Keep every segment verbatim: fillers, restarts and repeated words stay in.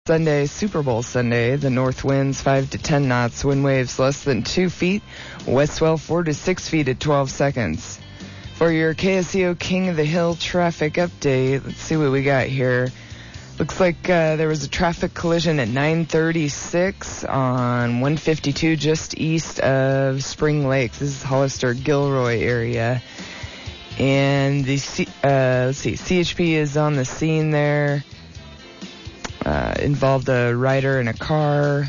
Sunday, Super Bowl Sunday, the north winds five to ten knots, wind waves less than two feet, west swell four to six feet at twelve seconds. For your K S E O King of the Hill traffic update, let's see what we got here. Looks like uh, there was a traffic collision at nine thirty-six on one fifty-two just east of Spring Lake. This is Hollister Gilroy area. And the C- uh, let's see, C H P is on the scene there. Uh, involved a rider in a car,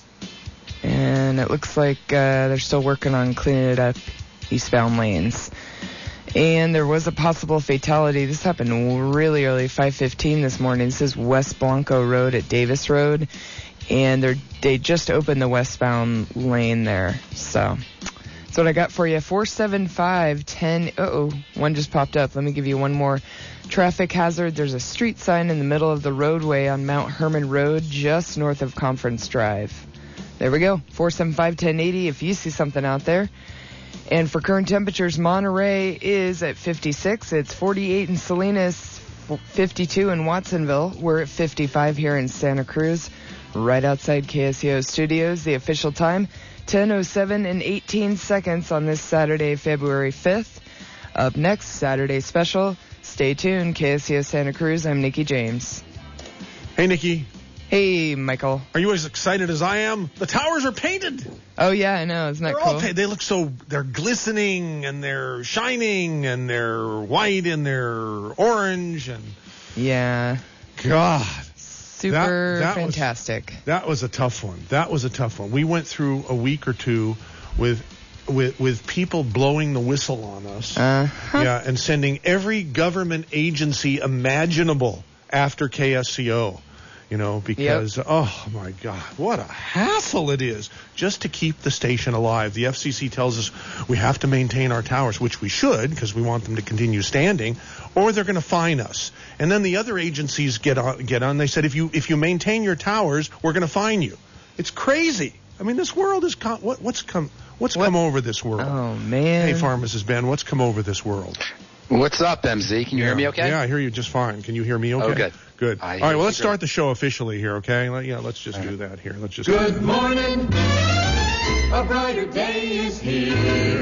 and it looks like uh, they're still working on cleaning it up, eastbound lanes. And there was a possible fatality. This happened really early, five fifteen this morning. This is West Blanco Road at Davis Road, and they they just opened the westbound lane there. So that's what I got for you. four seven five, ten, uh-oh, one just popped up. Let me give you one more. Traffic hazard. There's a street sign in the middle of the roadway on Mount Herman Road, just north of Conference Drive. There we go. four seven five, ten eighty if you see something out there. And for current temperatures, Monterey is at fifty-six. It's forty-eight in Salinas, fifty-two in Watsonville. We're at fifty-five here in Santa Cruz, right outside K S E O Studios. The official time, ten oh seven and eighteen seconds on this Saturday, February fifth. Up next, Saturday special. Stay tuned. K S E O Santa Cruz. I'm Nikki James. Hey, Nikki. Hey, Michael. Are you as excited as I am? The towers are painted. Oh, yeah, I know. Isn't that they're cool? All painted. They look so, they're glistening, and they're shining, and they're white, and they're orange, and... Yeah. God. Super that, that fantastic. Was, that was a tough one. That was a tough one. We went through a week or two with... With with people blowing the whistle on us, uh-huh. yeah, and sending every government agency imaginable after K S C O, you know, because yep. oh my God, what a hassle it is just to keep the station alive. The F C C tells us we have to maintain our towers, which we should because we want them to continue standing, or they're going to fine us. And then the other agencies get on. Get on. They said if you if you maintain your towers, we're going to fine you. It's crazy. I mean, this world is com- what what's come. What's what? come over this world? Oh, man. Hey, Pharmacist Ben, what's come over this world? What's up, M Z? Can you yeah. hear me okay? Yeah, I hear you just fine. Can you hear me okay? Oh, good. Good. I All right, well, let's start the show officially here, okay? Yeah, let's just do that here. Let's just. Good morning. A brighter day is here.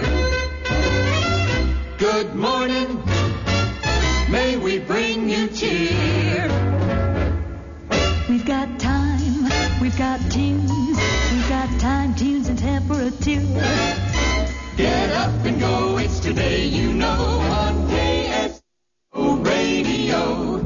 Good morning. May we bring you cheer. We've got time. We've got tunes. We've got time, tunes, and temperature. Get up and go. It's today, you know, on K S O Radio.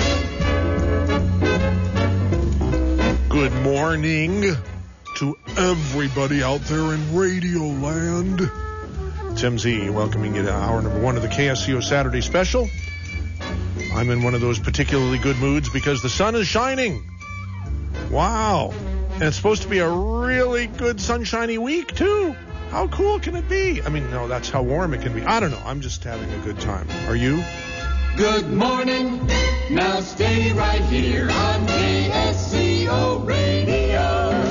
Good morning to everybody out there in Radio Land. It's M Z welcoming you to hour number one of the K S C O Saturday Special. I'm in one of those particularly good moods because the sun is shining. Wow. And it's supposed to be a really good sunshiny week, too. How cool can it be? I mean, no, that's how warm it can be. I don't know. I'm just having a good time. Are you? Good morning. Now stay right here on K S C O Radio.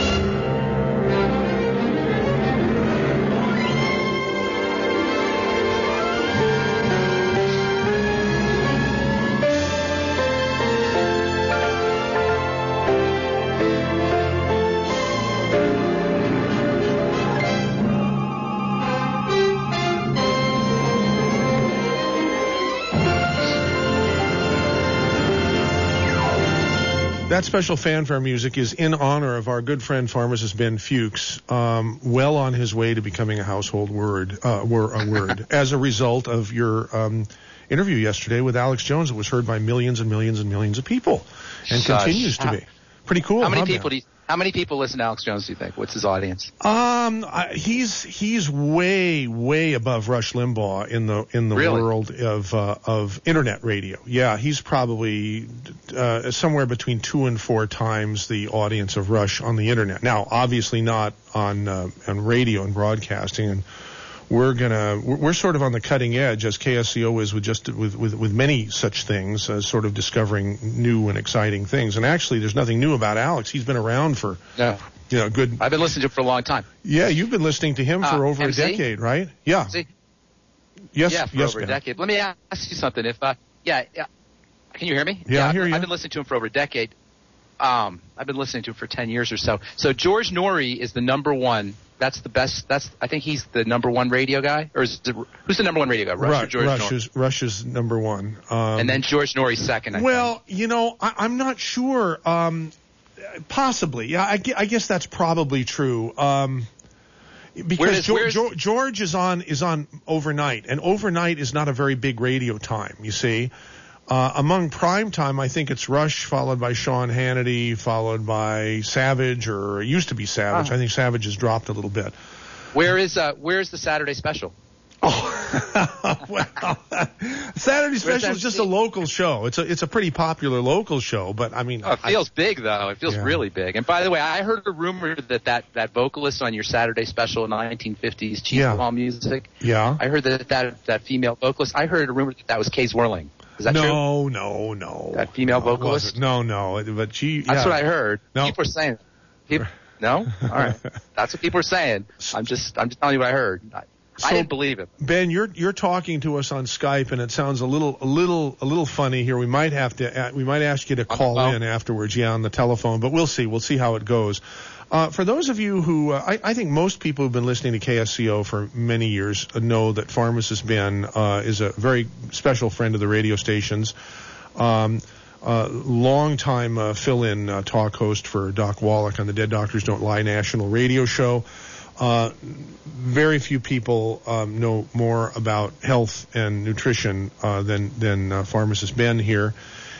That special fanfare music is in honor of our good friend Pharmacist Ben Fuchs, um, well on his way to becoming a household word, uh, wor- a word, as a result of your um, interview yesterday with Alex Jones. It was heard by millions and millions and millions of people, and Gosh. continues to how, be. Pretty cool. How many huh, people man? do you, How many people listen to Alex Jones, do you think? What's his audience? Um, I, he's he's way way above Rush Limbaugh in the in the really? world of uh, of internet radio. Yeah, he's probably uh, somewhere between two and four times the audience of Rush on the internet. Now, obviously not on uh, on radio and broadcasting, and we're gonna we're, we're sort of on the cutting edge as K S C O is with just with with, with many such things, uh, sort of discovering new and exciting things. And actually, there's nothing new about Alex. He's been around for yeah. you know good. I've been listening to him for a long time. Yeah, you've been listening to him for uh, over M Z? a decade, right? Yeah. M Z? Yes. Yeah, for yes, over Ben. a decade. Let me ask you something. If uh, yeah, yeah, can you hear me? Yeah, I I've, hear you. I've been listening to him for over a decade. Um, I've been listening to him for ten years or so. So George Noory is the number one. That's the best. That's I think he's the number one radio guy. Or is it, who's the number one radio guy? Rush, Rush or George Rush Noory? is, Rush is number one. Um, and then George Noory second, I well, think. you know, I, I'm not sure. Um, possibly. Yeah, I, gue- I guess that's probably true. Um, because Where is- George, where's- George, George is on is on overnight, and overnight is not a very big radio time, you see. Uh, among prime time, I think it's Rush, followed by Sean Hannity, followed by Savage, or it used to be Savage. Oh. I think Savage has dropped a little bit. Where is uh, where is the Saturday special? Oh, well, Saturday Special is just a local show. It's a it's a pretty popular local show, but I mean, Oh, it feels I, big though. It feels Yeah. really big. And by the way, I heard a rumor that that, that vocalist on your Saturday special in nineteen fifties Cheese Yeah. Ball Music. yeah. I heard that, that that female vocalist. I heard a rumor that that was Kay Zwerling. Is that true? no, no, no. That female no, it vocalist? wasn't. No, no, but she. That's yeah. what I heard. No. People are saying. People, no? All right. That's what people are saying. I'm just I'm just telling you what I heard. I, So- I didn't believe it. Ben, you're you're talking to us on Skype, and it sounds a little a little a little funny here. We might have to uh, we might ask you to On the call phone? in afterwards, yeah, on the telephone. But we'll see. We'll see how it goes. Uh, for those of you who, uh, I, I think most people who've been listening to K S C O for many years know that Pharmacist Ben uh, is a very special friend of the radio stations. Um, uh, long-time uh, fill-in uh, talk host for Doc Wallach on the Dead Doctors Don't Lie national radio show. Uh, very few people um, know more about health and nutrition uh, than than uh, Pharmacist Ben here.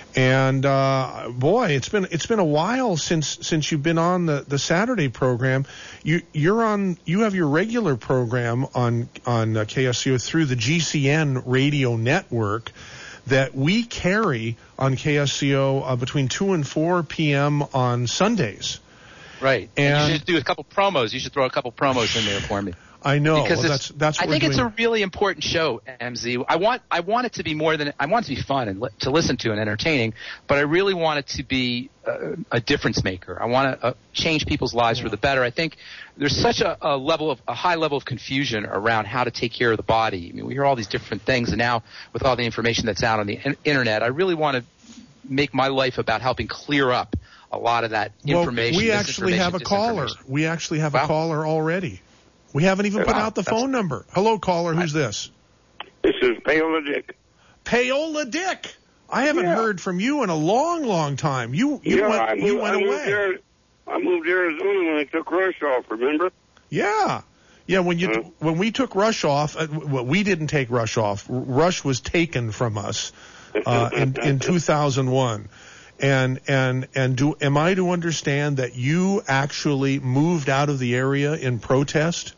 And uh, boy, it's been it's been a while since since you've been on the, the Saturday program. You you're on you have your regular program on on uh, K S C O through the G C N radio network that we carry on K S C O uh, between two and four p.m. on Sundays. Right. And- And you should do a couple promos. You should throw a couple promos in there for me. I know. Because well, it's, that's that's what I we're think doing. it's a really important show, M Z. I want I want it to be more than I want it to be fun and li- to listen to and entertaining, but I really want it to be uh, a difference maker. I want to uh, change people's lives for the better. I think there's such a, a level of a high level of confusion around how to take care of the body. I mean, we hear all these different things, and now with all the information that's out on the in- internet, I really want to make my life about helping clear up a lot of that information. Well, we actually have a caller. disinformation. We actually have Wow. a caller already. We haven't even put Wow, out the that's- phone number. Hello, caller. Who's this? This is Paola Dick. Paola Dick. I haven't Yeah. heard from you in a long, long time. You you yeah, went I moved, you went I moved away. There, I moved to Arizona when I took Rush off, remember? Yeah. Yeah, when you Huh? when we took Rush off, uh, well, we didn't take Rush off. R- Rush was taken from us uh, in in two thousand one. And and and do am I to understand that you actually moved out of the area in protest?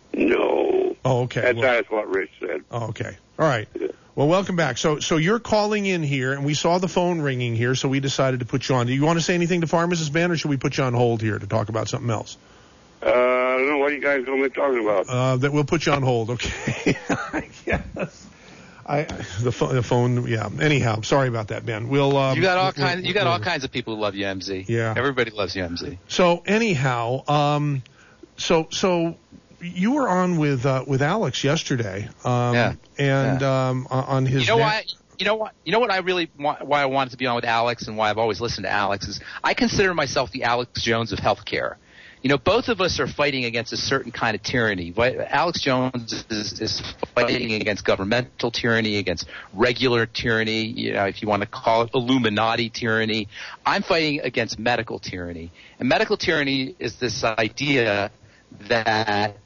No. Oh, okay. That's, Well- that's what Rich said. Oh, okay. All right. Well, welcome back. So, so you're calling in here, and we saw the phone ringing here, so we decided to put you on. Do you want to say anything to Pharmacist Ben, or should we put you on hold here to talk about something else? Uh, I don't know what you guys want me talking about. Uh, that we'll put you on hold. Okay. Yes. I the phone. The phone. Yeah. Anyhow, sorry about that, Ben. We'll. Um, You got all we'll- kinds. You got all we'll- kinds of people who love you, M Z. Yeah. Everybody loves you, M Z. So anyhow, um, so so you were on with uh, with Alex yesterday. Um, Yeah. And um, on his. You know na- why? You know what? You know what I really want, why I wanted to be on with Alex and why I've always listened to Alex is I consider myself the Alex Jones of healthcare. You know, both of us are fighting against a certain kind of tyranny. But Alex Jones is, is fighting against governmental tyranny, against regular tyranny, you know, if you want to call it Illuminati tyranny. I'm fighting against medical tyranny. And medical tyranny is this idea that,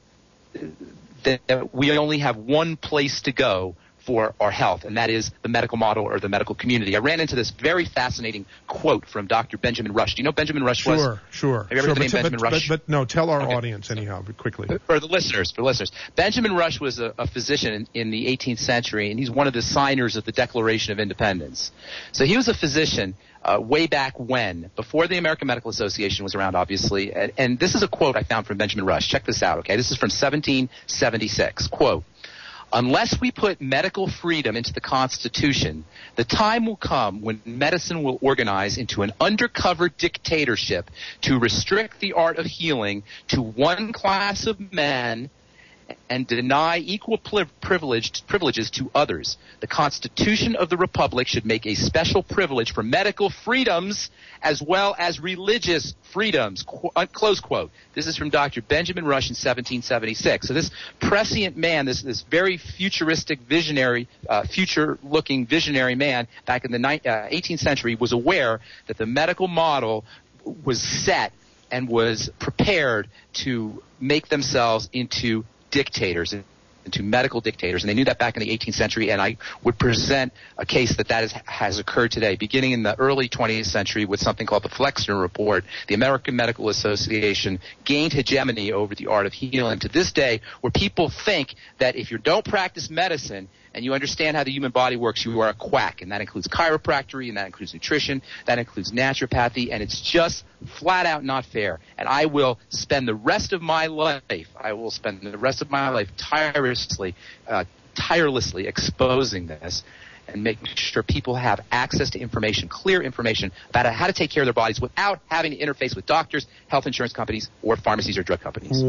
that we only have one place to go for our health, and that is the medical model or the medical community. I ran into this very fascinating quote from Doctor Benjamin Rush. Do you know who Benjamin Rush was? Sure, sure. Have you ever sure, heard the name but, Benjamin but, Rush? But, but no, tell our Okay. audience anyhow, quickly. For the listeners, for listeners, Benjamin Rush was a, a physician in, in the eighteenth century, and he's one of the signers of the Declaration of Independence. So he was a physician uh, way back when, before the American Medical Association was around, obviously. And, and this is a quote I found from Benjamin Rush. Check this out, okay? This is from seventeen seventy-six. Quote, "Unless we put medical freedom into the Constitution, the time will come when medicine will organize into an undercover dictatorship to restrict the art of healing to one class of men and deny equal privilege, privileges to others. The Constitution of the Republic should make a special privilege for medical freedoms as well as religious freedoms, qu- uh, close quote. This is from Doctor Benjamin Rush in seventeen seventy-six. So this prescient man, this, this very futuristic, visionary, uh, future-looking visionary man back in the ni- uh, eighteenth century was aware that the medical model was set and was prepared to make themselves into dictators, into medical dictators, and they knew that back in the eighteenth century, and I would present a case that that is, has occurred today, beginning in the early twentieth century with something called the Flexner Report. The American Medical Association gained hegemony over the art of healing to this day, where people think that if you don't practice medicine and you understand how the human body works, you are a quack, and that includes chiropractic, and that includes nutrition, that includes naturopathy, and it's just flat out not fair. And I will spend the rest of my life, I will spend the rest of my life tirelessly, uh, tirelessly exposing this and making sure people have access to information, clear information about how to take care of their bodies without having to interface with doctors, health insurance companies, or pharmacies or drug companies.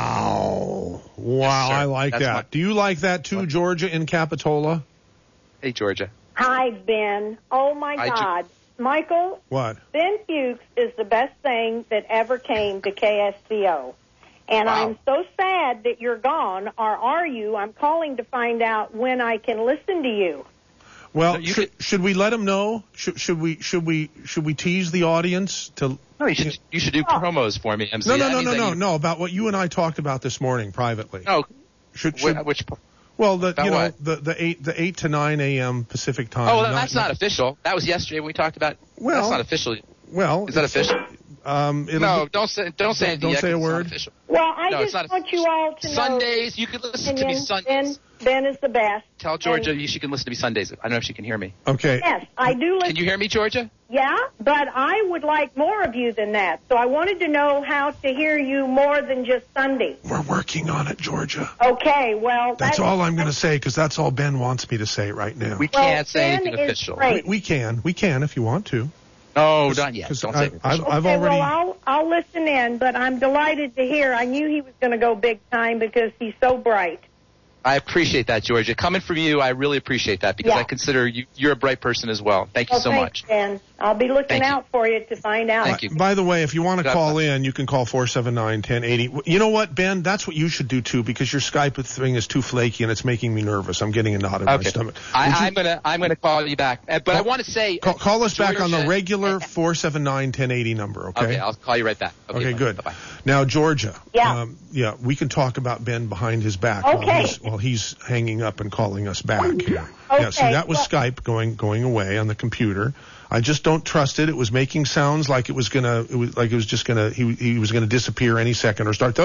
Wow. Wow, Yes, I like That's that. my- Do you like that too, What? Georgia in Capitola? Hey, Georgia. Hi, Ben. Oh, my Hi, Jo- God. Michael, What? Ben Fuchs is the best thing that ever came to K S C O. And Wow. I'm so sad that you're gone, or are you? I'm calling to find out when I can listen to you. Well, No, you should, should we let him know? Should, should we should we should we tease the audience to? No, you should you should do promos for me, M C. No, no, That no, means no, that no, you- no. About what you and I talked about this morning privately. No, Should, wh- should which? well, the about you know what? the the eight the eight to nine a.m. Pacific time. Oh, well, that's not official. That was yesterday when we talked about. Well, that's not official. Well, Is that official? Um, it'll No, be- don't say don't say Don't- don't yet, say a 'cause it's not word. official. Well, I No, it's just not want you all to know. Sundays, you can listen to me opinion. Sundays. Ben, Ben is the best. Tell Georgia And- she can listen to me Sundays. I don't know if she can hear me. Okay. Yes, I do listen. Can you hear me, Georgia? Yeah, but I would like more of you than that. So I wanted to know how to hear you more than just Sunday. We're working on it, Georgia. Okay, well, That's all I'm going to say because that's all Ben wants me to say right now. We Well, can't say Ben anything is official. great. We, we can. We can if you want to. No, not yet. 'Cause Don't I- say anything I've, official. I've Okay, already. well, I'll, I'll listen in, but I'm delighted to hear. I knew he was going to go big time because he's so bright. I appreciate that, Georgia. Coming from you, I really appreciate that because Yeah. I consider you you're a bright person as well. Thank you Well, so thanks, much. Ben. I'll be looking Thank you. out for you to find out. Thank you. By the way, if you want to God call bless. in, you can call four seven nine, one zero eight zero. You know what, Ben? That's what you should do, too, because your Skype thing is too flaky, and it's making me nervous. I'm getting a knot in my Okay. stomach. Would I, you I'm gonna I'm gonna call you back, Uh, but I Call- want to say call, call us back on the Georgia- regular four seven nine, one zero eight zero number, okay? Okay, I'll call you right back. Okay, bye. good. Bye-bye. Now, Georgia. Yeah. Um, yeah, we can talk about Ben behind his back while, Okay. he's, while he's hanging up and calling us back here. Yeah, so Okay, that was well- Skype going going away on the computer. I just don't trust it. It was making sounds like it was gonna, it was like it was just gonna, he he was gonna disappear any second or start.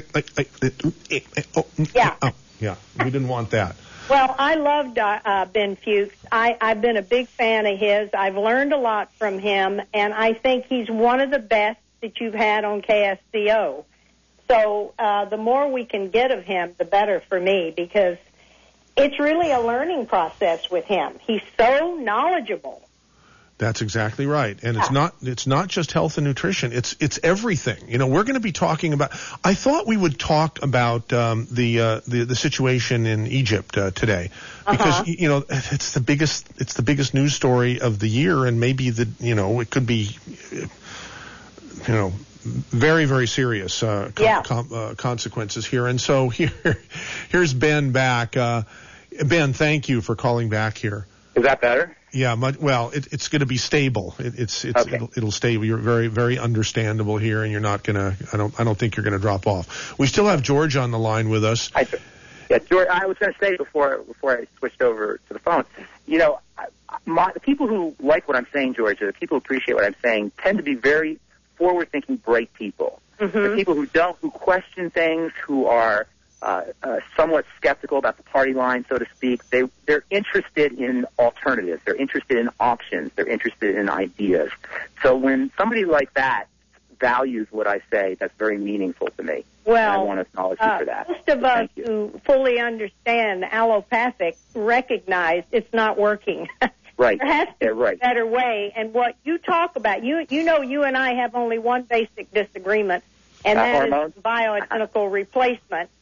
Yeah. Oh, yeah. We didn't want that. Well, I loved uh, uh, Ben Fuchs. I, I've been a big fan of his. I've learned a lot from him, and I think he's one of the best that you've had on K S C O. So uh, the more we can get of him, the better for me, because it's really a learning process with him. He's so knowledgeable. That's exactly right, and it's Yeah. not it's not just health and nutrition. It's it's everything. You know, we're going to be talking about. I thought we would talk about um, the, uh, the the situation in Egypt uh, today, because Uh-huh. y- you know it's the biggest it's the biggest news story of the year, and maybe the you know it could be you know very very serious uh, com- Yeah. com- uh, consequences here. And so here here's Ben back. Uh, Ben, thank you for calling back here. Is that better? Yeah, much, well, it, it's going to be stable. It, it's it's Okay. it'll, it'll stay. You're very very understandable here, and you're not going to. I don't I don't think you're going to drop off. We still have George on the line with us. I, yeah, George, I was going to say before before I switched over to the phone, you know, I- my, the people who like what I'm saying, Georgia, the people who appreciate what I'm saying, tend to be very forward-thinking, bright people. Mm-hmm. The people who don't, who question things, who are uh, uh, somewhat skeptical about the party line, so to speak, they, they're interested in alternatives. They're interested in options. They're interested in ideas. So when somebody like that values what I say, that's very meaningful to me. Well, and I want to acknowledge you uh, for that. most of So us thank you. who fully understand allopathic recognize it's not working. Right. There has to Yeah, be right. a better way. And what you talk about, you you know, you and I have only one basic disagreement, and Uh, that hormones? is bioidentical replacement.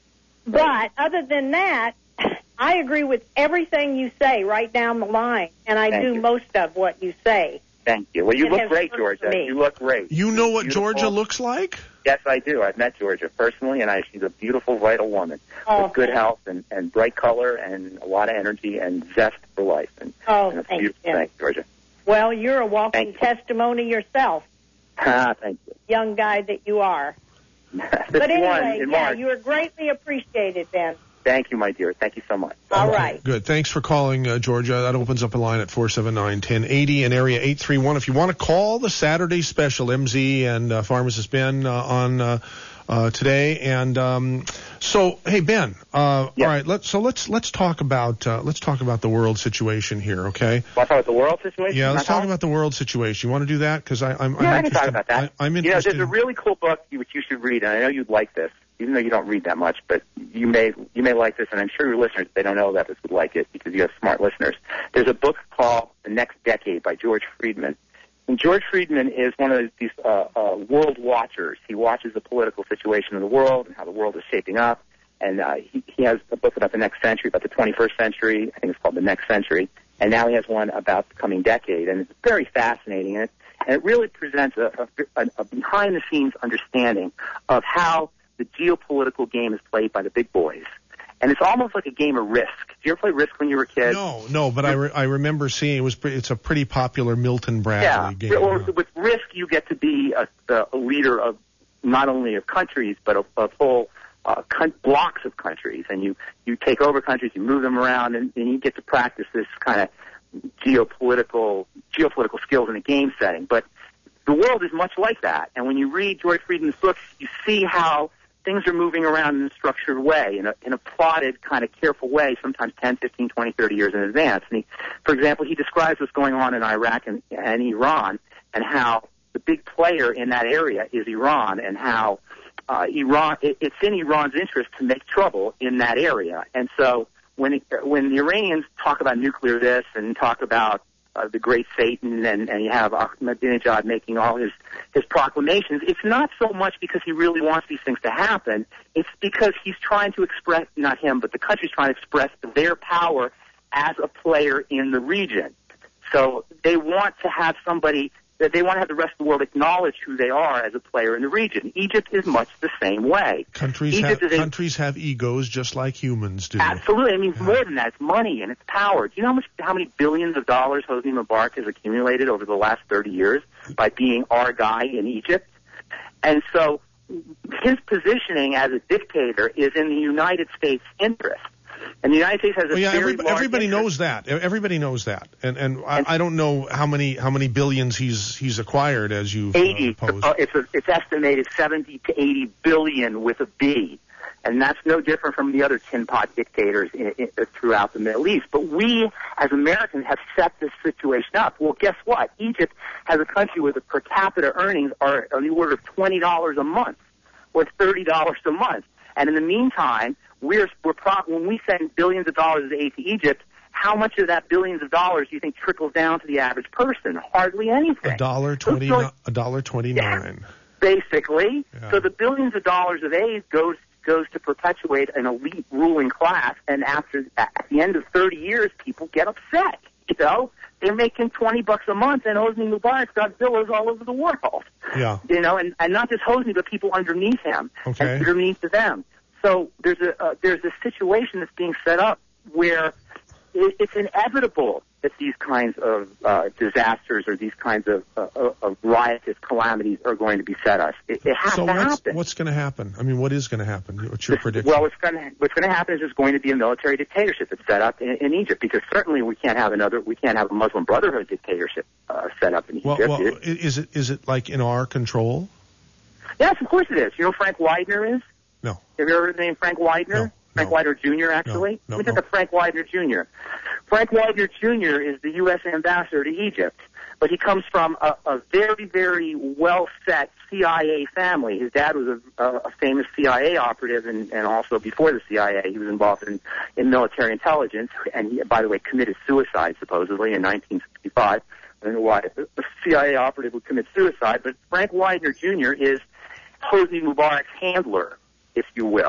But other than that, I agree with everything you say right down the line, and I Thank do you. most of what you say. Thank you. Well, you It look has great, worked for Georgia. me. You look great. You know what Beautiful. Georgia looks like? Yes, I do. I've met Georgia personally, and I, she's a beautiful, vital woman Oh, with good health and, and bright color and a lot of energy and zest for life. And, Oh, and it's thank beautiful. you. Thanks, Georgia. Well, you're a walking Thank you. testimony yourself, Ah, thank you. young guy that you are. But fifty-one anyway, in yeah, March. you are greatly appreciated, Ben. Thank you, my dear. Thank you so much. All right. Good. Thanks for calling, uh, Georgia. That opens up a line at four seven nine, one zero eight zero and area eight three one. If you want to call the Saturday special, M Z and uh, Pharmacist Ben uh, on uh, uh, today. And um, so, hey, Ben. Uh, Yeah. All right. Let's so let's let's talk about uh, let's talk about the world situation here. Okay. Want to talk about the world situation? Yeah. Let's Not talk how- about the world situation. You want to do that? Because I'm Yeah, I'm I can interested. talk about that. I, I'm You know, interested. there's a really cool book which you should read, and I know you'd like this, even though you don't read that much, but you may you may like this, and I'm sure your listeners, if they don't know about this, would like it because you have smart listeners. There's a book called The Next Decade by George Friedman. And George Friedman is one of these uh, uh, world watchers. He watches the political situation in the world and how the world is shaping up. And uh, he, he has a book about the next century, about the twenty-first century. I think it's called The Next Century. And now he has one about the coming decade. And it's very fascinating. And it, and it really presents a, a, a behind-the-scenes understanding of how the geopolitical game is played by the big boys. And it's almost like a game of Risk. Did you ever play Risk when you were a kid? No, no, but I, re- I remember seeing it was pre- it's a pretty popular Milton Bradley game. Yeah. Well, huh? with Risk, you get to be a, a leader of not only of countries, but of, of whole uh, con- blocks of countries. And you, you take over countries, you move them around, and, and you get to practice this kind of geopolitical geopolitical skills in a game setting. But the world is much like that. And when you read George Friedman's books, you see how things are moving around in a structured way, in a, in a plotted, kind of careful way, sometimes ten, fifteen, twenty, thirty years in advance. And he, for example, he describes what's going on in Iraq and, and Iran, and how the big player in that area is Iran, and how uh, Iran, it, it's in Iran's interest to make trouble in that area. And so when it, when the Iranians talk about nuclear this and talk about Uh, the great Satan, and, and you have Ahmadinejad making all his, his proclamations, it's not so much because he really wants these things to happen. It's because he's trying to express, not him, but the country's trying to express their power as a player in the region. So they want to have somebody, that they want to have the rest of the world acknowledge who they are as a player in the region. Egypt is much the same way. Countries Egypt have is a- countries have egos just like humans do. Absolutely. I mean, Yeah. more than that. It's money and it's power. Do you know how much, how many billions of dollars Hosni Mubarak has accumulated over the last thirty years by being our guy in Egypt? And so his positioning as a dictator is in the United States' interest. And the United States has a Well, yeah, very every, large everybody interest. knows that. Everybody knows that, and and I, And- I don't know how many how many billions he's he's acquired as you've uh, eighty. posed. Uh, it's a, it's estimated seventy to eighty billion with a B, and that's no different from the other tin pot dictators in, in, throughout the Middle East. But we, as Americans, have set this situation up. Well, guess what? Egypt has a country where the per capita earnings are on the order of twenty dollars a month, or thirty dollars a month, and in the meantime, we're we're pro- when we send billions of dollars a day to Egypt. How much of that billions of dollars do you think trickles down to the average person? Hardly anything. A dollar twenty a dollar twenty nine. Basically. Yeah. So the billions of dollars of aid goes goes to perpetuate an elite ruling class, and after at the end of thirty years, people get upset. You know, they're making twenty bucks a month, and Hosni Mubarak's got villas all over the world. Yeah. You know, and, and not just Hosni, but people underneath him Okay. and underneath them. So there's a uh, there's a situation that's being set up where it, it's inevitable that these kinds of uh, disasters or these kinds of, uh, of riotous calamities are going to beset us. It, it has So to what's happen. what's going to happen? I mean, what is going to happen? What's your This- prediction? Well, what's going to what's going to happen is there's going to be a military dictatorship that's set up in, in Egypt, because certainly we can't have another we can't have a Muslim Brotherhood dictatorship uh, set up in well, Egypt. well, i- is it is it like in our control? Yes, of course it is. You know who Frank Widener is? No. Have you ever heard the name Frank Widener? No, Frank no. Widener Junior, actually? No, no, Let me take no. the Frank Widener Junior Frank Widener Junior is the U S ambassador to Egypt, but he comes from a, a very, very well-set C I A family. His dad was a, a, a famous C I A operative, and, and also before the C I A, he was involved in, in military intelligence, and he, by the way, committed suicide, supposedly, in nineteen sixty-five. I don't know why a C I A operative would commit suicide, but Frank Widener Junior is Hosni Mubarak's handler, if you will.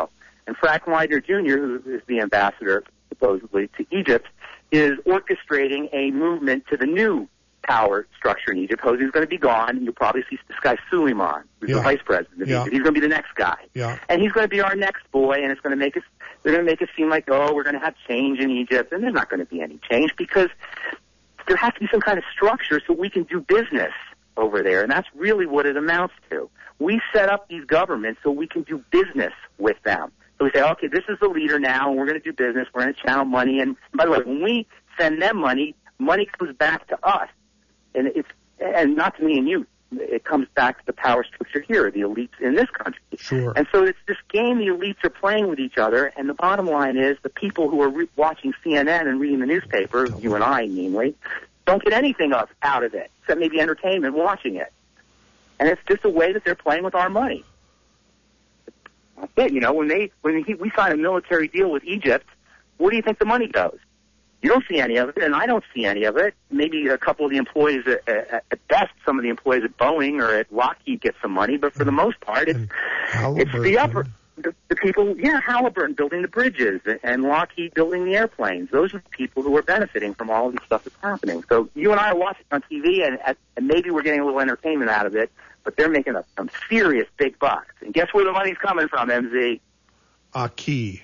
And Frank Widener Junior, who is the ambassador, supposedly, to Egypt, is orchestrating a movement to the new power structure in Egypt. Hosni's going to be gone. You'll probably see this guy Suleiman, who's yeah. the vice president of yeah. Egypt. He's going to be the next guy. Yeah. And he's going to be our next boy, and it's going to make us, they're going to make it seem like, oh, we're going to have change in Egypt. And there's not going to be any change because there has to be some kind of structure so we can do business over there. And that's really what it amounts to. We set up these governments so we can do business with them. So we say, okay, this is the leader now, and we're going to do business. We're going to channel money. And by the way, when we send them money, money comes back to us. And it's, and not to me and you, it comes back to the power structure here, the elites in this country. Sure. And so it's this game the elites are playing with each other, and the bottom line is the people who are re- watching C N N and reading the newspaper, you and I mainly, don't get anything of, out of it, except maybe entertainment watching it. And it's just a way that they're playing with our money. That's it, you know, when they, when he, we sign a military deal with Egypt, where do you think the money goes? You don't see any of it, and I don't see any of it. Maybe a couple of the employees, at, at, at best, some of the employees at Boeing or at Lockheed get some money, but for the most part, it's, it's the upper, the, the people, yeah, Halliburton building the bridges and Lockheed building the airplanes. Those are the people who are benefiting from all of this stuff that's happening. So you and I are watching on T V, and, and maybe we're getting a little entertainment out of it, but they're making a, some serious big bucks. And guess where the money's coming from, M Z? Aki.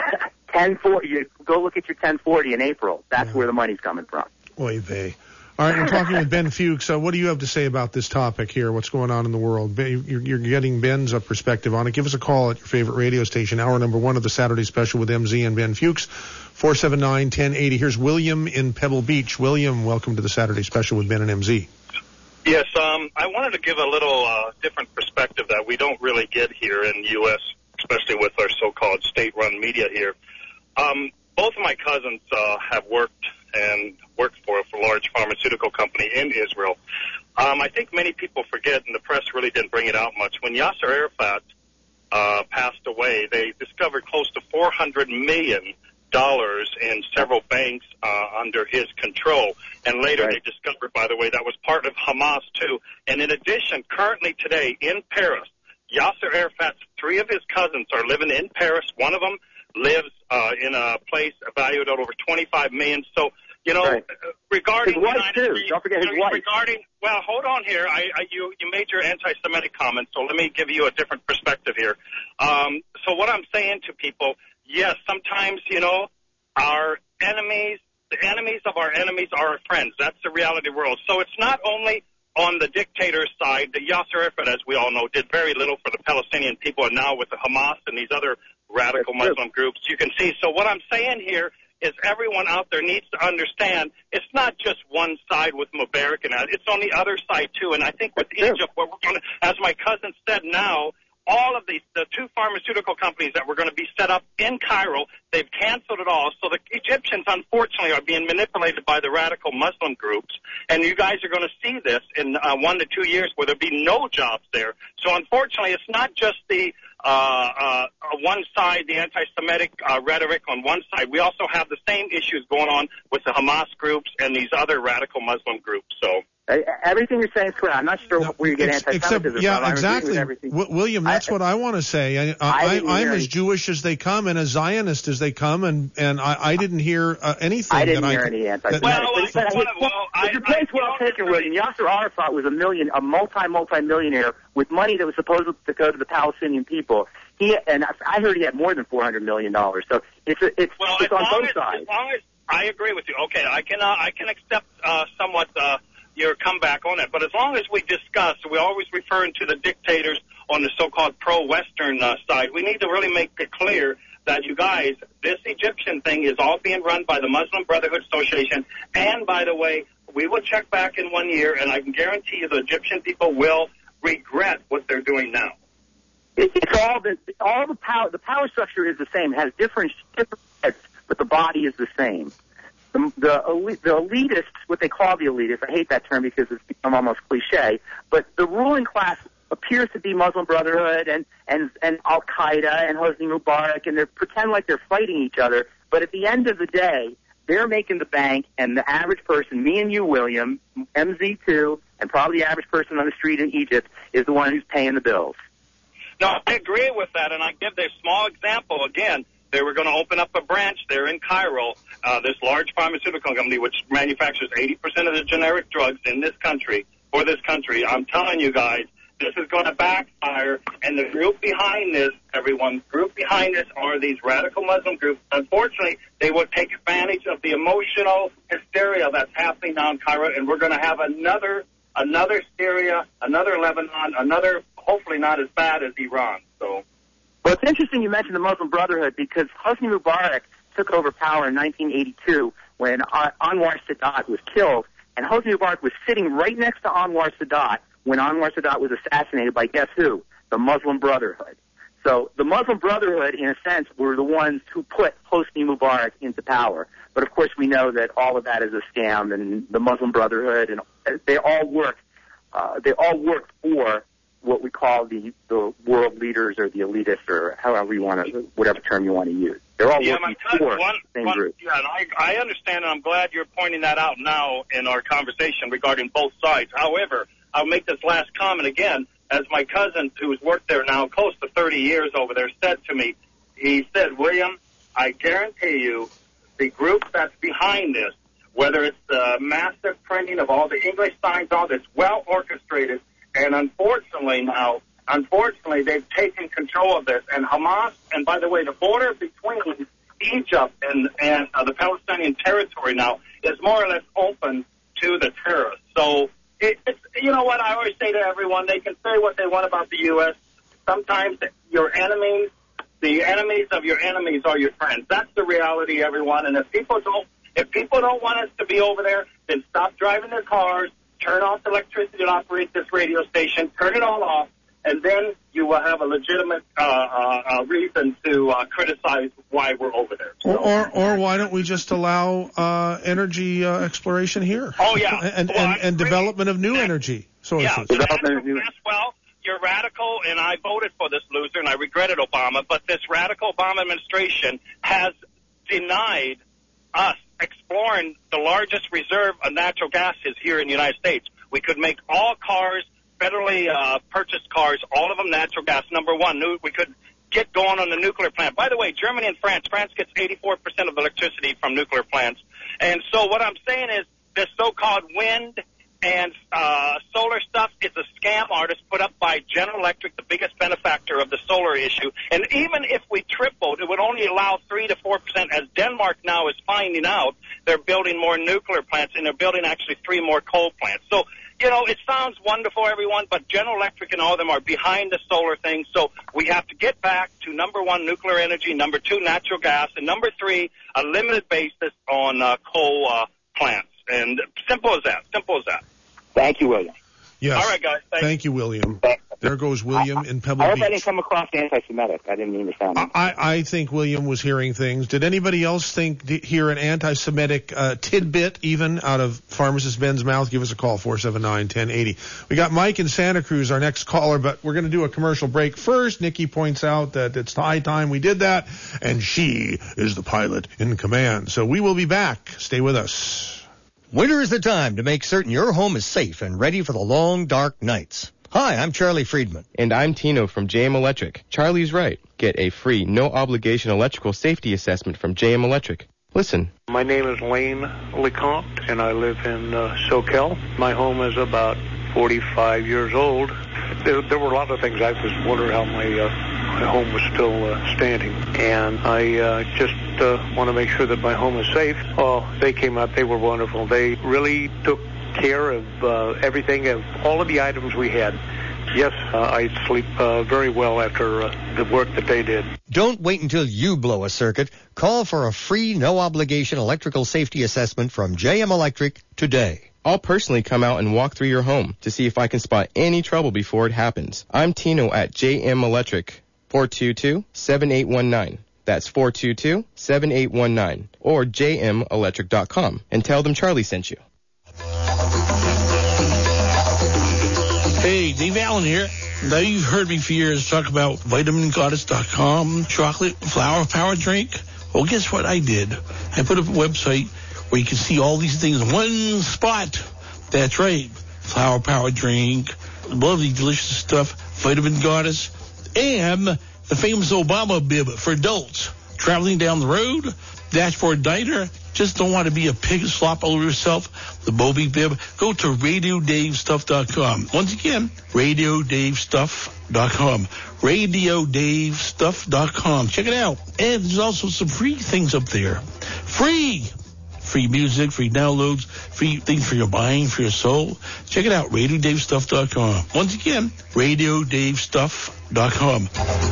ten forty. You go look at your ten forty in April. That's yeah. where the money's coming from. Oy vey. All right, we're talking with Ben Fuchs. So what do you have to say about this topic here? What's going on in the world? You're, you're getting Ben's uh, perspective on it. Give us a call at your favorite radio station, hour number one of the Saturday special with M Z and Ben Fuchs, four seven nine, one oh eight oh. Here's William in Pebble Beach. William, welcome to the Saturday special with Ben and M Z. Yes, um, I wanted to give a little uh, different perspective that we don't really get here in the U S, especially with our so-called state-run media here. Um, both of my cousins uh, have worked and worked for a large pharmaceutical company in Israel. Um, I think many people forget, and the press really didn't bring it out much, when Yasser Arafat uh, passed away, they discovered close to four hundred million dollars in several banks uh, under his control. And later right. they discovered, by the way, that was part of Hamas, too. And in addition, currently today in Paris, Yasser Arafat's three of his cousins are living in Paris. One of them lives uh, in a place valued at over twenty-five million dollars. So, you know, right. regarding his wife, United too. States, Don't forget his you know, wife. Regarding, well, hold on here. I, I, you, you made your anti-Semitic comment, so let me give you a different perspective here. Um, so what I'm saying to people, yes, sometimes, you know, our enemies, the enemies of our enemies are our friends. That's the reality of the world. So it's not only on the dictator's side, the Yasser Arafat, as we all know, did very little for the Palestinian people, and now with the Hamas and these other radical That's Muslim true. groups, you can see. So what I'm saying here is everyone out there needs to understand it's not just one side with Mubarak and that. It's on the other side, too. And I think with That's Egypt, what we're going to, as my cousin said now, all of these, the two pharmaceutical companies that were going to be set up in Cairo, they've canceled it all. So the Egyptians, unfortunately, are being manipulated by the radical Muslim groups. And you guys are going to see this in uh, one to two years where there'll be no jobs there. So unfortunately, it's not just the uh, uh, one side, the anti-Semitic uh, rhetoric on one side. We also have the same issues going on with the Hamas groups and these other radical Muslim groups. So. Everything you're saying is correct. I'm not sure No, where you get ex- anti-Semitism except, yeah, from. I'm exactly. everything. W- William, that's I, what I want to say. I, I, I I, I'm hear as any, Jewish as they come and as Zionist as they come, and, and I, I didn't hear uh, anything. I didn't that hear I, any anti-Semitic. Well, but, but, well, but, well, but I, your point's I, well taken, William. Yasser Arafat was a million, a multi, multi-millionaire with money that was supposed to go to the Palestinian people. He and I heard he had more than four hundred million dollars. So it's a, it's well, it's as on long both as, sides. As long as I agree with you, okay, I can uh, I can accept uh, somewhat. Uh, your comeback on it. But as long as we discuss, we always referring to the dictators on the so-called pro-Western uh, side, we need to really make it clear that, you guys, this Egyptian thing is all being run by the Muslim Brotherhood Association. And, by the way, we will check back in one year, and I can guarantee you the Egyptian people will regret what they're doing now. It, it's all the all the power. The power structure is the same. It has different different heads, but the body is the same. The, the, elite, the elitists, what they call the elitists, I hate that term because it's become almost cliche, but the ruling class appears to be Muslim Brotherhood and, and, and Al-Qaeda and Hosni Mubarak, and they pretend like they're fighting each other, but at the end of the day, they're making the bank, and the average person, me and you, William, M Z two, and probably the average person on the street in Egypt, is the one who's paying the bills. No, I agree with that, and I give this small example again. They were going to open up a branch there in Cairo, uh, this large pharmaceutical company which manufactures eighty percent of the generic drugs in this country, for this country. I'm telling you guys, this is going to backfire, and the group behind this, everyone, group behind this are these radical Muslim groups. Unfortunately, they will take advantage of the emotional hysteria that's happening now in Cairo, and we're going to have another, another Syria, another Lebanon, another, hopefully not as bad as Iran. So. Well, it's interesting you mentioned the Muslim Brotherhood because Hosni Mubarak took over power in nineteen eighty-two when Anwar Sadat was killed, and Hosni Mubarak was sitting right next to Anwar Sadat when Anwar Sadat was assassinated by, guess who? The Muslim Brotherhood. So the Muslim Brotherhood, in a sense, were the ones who put Hosni Mubarak into power. But, of course, we know that all of that is a scam, and the Muslim Brotherhood, and they all work, uh, they all work for what we call the, the world leaders or the elitists or however you want to, whatever term you want to use. They're all yeah, working my, for one, the same one, group. Yeah, and I, I understand, and I'm glad you're pointing that out now in our conversation regarding both sides. However, I'll make this last comment again. As my cousin, who's worked there now close to thirty years over there, said to me, he said, William, I guarantee you the group that's behind this, whether it's the massive printing of all the English signs, all this well orchestrated, and unfortunately now, unfortunately, they've taken control of this. And Hamas, and by the way, the border between Egypt and, and uh, the Palestinian territory now is more or less open to the terrorists. So, it, it's, you know what I always say to everyone, they can say what they want about the U S Sometimes your enemies, the enemies of your enemies are your friends. That's the reality, everyone. And if people don't, if people don't want us to be over there, then stop driving their cars, turn off the electricity to operate this radio station, turn it all off, and then you will have a legitimate uh, uh, uh, reason to uh, criticize why we're over there. So, or, or or why don't we just allow uh, energy uh, exploration here? Oh, yeah. and well, and, and development of new energy sources. Yeah, development of new energy. Well, you're radical, and I voted for this loser, and I regretted Obama, but this radical Obama administration has denied us exploring the largest reserve of natural gas is here in the United States. We could make all cars, federally uh, purchased cars, all of them natural gas. Number one, new, we could get going on the nuclear plant. By the way, Germany and France, France gets eighty-four percent of electricity from nuclear plants. And so what I'm saying is this so-called wind and uh, solar stuff is a scam artist put up by General Electric, the biggest benefactor of the solar issue. And even if we tripled, it would only allow three to four percent. As Denmark now is finding out, they're building more nuclear plants, and they're building actually three more coal plants. So, you know, it sounds wonderful, everyone, but General Electric and all of them are behind the solar thing. So we have to get back to, number one, nuclear energy, number two, natural gas, and number three, a limited basis on uh, coal uh, plants. And simple as that, simple as that. Thank you, William. Yes. All right, guys. Thank, Thank you, William. There goes William I, in Pebble I hope Beach. I didn't come across anti-Semitic. I didn't mean to sound. I, I think William was hearing things. Did anybody else think hear an anti-Semitic uh, tidbit even out of Pharmacist Ben's mouth? Give us a call, four seven nine, one oh eight oh. We got Mike in Santa Cruz, our next caller, but we're going to do a commercial break first. Nikki points out that it's high time we did that, and she is the pilot in command. So we will be back. Stay with us. Winter is the time to make certain your home is safe and ready for the long, dark nights. Hi, I'm Charlie Friedman. And I'm Tino from J M Electric. Charlie's right. Get a free, no-obligation electrical safety assessment from J M Electric. Listen. My name is Lane LeCompte, and I live in uh, Soquel. My home is about forty-five years old. There, there were a lot of things I was wondering how my, uh, my home was still uh, standing. And I uh, just uh, want to make sure that my home is safe. Oh, they came out. They were wonderful. They really took care of uh, everything, of all of the items we had. Yes, uh, I sleep uh, very well after uh, the work that they did. Don't wait until you blow a circuit. Call for a free, no-obligation electrical safety assessment from J M Electric today. I'll personally come out and walk through your home to see if I can spot any trouble before it happens. I'm Tino at J M Electric, four two two, seven eight one nine. That's four two two, seven eight one nine. Or j m electric dot com and tell them Charlie sent you. Hey, Dave Allen here. Now you've heard me for years talk about vitamin goddess dot com, chocolate flower power drink. Well, guess what I did? I put up a website where you can see all these things in one spot. That's right. Flower power drink, lovely, delicious stuff, Vitamin Goddess. And the famous Obama bib for adults. Traveling down the road, dashboard diner, just don't want to be a pig and slop all over yourself, the Bobby bib, go to radio dave stuff dot com. Once again, radio dave stuff dot com. radio dave stuff dot com. Check it out. And there's also some free things up there. Free! Free music, free downloads, free things for your mind, for your soul. Check it out, radio dave stuff dot com. Once again, radio dave stuff dot com.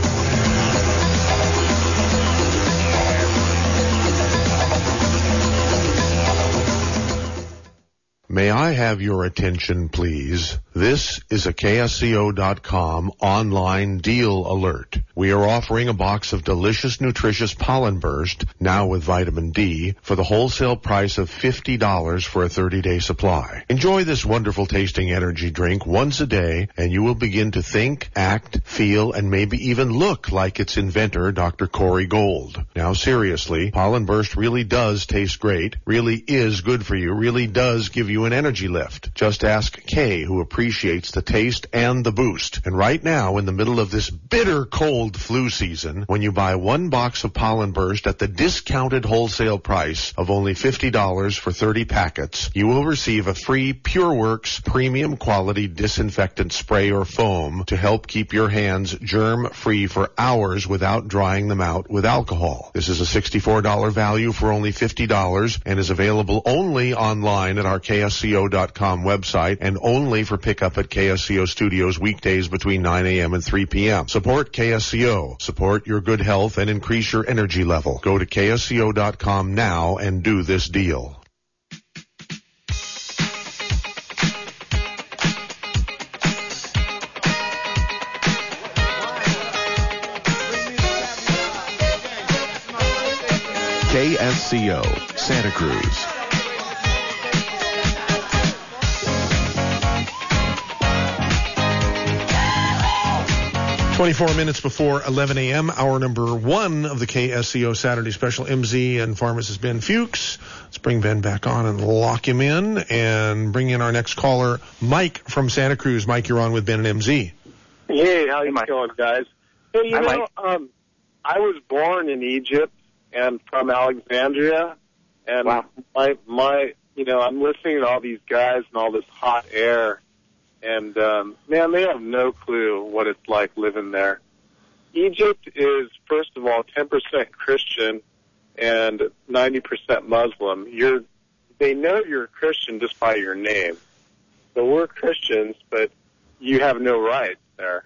May I have your attention, please? This is a K S C O dot com online deal alert. We are offering a box of delicious, nutritious Pollen Burst, now with vitamin D, for the wholesale price of fifty dollars for a thirty-day supply. Enjoy this wonderful tasting energy drink once a day, and you will begin to think, act, feel, and maybe even look like its inventor, Doctor Corey Gold. Now, seriously, Pollen Burst really does taste great, really is good for you, really does give you an energy lift. Just ask Kay, who appreciates the taste and the boost. And right now, in the middle of this bitter cold flu season, when you buy one box of Pollen Burst at the discounted wholesale price of only fifty dollars for thirty packets, you will receive a free PureWorks premium quality disinfectant spray or foam to help keep your hands germ-free for hours without drying them out with alcohol. This is a sixty-four dollars value for only fifty dollars and is available only online at our K S C O dot com website and only for pickup at K S C O Studios weekdays between nine a.m. and three p.m. Support K S C O. Support your good health and increase your energy level. Go to K S C O dot com now and do this deal. K S C O, Santa Cruz. twenty-four minutes before eleven a.m., hour number one of the K S C O Saturday Special. M Z and pharmacist Ben Fuchs. Let's bring Ben back on and lock him in and bring in our next caller, Mike from Santa Cruz. Mike, you're on with Ben and M Z. Hey, how you doing, guys? Hey, you Hi, know, Mike. um, I was born in Egypt and from Alexandria, and Wow. my my, you know, I'm listening to all these guys and all this hot air. And, um, man, they have no clue what it's like living there. Egypt is, first of all, ten percent Christian and ninety percent Muslim. You're, they know you're a Christian just by your name. So we're Christians, but you have no rights there.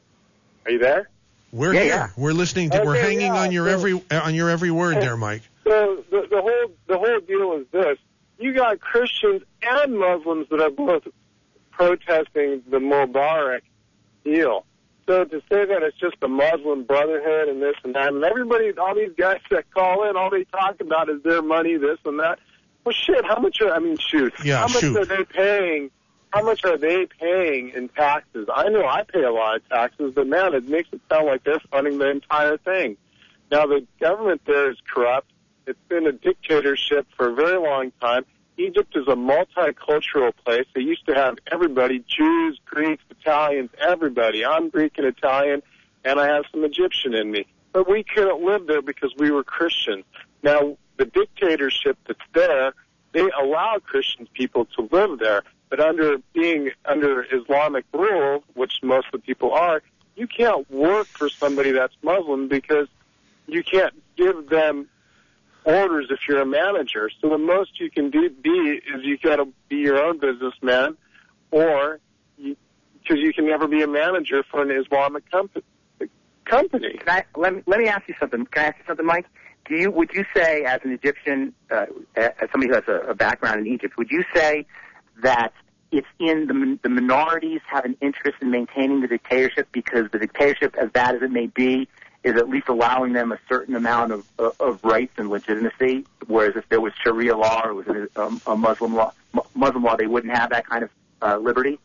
Are you there? We're Yeah, here. yeah. We're listening to. Okay, we're hanging yeah, on your so- every on your every word there, Mike. So the, the whole the whole deal is this: you got Christians and Muslims that are both protesting the Mubarak deal. So to say that it's just the Muslim Brotherhood and this and that, and everybody, all these guys that call in, all they talk about is their money, this and that. Well, shit, how much are, I mean, shoot. Yeah, how much shoot. are they paying? How much are they paying in taxes? I know I pay a lot of taxes, but man, it makes it sound like they're funding the entire thing. Now, the government there is corrupt. It's been a dictatorship for a very long time. Egypt is a multicultural place. They used to have everybody, Jews, Greeks, Italians, everybody. I'm Greek and Italian, and I have some Egyptian in me. But we couldn't live there because we were Christians. Now, the dictatorship that's there, they allow Christian people to live there. But under being under Islamic rule, which most of the people are, you can't work for somebody that's Muslim because you can't give them orders if you're a manager. So the most you can do be is you got to be your own businessman, or because you, you can never be a manager for an Islamic company. Company. Can I, let me let me ask you something. Can I ask you something, Mike? Do you would you say, as an Egyptian, uh, as somebody who has a, a background in Egypt, would you say that it's in the the minorities have an interest in maintaining the dictatorship because the dictatorship, as bad as it may be, is at least allowing them a certain amount of, of, of rights and legitimacy, whereas if there was Sharia law or was it a, a Muslim law, Muslim law, they wouldn't have that kind of uh, liberty?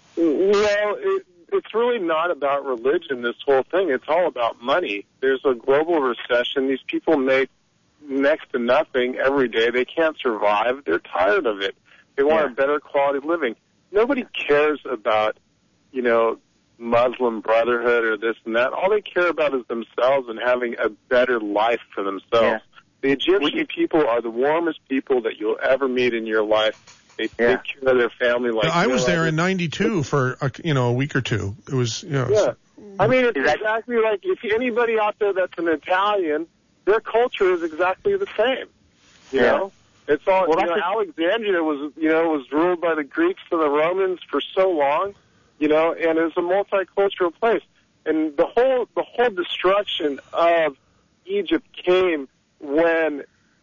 Well, it, it's really not about religion, this whole thing. It's all about money. There's a global recession. These people make next to nothing every day. They can't survive. They're tired of it. They want Yeah. a better quality of living. Nobody cares about, you know, Muslim Brotherhood or this and that. All they care about is themselves and having a better life for themselves. Yeah. The Egyptian people are the warmest people that you'll ever meet in your life. They Yeah. take care of their family like I no was there other. in ninety-two for a, you know a week or two. It was you know. Yeah. I mean, it's exactly like if anybody out there that's an Italian, their culture is exactly the same. You Yeah. know? It's all, Well, you know, that's a- Alexandria was, you know, was ruled by the Greeks and the Romans for so long, you know, and it's a multicultural place. And the whole, the whole destruction of Egypt came when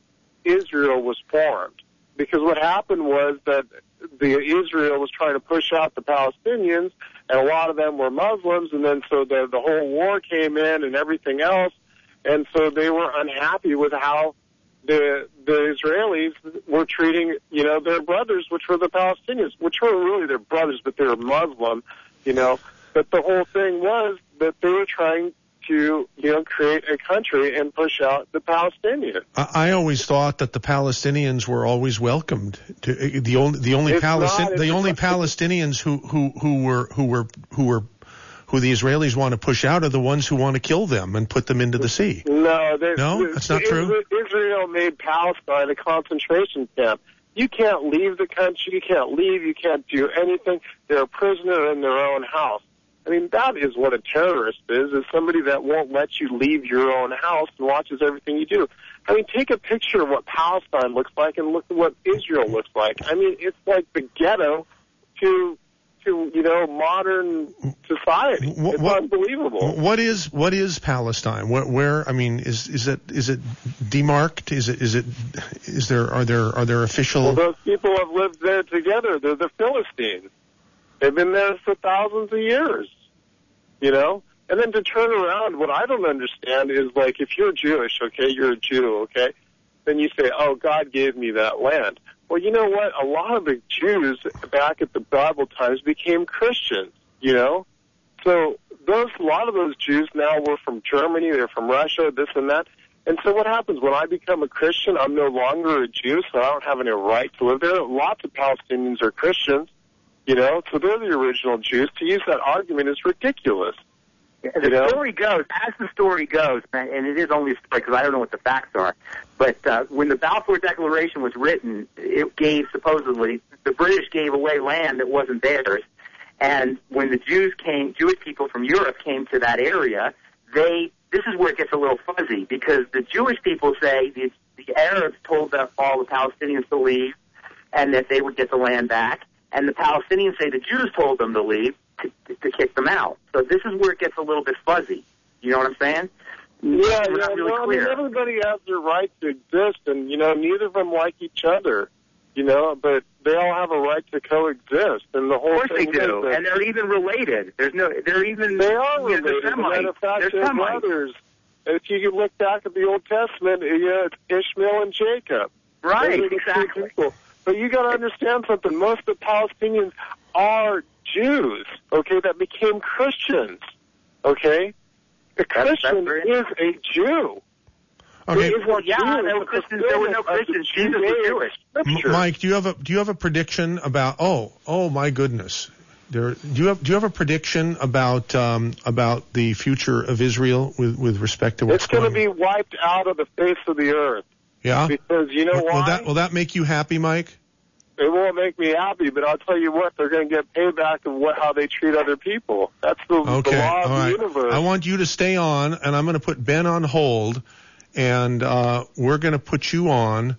Israel was formed. Because what happened was that the Israel was trying to push out the Palestinians, and a lot of them were Muslims, and then so the, the whole war came in and everything else, and so they were unhappy with how the the Israelis were treating, you know, their brothers, which were the Palestinians, which were really their brothers, but they were Muslim, you know. But the whole thing was that they were trying to, you know, create a country and push out the Palestinians. I, I always thought that the Palestinians were always welcomed. To, the only the only It's Palestin not, the it's only not. Palestinians who, who who were who were who were who the Israelis want to push out are the ones who want to kill them and put them into the sea. No, they, No? the- That's not the- true? Israel made Palestine a concentration camp. You can't leave the country. You can't leave. You can't do anything. They're a prisoner in their own house. I mean, that is what a terrorist is, is somebody that won't let you leave your own house and watches everything you do. I mean, take a picture of what Palestine looks like and look at what Israel looks like. I mean, it's like the ghetto to, to you know, modern society. What- It's what- unbelievable. What is what is Palestine? Where, where I mean, is is it is it demarked? Is it is it is there are there are there official? Well, those people have lived there together. They're the Philistines. They've been there for thousands of years, you know? And then to turn around, what I don't understand is, like, if you're Jewish, okay, you're a Jew, okay, then you say, oh, God gave me that land. Well, you know what? A lot of the Jews back at the Bible times became Christians, you know? So those, a lot of those Jews now were from Germany, they're from Russia, this and that. And so what happens when I become a Christian? I'm no longer a Jew, so I don't have any right to live there. Lots of Palestinians are Christians. You know, so they're the original Jews. To use that argument is ridiculous. The You know? story goes, as the story goes, and it is only a story because I don't know what the facts are, but uh, when the Balfour Declaration was written, it gave, supposedly, the British gave away land that wasn't theirs, and when the Jews came, Jewish people from Europe came to that area, they, this is where it gets a little fuzzy, because the Jewish people say the, the Arabs told the, all the Palestinians to leave, and that they would get the land back. And the Palestinians say the Jews told them to leave to, to, to kick them out. So this is where it gets a little bit fuzzy. You know what I'm saying? Yeah, It's yeah. not really Well, I clear. mean, everybody has their right to exist, and, you know, neither of them like each other, you know, but they all have a right to coexist. And the whole Of course they thing do, is that and they're even related. There's no, they're even they are you know, they're related. As a matter Semites. of fact, They're they're Semites. brothers. If you can look back at the Old Testament, you know, it's Ishmael and Jacob. Right, Those are the two exactly. people. But you got to understand something. Most of the Palestinians are Jews, okay, that became Christians, okay? A That's- that's Christian very is a Jew. Okay, There is Well, a yeah, Jew. there were It's a Christians. There were no fulfillment of the Christians. Jesus was Judaic Jewish. Scripture. M- Mike, do you have a do you have a prediction about? Oh, oh my goodness. There, do you have do you have a prediction about um, about the future of Israel with, with respect to what's It's going to going? be wiped out of the face of the earth. Yeah. Because you know will, why? will that will that make you happy, Mike? It won't make me happy, but I'll tell you what, they're going to get payback of what, how they treat other people. That's the, Okay. the law of All the right. universe. I want you to stay on, and I'm going to put Ben on hold, and uh, we're going to put you on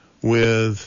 with.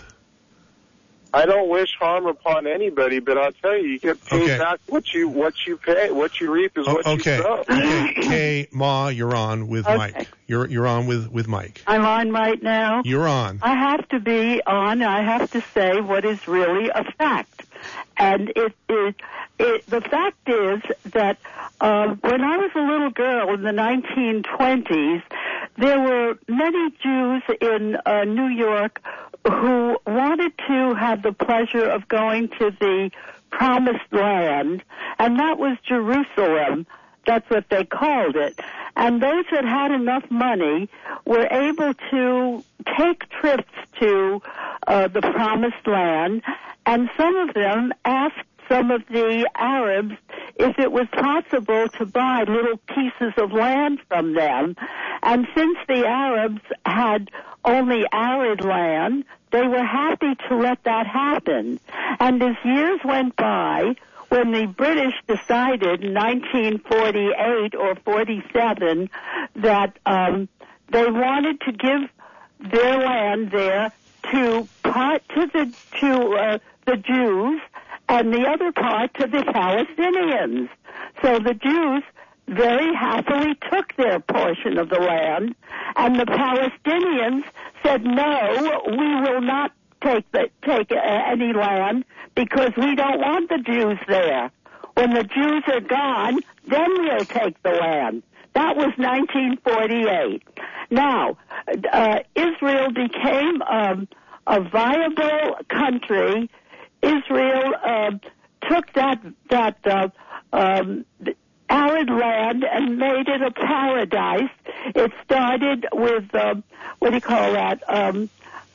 I don't wish harm upon anybody, but I'll tell you, you get paid Okay. back what you what you pay, what you reap is Oh, what okay. you sow. Okay. Kay, Ma, you're on with Okay. Mike. You're you're on with with Mike. I'm on right now. You're on. I have to be on. I have to say what is really a fact. And it is, it, the fact is that uh, when I was a little girl in the nineteen twenties, there were many Jews in uh, New York who wanted to have the pleasure of going to the Promised Land, and that was Jerusalem. That's what they called it. And those that had enough money were able to take trips to uh, the Promised Land, and some of them asked some of the Arabs if it was possible to buy little pieces of land from them. And since the Arabs had only arid land, they were happy to let that happen. And as years went by, when the British decided in nineteen forty-eight or forty-seven that um, they wanted to give their land there to part to the to uh, the Jews and the other part to the Palestinians. So the Jews very happily took their portion of the land, and the Palestinians said, no, we will not take the, take uh, any land because we don't want the Jews there. When the Jews are gone, then we'll take the land. That was nineteen forty-eight. Now, uh, Israel became um, a viable country. Israel uh, took that that uh, um, arid land and made it a paradise. It started with uh, what do you call that? Um,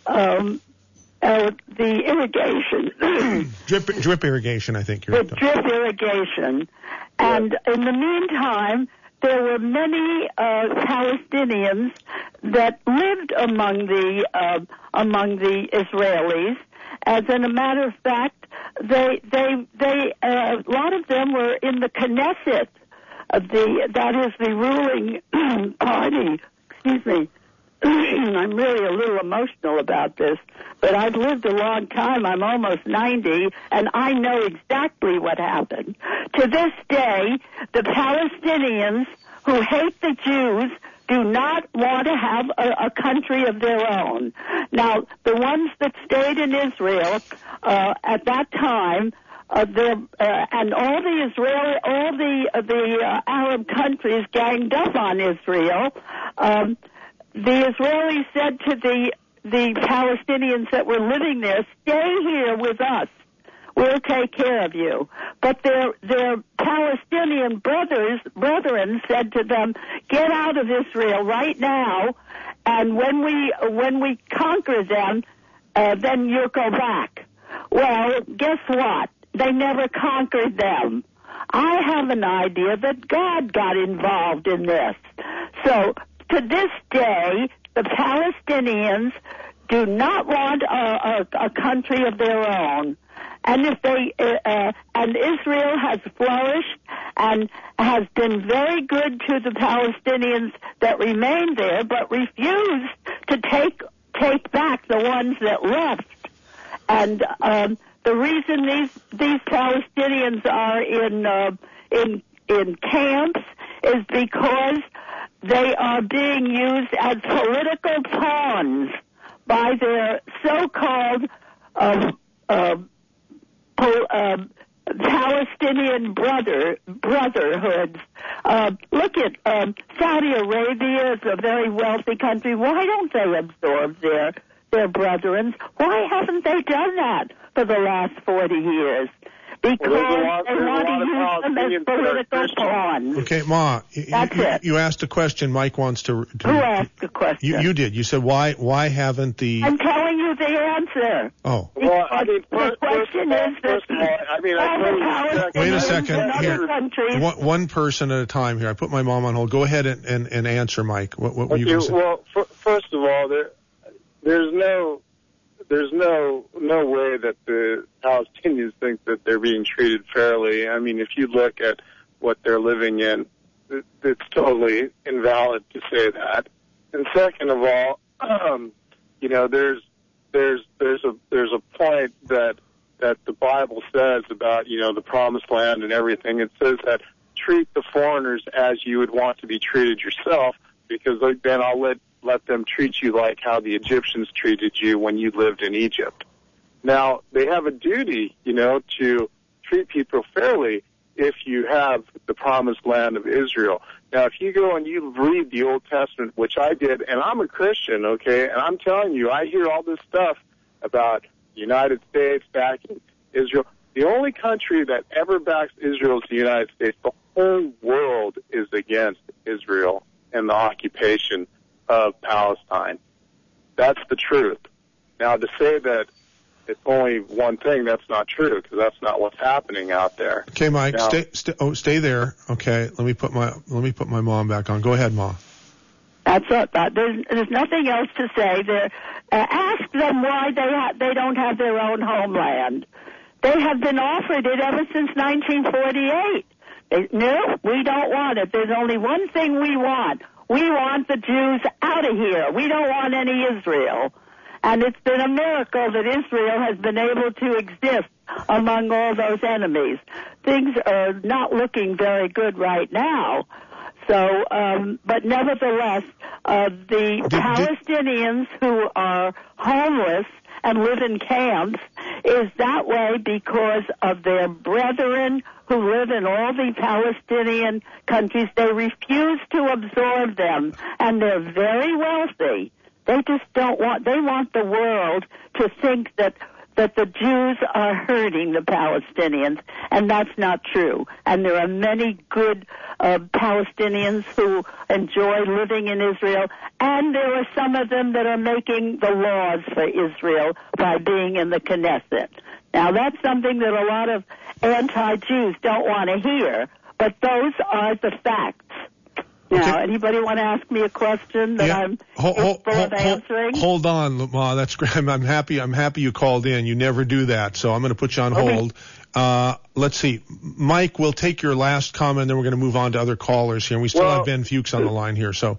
um, uh, the irrigation. drip drip irrigation, I think you're the drip irrigation, and in the meantime, there were many uh, Palestinians that lived among the uh, among the Israelis. As in a matter of fact, they they they uh, a lot of them were in the Knesset, of the that is the ruling party. Excuse me. I'm really a little emotional about this, but I've lived a long time. I'm almost ninety, and I know exactly what happened. To this day, the Palestinians who hate the Jews do not want to have a, a country of their own. Now, the ones that stayed in Israel uh, at that time, uh, uh, and all the Israeli, all the uh, the uh, Arab countries ganged up on Israel. Um, the Israelis said to the the Palestinians that were living there, "Stay here with us. We'll take care of you." But their their Palestinian brothers brethren said to them, "Get out of Israel right now, and when we when we conquer them, uh, then you'll go back." Well, guess what? They never conquered them. I have an idea that God got involved in this. So to this day, the Palestinians do not want a, a, a country of their own. And if they uh, uh, and Israel has flourished and has been very good to the Palestinians that remain there, but refused to take take back the ones that left. And um, the reason these these Palestinians are in uh, in in camps is because they are being used as political pawns by their so-called uh, uh, Uh, Palestinian brother brotherhoods. Uh, look at um, Saudi Arabia is a very wealthy country. Why don't they absorb their their brethren? Why haven't they done that for the last forty years? Because well, lot, they want to use them as political pawns. Okay, Ma, That's you, it. you asked a question. Mike wants to. to Who asked the question? You, you did. You said why why haven't the? I'm telling you the answer. Oh. Well, I mean, the first, question first, is that first of all, I mean, I wait a second. Here, one, one person at a time. Here, I put my mom on hold. Go ahead and, and, and answer, Mike. What, what were okay, you going to say? Well, f- first of all, there there's no. There's no no way that the Palestinians think that they're being treated fairly. I mean, if you look at what they're living in, it, it's totally invalid to say that. And second of all, um, you know, there's there's there's a there's a point that that the Bible says about, you know, the promised land and everything. It says that treat the foreigners as you would want to be treated yourself, because then I'll let let them treat you like how the Egyptians treated you when you lived in Egypt. Now, they have a duty, you know, to treat people fairly if you have the promised land of Israel. Now, if you go and you read the Old Testament, which I did, and I'm a Christian, okay, and I'm telling you, I hear all this stuff about the United States backing Israel. The only country that ever backs Israel is the United States. The whole world is against Israel and the occupation of Palestine. That's the truth. Now, to say that it's only one thing, that's not true, because that's not what's happening out there. Okay, Mike, Now, stay, stay, oh, stay there. Okay, let me put my let me put my mom back on. Go ahead, Ma. That's it. That, there's, there's nothing else to say. There, uh, ask them why they ha- they don't have their own homeland. They have been offered it ever since nineteen forty-eight. They, no, we don't want it. There's only one thing we want. We want the Jews out of here. We don't want any Israel. And it's been a miracle that Israel has been able to exist among all those enemies. Things are not looking very good right now. So, um, but nevertheless, uh, the did, Palestinians did, who are homeless and live in camps is that way because of their brethren who live in all the Palestinian countries. They refuse to absorb them, and they're very wealthy. They just don't want, they want the world to think that that the Jews are hurting the Palestinians, and that's not true. And there are many good uh, Palestinians who enjoy living in Israel, and there are some of them that are making the laws for Israel by being in the Knesset. Now, that's something that a lot of anti-Jews don't want to hear, but those are the facts. Now, okay. Anybody want to ask me a question that yeah. I'm hold, hold, capable of hold, answering? Hold on, Ma. That's great. I'm, I'm happy. I'm happy you called in. You never do that, so I'm going to put you on Okay. hold. Uh, let's see, Mike. We'll take your last comment, then we're going to move on to other callers here. And we still Well, have Ben Fuchs on the line here. So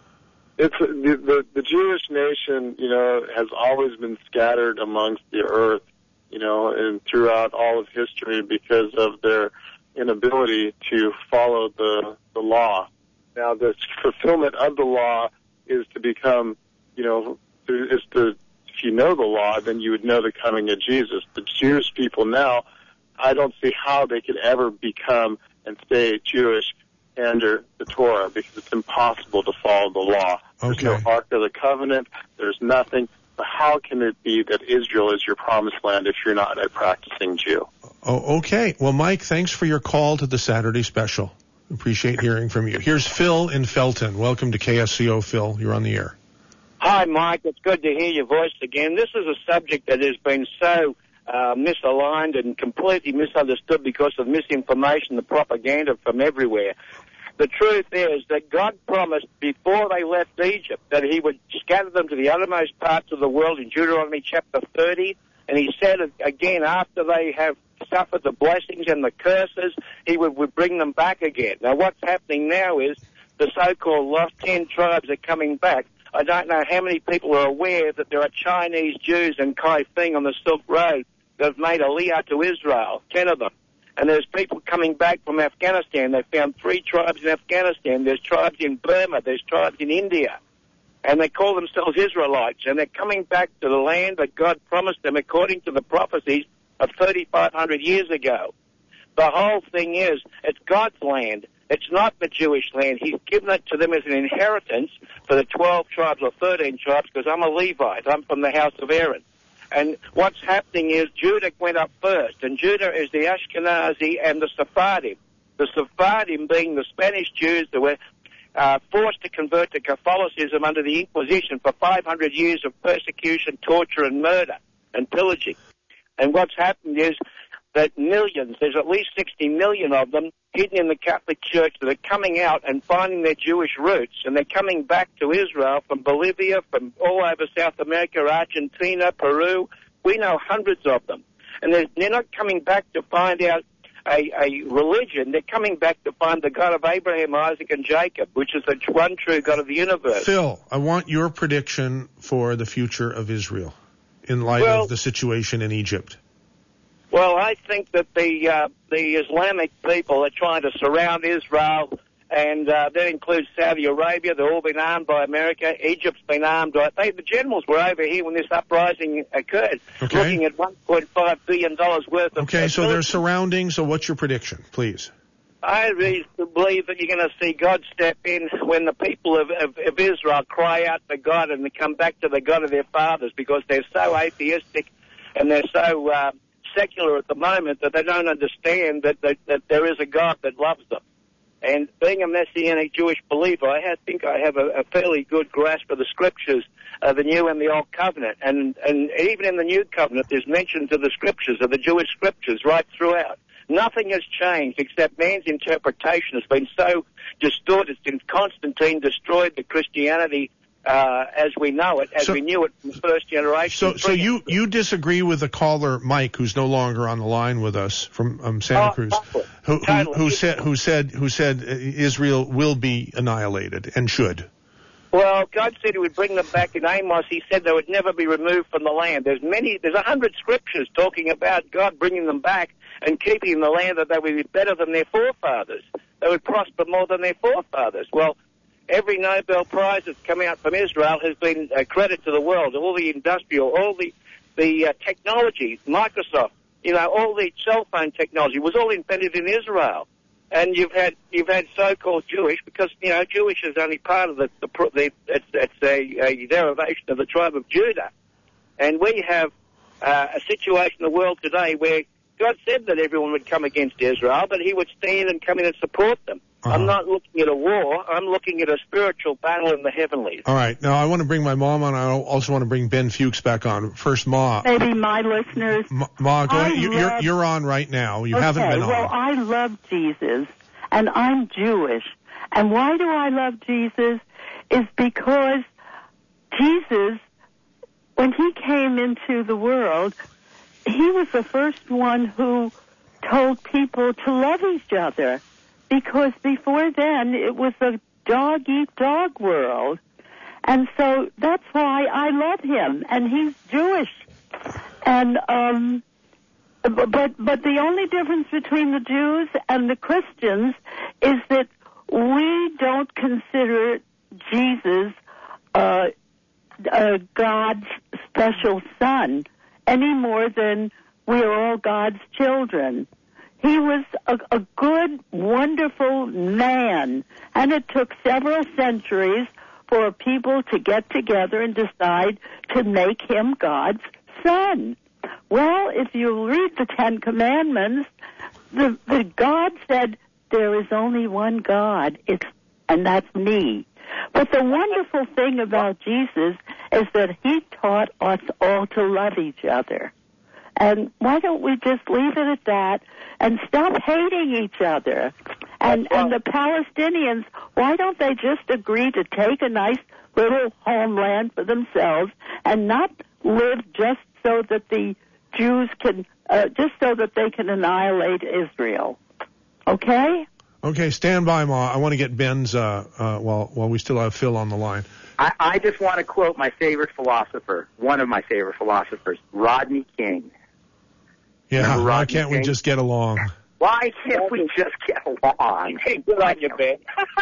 It's the, the the Jewish nation, you know, has always been scattered amongst the earth, you know, and throughout all of history because of their inability to follow the the law. Now, the fulfillment of the law is to become, you know, is to, if you know the law, then you would know the coming of Jesus. The Jewish people now, I don't see how they could ever become and stay Jewish under the Torah, because it's impossible to follow the law. There's Okay. no Ark of the Covenant. There's nothing. So how can it be that Israel is your promised land if you're not a practicing Jew? Oh, okay. Well, Mike, thanks for your call to the Saturday special. Appreciate hearing from you. Here's Phil in Felton. Welcome to K S C O, Phil. You're on the air. Hi, Mike. It's good to hear your voice again. This is a subject that has been so uh, misaligned and completely misunderstood because of misinformation and propaganda from everywhere. The truth is that God promised before they left Egypt that he would scatter them to the uttermost parts of the world in Deuteronomy chapter thirty. And he said again, after they have suffered the blessings and the curses, he would, would bring them back again. Now, what's happening now is the so-called lost ten tribes are coming back. I don't know how many people are aware that there are Chinese Jews in Kaifeng on the Silk Road that have made aliyah to Israel, ten of them. And there's people coming back from Afghanistan. They found three tribes in Afghanistan. There's tribes in Burma. There's tribes in India. And they call themselves Israelites. And they're coming back to the land that God promised them according to the prophecies of thirty-five hundred years ago. The whole thing is, it's God's land. It's not the Jewish land. He's given it to them as an inheritance for the twelve tribes or thirteen tribes, because I'm a Levite. I'm from the house of Aaron. And what's happening is Judah went up first, and Judah is the Ashkenazi and the Sephardim. The Sephardim being the Spanish Jews that were uh, forced to convert to Catholicism under the Inquisition for five hundred years of persecution, torture, and murder and pillaging. And what's happened is that millions, there's at least sixty million of them hidden in the Catholic Church that are coming out and finding their Jewish roots, and they're coming back to Israel from Bolivia, from all over South America, Argentina, Peru. We know hundreds of them. And they're, they're not coming back to find out a, a religion. They're coming back to find the God of Abraham, Isaac, and Jacob, which is the one true God of the universe. Phil, I want your prediction for the future of Israel in light Well, of the situation in Egypt. Well, I think that the uh, the Islamic people are trying to surround Israel, and uh, that includes Saudi Arabia. They've all been armed by America. Egypt's been armed by... They, the generals were over here when this uprising occurred, Okay. looking at one point five billion dollars worth of... Okay, so of they're surrounding. So what's your prediction, please? I really believe that you're going to see God step in when the people of, of, of Israel cry out to God and they come back to the God of their fathers, because they're so atheistic and they're so uh, secular at the moment that they don't understand that, that, that there is a God that loves them. And being a Messianic Jewish believer, I have, think I have a, a fairly good grasp of the Scriptures, uh, the New and the Old Covenant. And, and even in the New Covenant, there's mentions of the Scriptures, of the Jewish Scriptures, right throughout. Nothing has changed except man's interpretation has been so distorted since Constantine destroyed the Christianity uh, as we know it, as so, we knew it from the first generation. So, so you, you disagree with the caller, Mike, who's no longer on the line with us from um, Santa oh, Cruz, totally. who, who, Totally. who said who said who said Israel will be annihilated and should. Well, God said He would bring them back in Amos. He said they would never be removed from the land. There's many, there's a hundred scriptures talking about God bringing them back and keeping the land, that they would be better than their forefathers. They would prosper more than their forefathers. Well, every Nobel Prize that's come out from Israel has been a credit to the world. All the industrial, all the the uh, technology, Microsoft, you know, all the cell phone technology was all invented in Israel. And you've had you've had so-called Jewish, because you know Jewish is only part of the, the, the it's, it's a, a derivation of the tribe of Judah, and we have uh, a situation in the world today where God said that everyone would come against Israel, but He would stand and come in and support them. Uh-huh. I'm not looking at a war. I'm looking at a spiritual battle in the heavenlies. All right. Now, I want to bring my mom on. I also want to bring Ben Fuchs back on. First, Ma. Maybe my listeners. Ma, Ma go ahead. You, love... you're, you're on right now. You okay, haven't been on. Well, I love Jesus, and I'm Jewish. And why do I love Jesus? Is because Jesus, when He came into the world, He was the first one who told people to love each other. Because before then, it was a dog-eat-dog world. And so that's why I love Him. And He's Jewish. And, um, but, but the only difference between the Jews and the Christians is that we don't consider Jesus uh, uh, God's special son any more than we are all God's children. He was a, a good, wonderful man, and it took several centuries for people to get together and decide to make Him God's son. Well, if you read the Ten Commandments, the, the God said, there is only one God, it's, and that's me. But the wonderful thing about Jesus is that He taught us all to love each other. And why don't we just leave it at that and stop hating each other? And and the Palestinians, why don't they just agree to take a nice little homeland for themselves and not live just so that the Jews can, uh, just so that they can annihilate Israel? Okay? Okay, stand by, Ma. I want to get Ben's, uh, uh, while, while we still have Phil on the line. I, I just want to quote my favorite philosopher, one of my favorite philosophers, Rodney King. Yeah, why can't we just get along? Why can't we just get along? Hey, good on you, Ben.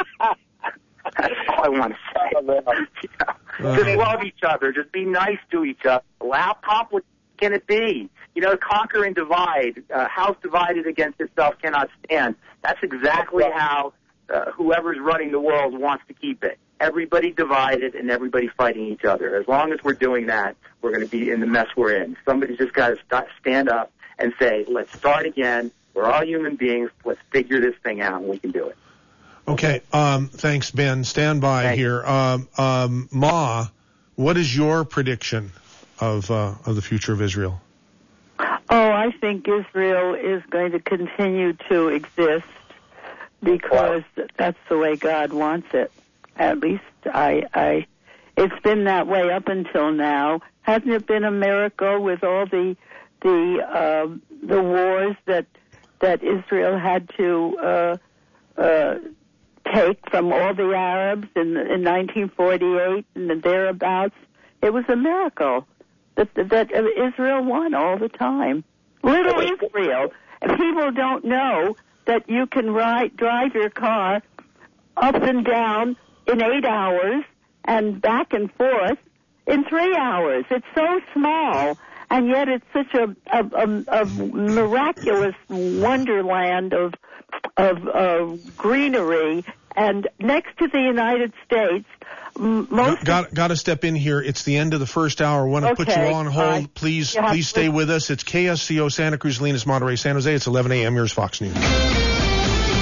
That's all I want to say. You know, just love each other. Just be nice to each other. How complicated can it be? You know, conquer and divide. Uh, house divided against itself cannot stand. That's exactly how uh, whoever's running the world wants to keep it. Everybody divided and everybody fighting each other. As long as we're doing that, we're going to be in the mess we're in. Somebody's just got to st- stand up and say, let's start again. We're all human beings. Let's figure this thing out, and we can do it. Okay. Um, thanks, Ben. Stand by Thanks. here. Um, um, Ma, what is your prediction of uh, of the future of Israel? Oh, I think Israel is going to continue to exist because that's the way God wants it. At least I, I, it's been that way up until now. Hasn't it been a miracle with all the the uh, the wars that that Israel had to uh, uh, take from all the Arabs in, in nineteen forty-eight and thereabouts? It was a miracle that that Israel won all the time. Little Israel. People don't know that you can ride drive your car up and down in eight hours and back and forth in three hours. It's so small, and yet it's such a, a, a, a miraculous wonderland of of uh, greenery. And next to the United States, m- most got got to step in here. It's the end of the first hour. I want to okay. put you on hold. Uh, please, yeah, please stay with us. It's K S C O Santa Cruz, Salinas, Monterey, San Jose. It's eleven a.m. Here's Fox News.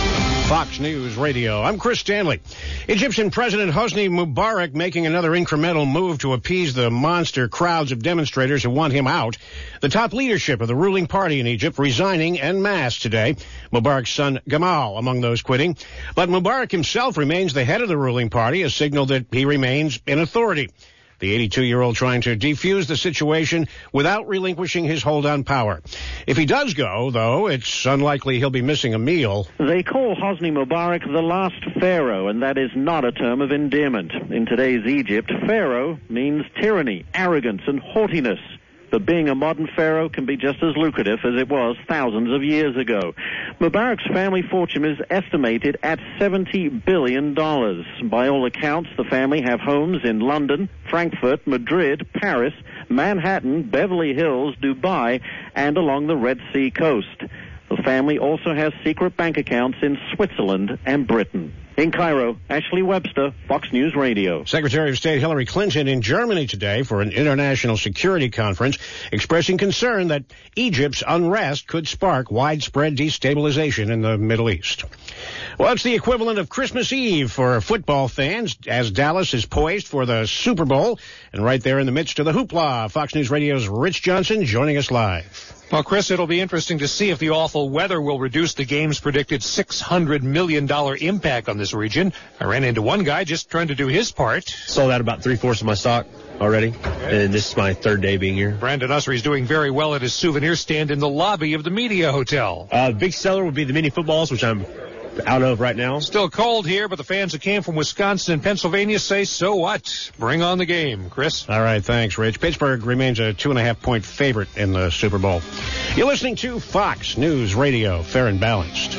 Fox News Radio. I'm Chris Stanley. Egyptian President Hosni Mubarak making another incremental move to appease the monster crowds of demonstrators who want him out. The top leadership of the ruling party in Egypt resigning en masse today. Mubarak's son Gamal among those quitting. But Mubarak himself remains the head of the ruling party, a signal that he remains in authority. The eighty-two-year-old trying to defuse the situation without relinquishing his hold on power. If he does go, though, it's unlikely he'll be missing a meal. They call Hosni Mubarak the last pharaoh, and that is not a term of endearment. In today's Egypt, pharaoh means tyranny, arrogance, and haughtiness. But being a modern pharaoh can be just as lucrative as it was thousands of years ago. Mubarak's family fortune is estimated at seventy billion dollars. By all accounts, the family have homes in London, Frankfurt, Madrid, Paris, Manhattan, Beverly Hills, Dubai, and along the Red Sea coast. The family also has secret bank accounts in Switzerland and Britain. In Cairo, Ashley Webster, Fox News Radio. Secretary of State Hillary Clinton in Germany today for an international security conference, expressing concern that Egypt's unrest could spark widespread destabilization in the Middle East. Well, it's the equivalent of Christmas Eve for football fans as Dallas is poised for the Super Bowl. And right there in the midst of the hoopla, Fox News Radio's Rich Johnson joining us live. Well, Chris, it'll be interesting to see if the awful weather will reduce the game's predicted six hundred million dollars impact on this region. I ran into one guy just trying to do his part. Sold out about three-fourths of my stock already, and this is my third day being here. Brandon Usry's doing very well at his souvenir stand in the lobby of the Media Hotel. Uh, the big seller would be the mini footballs, which I'm out of right now. Still cold here, but the fans that came from Wisconsin and Pennsylvania say, so what? Bring on the game, Chris. All right, thanks, Rich. Pittsburgh remains a two-and-a-half point favorite in the Super Bowl. You're listening to Fox News Radio, fair and balanced.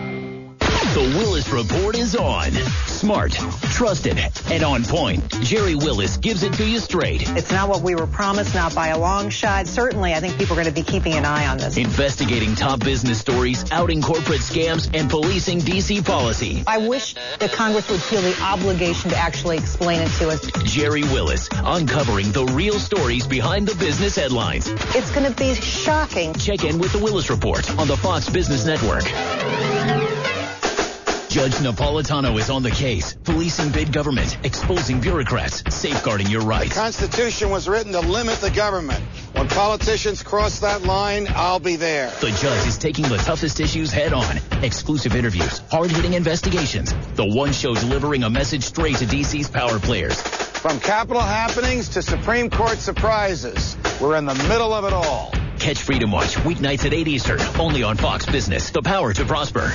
The Willis Report is on. Smart, trusted, and on point. Jerry Willis gives it to you straight. It's not what we were promised, not by a long shot. Certainly, I think people are going to be keeping an eye on this. Investigating top business stories, outing corporate scams, and policing D C policy. I wish that Congress would feel the obligation to actually explain it to us. Jerry Willis, uncovering the real stories behind the business headlines. It's going to be shocking. Check in with the Willis Report on the Fox Business Network. Judge Napolitano is on the case. Policing big government, exposing bureaucrats, safeguarding your rights. The Constitution was written to limit the government. When politicians cross that line, I'll be there. The judge is taking the toughest issues head on. Exclusive interviews, hard-hitting investigations. The one show delivering a message straight to D C's power players. From Capitol happenings to Supreme Court surprises, we're in the middle of it all. Catch Freedom Watch weeknights at eight Eastern, only on Fox Business. The power to prosper.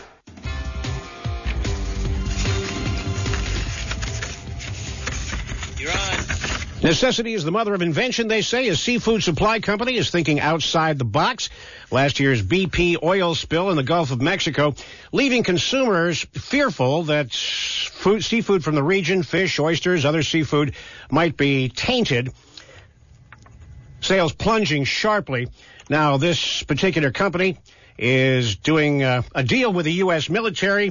Necessity is the mother of invention, they say. A seafood supply company is thinking outside the box. Last year's B P oil spill in the Gulf of Mexico, leaving consumers fearful that food, seafood from the region, fish, oysters, other seafood, might be tainted. Sales plunging sharply. Now, this particular company is doing uh, a deal with the U S military,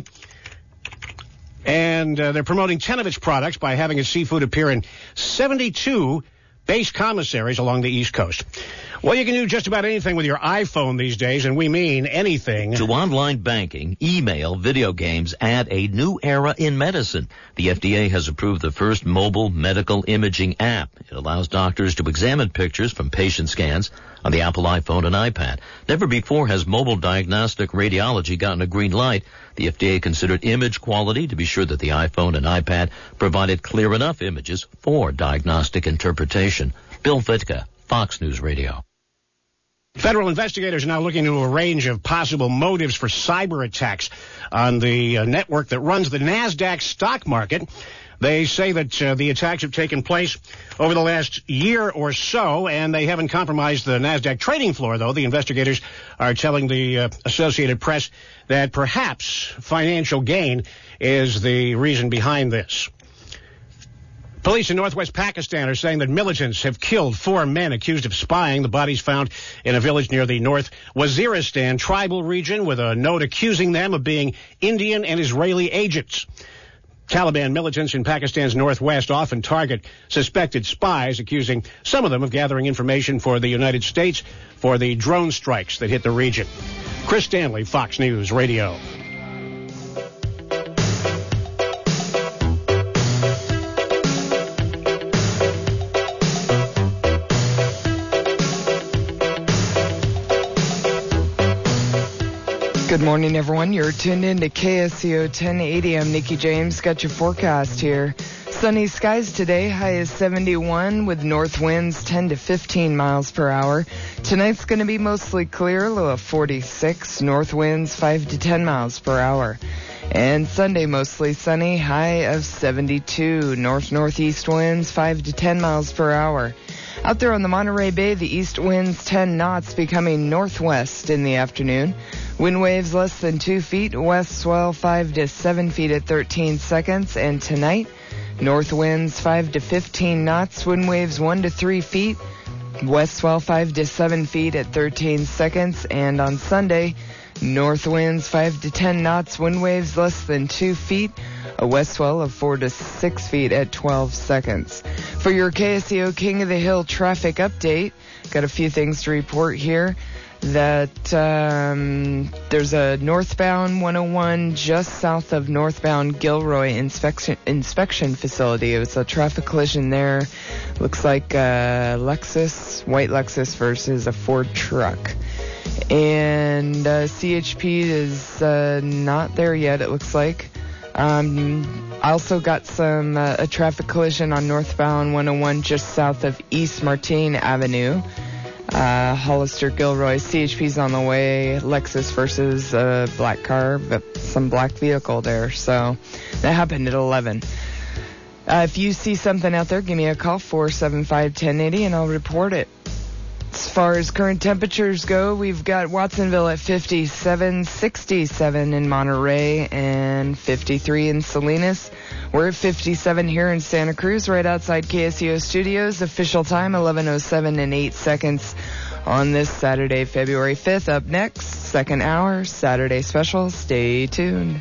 and uh, they're promoting ten of its products by having its seafood appear in seventy-two base commissaries along the East Coast. Well, you can do just about anything with your iPhone these days, and we mean anything. To online banking, email, video games add a new era in medicine. The F D A has approved the first mobile medical imaging app. It allows doctors to examine pictures from patient scans on the Apple iPhone and iPad. Never before has mobile diagnostic radiology gotten a green light. The F D A considered image quality to be sure that the iPhone and iPad provided clear enough images for diagnostic interpretation. Bill Fitka, Fox News Radio. Federal investigators are now looking into a range of possible motives for cyber attacks on the uh, network that runs the NASDAQ stock market. They say that uh, the attacks have taken place over the last year or so, and they haven't compromised the NASDAQ trading floor, though. The investigators are telling the uh, Associated Press that perhaps financial gain is the reason behind this. Police in northwest Pakistan are saying that militants have killed four men accused of spying. The bodies found in a village near the North Waziristan tribal region with a note accusing them of being Indian and Israeli agents. Taliban militants in Pakistan's northwest often target suspected spies, accusing some of them of gathering information for the United States for the drone strikes that hit the region. Chris Stanley, Fox News Radio. Good morning, everyone. You're tuned in to K S C O ten eighty. I'm Nikki James. Got your forecast here. Sunny skies today. High is seventy-one with north winds ten to fifteen miles per hour. Tonight's going to be mostly clear. Low of forty-six. North winds five to ten miles per hour. And Sunday mostly sunny. High of seventy-two. North-northeast winds five to ten miles per hour. Out there on the Monterey Bay, the east winds ten knots, becoming northwest in the afternoon. Wind waves less than two feet. West swell five to seven feet at thirteen seconds. And tonight, north winds five to fifteen knots. Wind waves one to three feet. West swell five to seven feet at thirteen seconds. And on Sunday, north winds five to ten knots. Wind waves less than two feet. A west swell of four to six feet at twelve seconds. For your K S C O King of the Hill traffic update, got a few things to report here. That um, there's a northbound one oh one just south of northbound Gilroy inspection inspection facility. It was a traffic collision there. Looks like a Lexus, white Lexus versus a Ford truck. And uh, C H P is uh, not there yet, it looks like. Um, I also got some uh, a traffic collision on northbound one oh one just south of East Martin Avenue. Uh, Hollister Gilroy, C H P's on the way. Lexus versus a black car, but some black vehicle there. So that happened at eleven. Uh, if you see something out there, give me a call, four seven five, one oh eight oh, and I'll report it. As far as current temperatures go, we've got Watsonville at fifty-seven, sixty-seven in Monterey, and fifty-three in Salinas. We're at fifty-seven here in Santa Cruz, right outside K S C O Studios. Official time, eleven oh seven and eight seconds on this Saturday, February fifth. Up next, second hour, Saturday special. Stay tuned.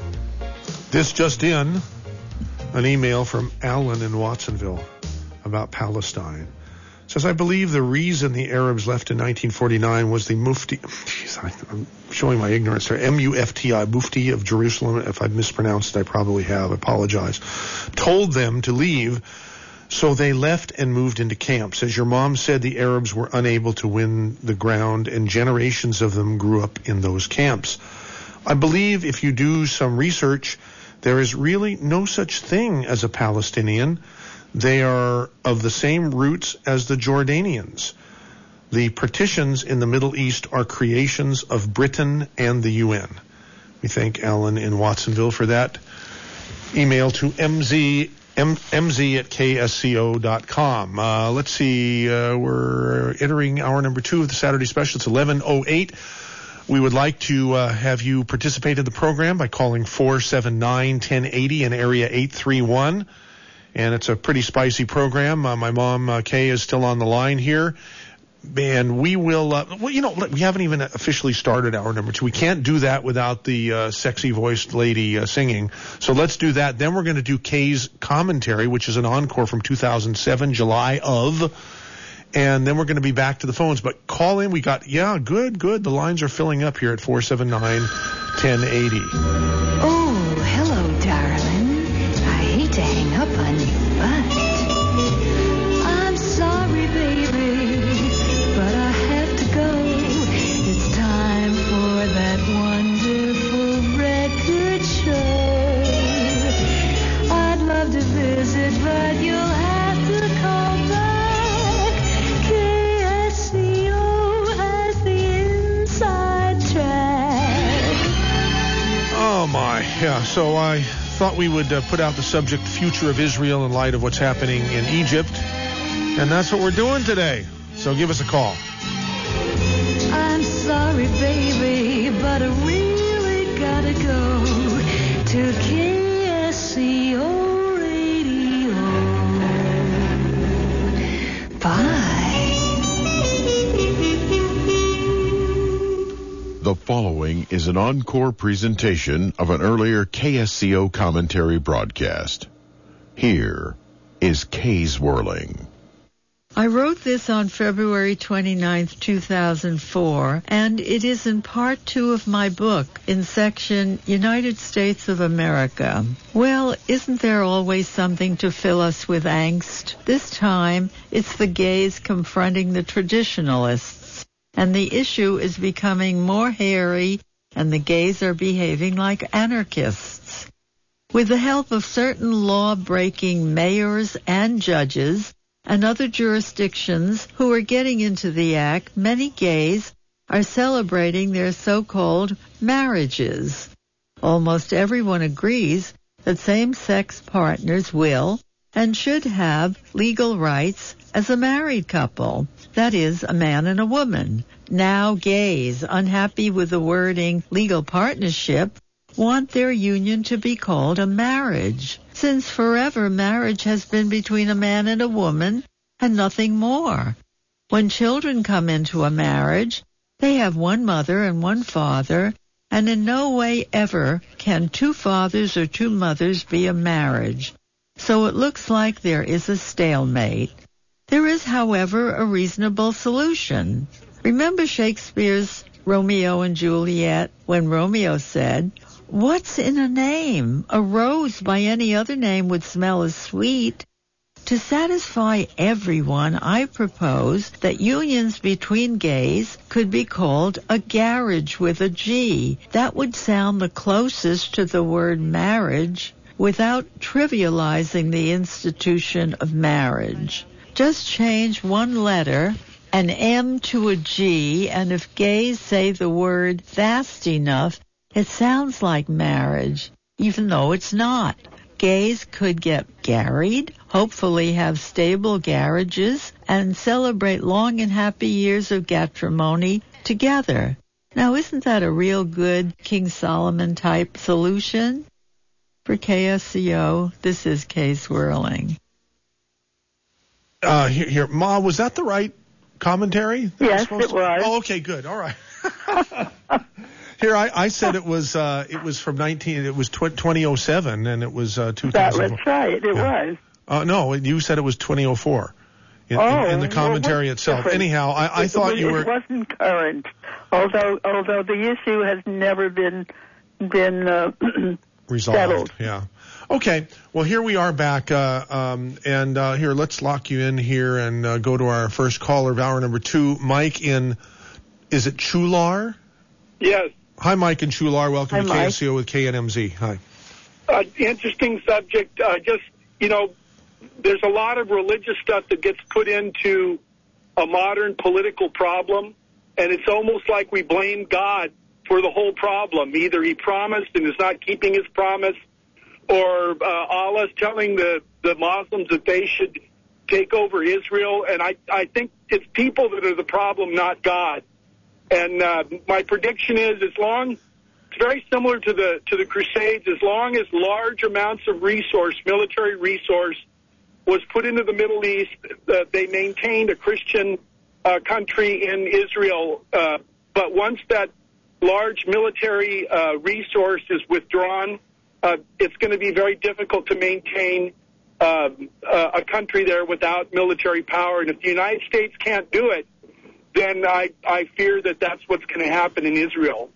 This just in, an email from Alan in Watsonville about Palestine. Says, I believe the reason the Arabs left in nineteen forty-nine was the Mufti, geez, I, I'm showing my ignorance there, M U F T I, Mufti of Jerusalem. If I've mispronounced it, I probably have. I apologize. Told them to leave, so they left and moved into camps. As your mom said, the Arabs were unable to win the ground, and generations of them grew up in those camps. I believe if you do some research, there is really no such thing as a Palestinian. They are of the same roots as the Jordanians. The partitions in the Middle East are creations of Britain and the U N. We thank Alan in Watsonville for that. Email to mz, m, mz at k s c o dot com. Uh, let's see, uh, we're entering hour number two of the Saturday special. It's eleven oh eight. We would like to uh, have you participate in the program by calling four seven nine, one oh eight oh in area eight three one. And it's a pretty spicy program. Uh, my mom, uh, Kay, is still on the line here. And we will, uh, well, you know, we haven't even officially started hour number two. We can't do that without the uh, sexy-voiced lady uh, singing. So let's do that. Then we're going to do Kay's commentary, which is an encore from two thousand seven, July of. And then we're going to be back to the phones. But call in. We got, yeah, good, good. The lines are filling up here at four seven nine, one oh eight oh. Oh, hello, darling. To hang up on you, but I'm sorry, baby, but I have to go. It's time for that wonderful record show. I'd love to visit, but you'll have to call back. K S C O has the inside track. Oh my, yeah, so I thought we would uh, put out the subject future of Israel in light of what's happening in Egypt, and that's what we're doing today. So give us a call. I'm sorry, baby, but I really gotta go to K S C O Radio. Bye. The following is an encore presentation of an earlier K S C O commentary broadcast. Here is Kay's Whirling. I wrote this on February twenty-ninth, two thousand four, and it is in part two of my book in section United States of America. Well, isn't there always something to fill us with angst? This time, it's the gays confronting the traditionalists, and the issue is becoming more hairy and the gays are behaving like anarchists. With the help of certain law-breaking mayors and judges and other jurisdictions who are getting into the act, many gays are celebrating their so-called marriages. Almost everyone agrees that same-sex partners will and should have legal rights as a married couple, that is, a man and a woman. Now gays, unhappy with the wording legal partnership, want their union to be called a marriage, since forever marriage has been between a man and a woman and nothing more. When children come into a marriage, they have one mother and one father, and in no way ever can two fathers or two mothers be a marriage. So it looks like there is a stalemate. There is, however, a reasonable solution. Remember Shakespeare's Romeo and Juliet, when Romeo said, "What's in a name? A rose by any other name would smell as sweet." To satisfy everyone, I propose that unions between gays could be called a garage with a G. That would sound the closest to the word marriage without trivializing the institution of marriage. Just change one letter, an M to a G, and if gays say the word fast enough, it sounds like marriage, even though it's not. Gays could get garried, hopefully have stable garages, and celebrate long and happy years of matrimony together. Now, isn't that a real good King Solomon type solution? For K S C O, this is Kay Swirling. Uh, here, here, Ma, was that the right commentary? Yes, it to... was. Oh, okay, good. All right. Here, I, I said it was uh, it was from nineteen. It was tw- twenty oh seven, and it was uh, two thousand. That was right. It yeah. was. Uh, no, you said it was twenty oh four. In, oh, in, in the commentary well, itself. Different? Anyhow, I, I it, thought it, you it were. It wasn't current, although although the issue has never been been uh, resolved. Settled. Yeah. Okay. Well, here we are back, uh, um, and uh, here let's lock you in here and uh, go to our first caller of hour number two, Mike in. Is it Chular? Yes. Hi, Mike in Chular. Welcome Hi, to Mike. K S C O with K N M Z. Hi. Uh, interesting subject. Uh, just, you know, there's a lot of religious stuff that gets put into a modern political problem, and it's almost like we blame God for the whole problem. Either he promised and is not keeping his promise, or uh, Allah's telling the, the Muslims that they should take over Israel. And I, I think it's people that are the problem, not God. And uh, my prediction is, as long, it's very similar to the to the Crusades, as long as large amounts of resource, military resource, was put into the Middle East, uh, they maintained a Christian uh, country in Israel. Uh, but once that large military uh, resource is withdrawn, uh, it's going to be very difficult to maintain uh, uh, a country there without military power. And if the United States can't do it, then I, I fear that that's what's going to happen in Israel.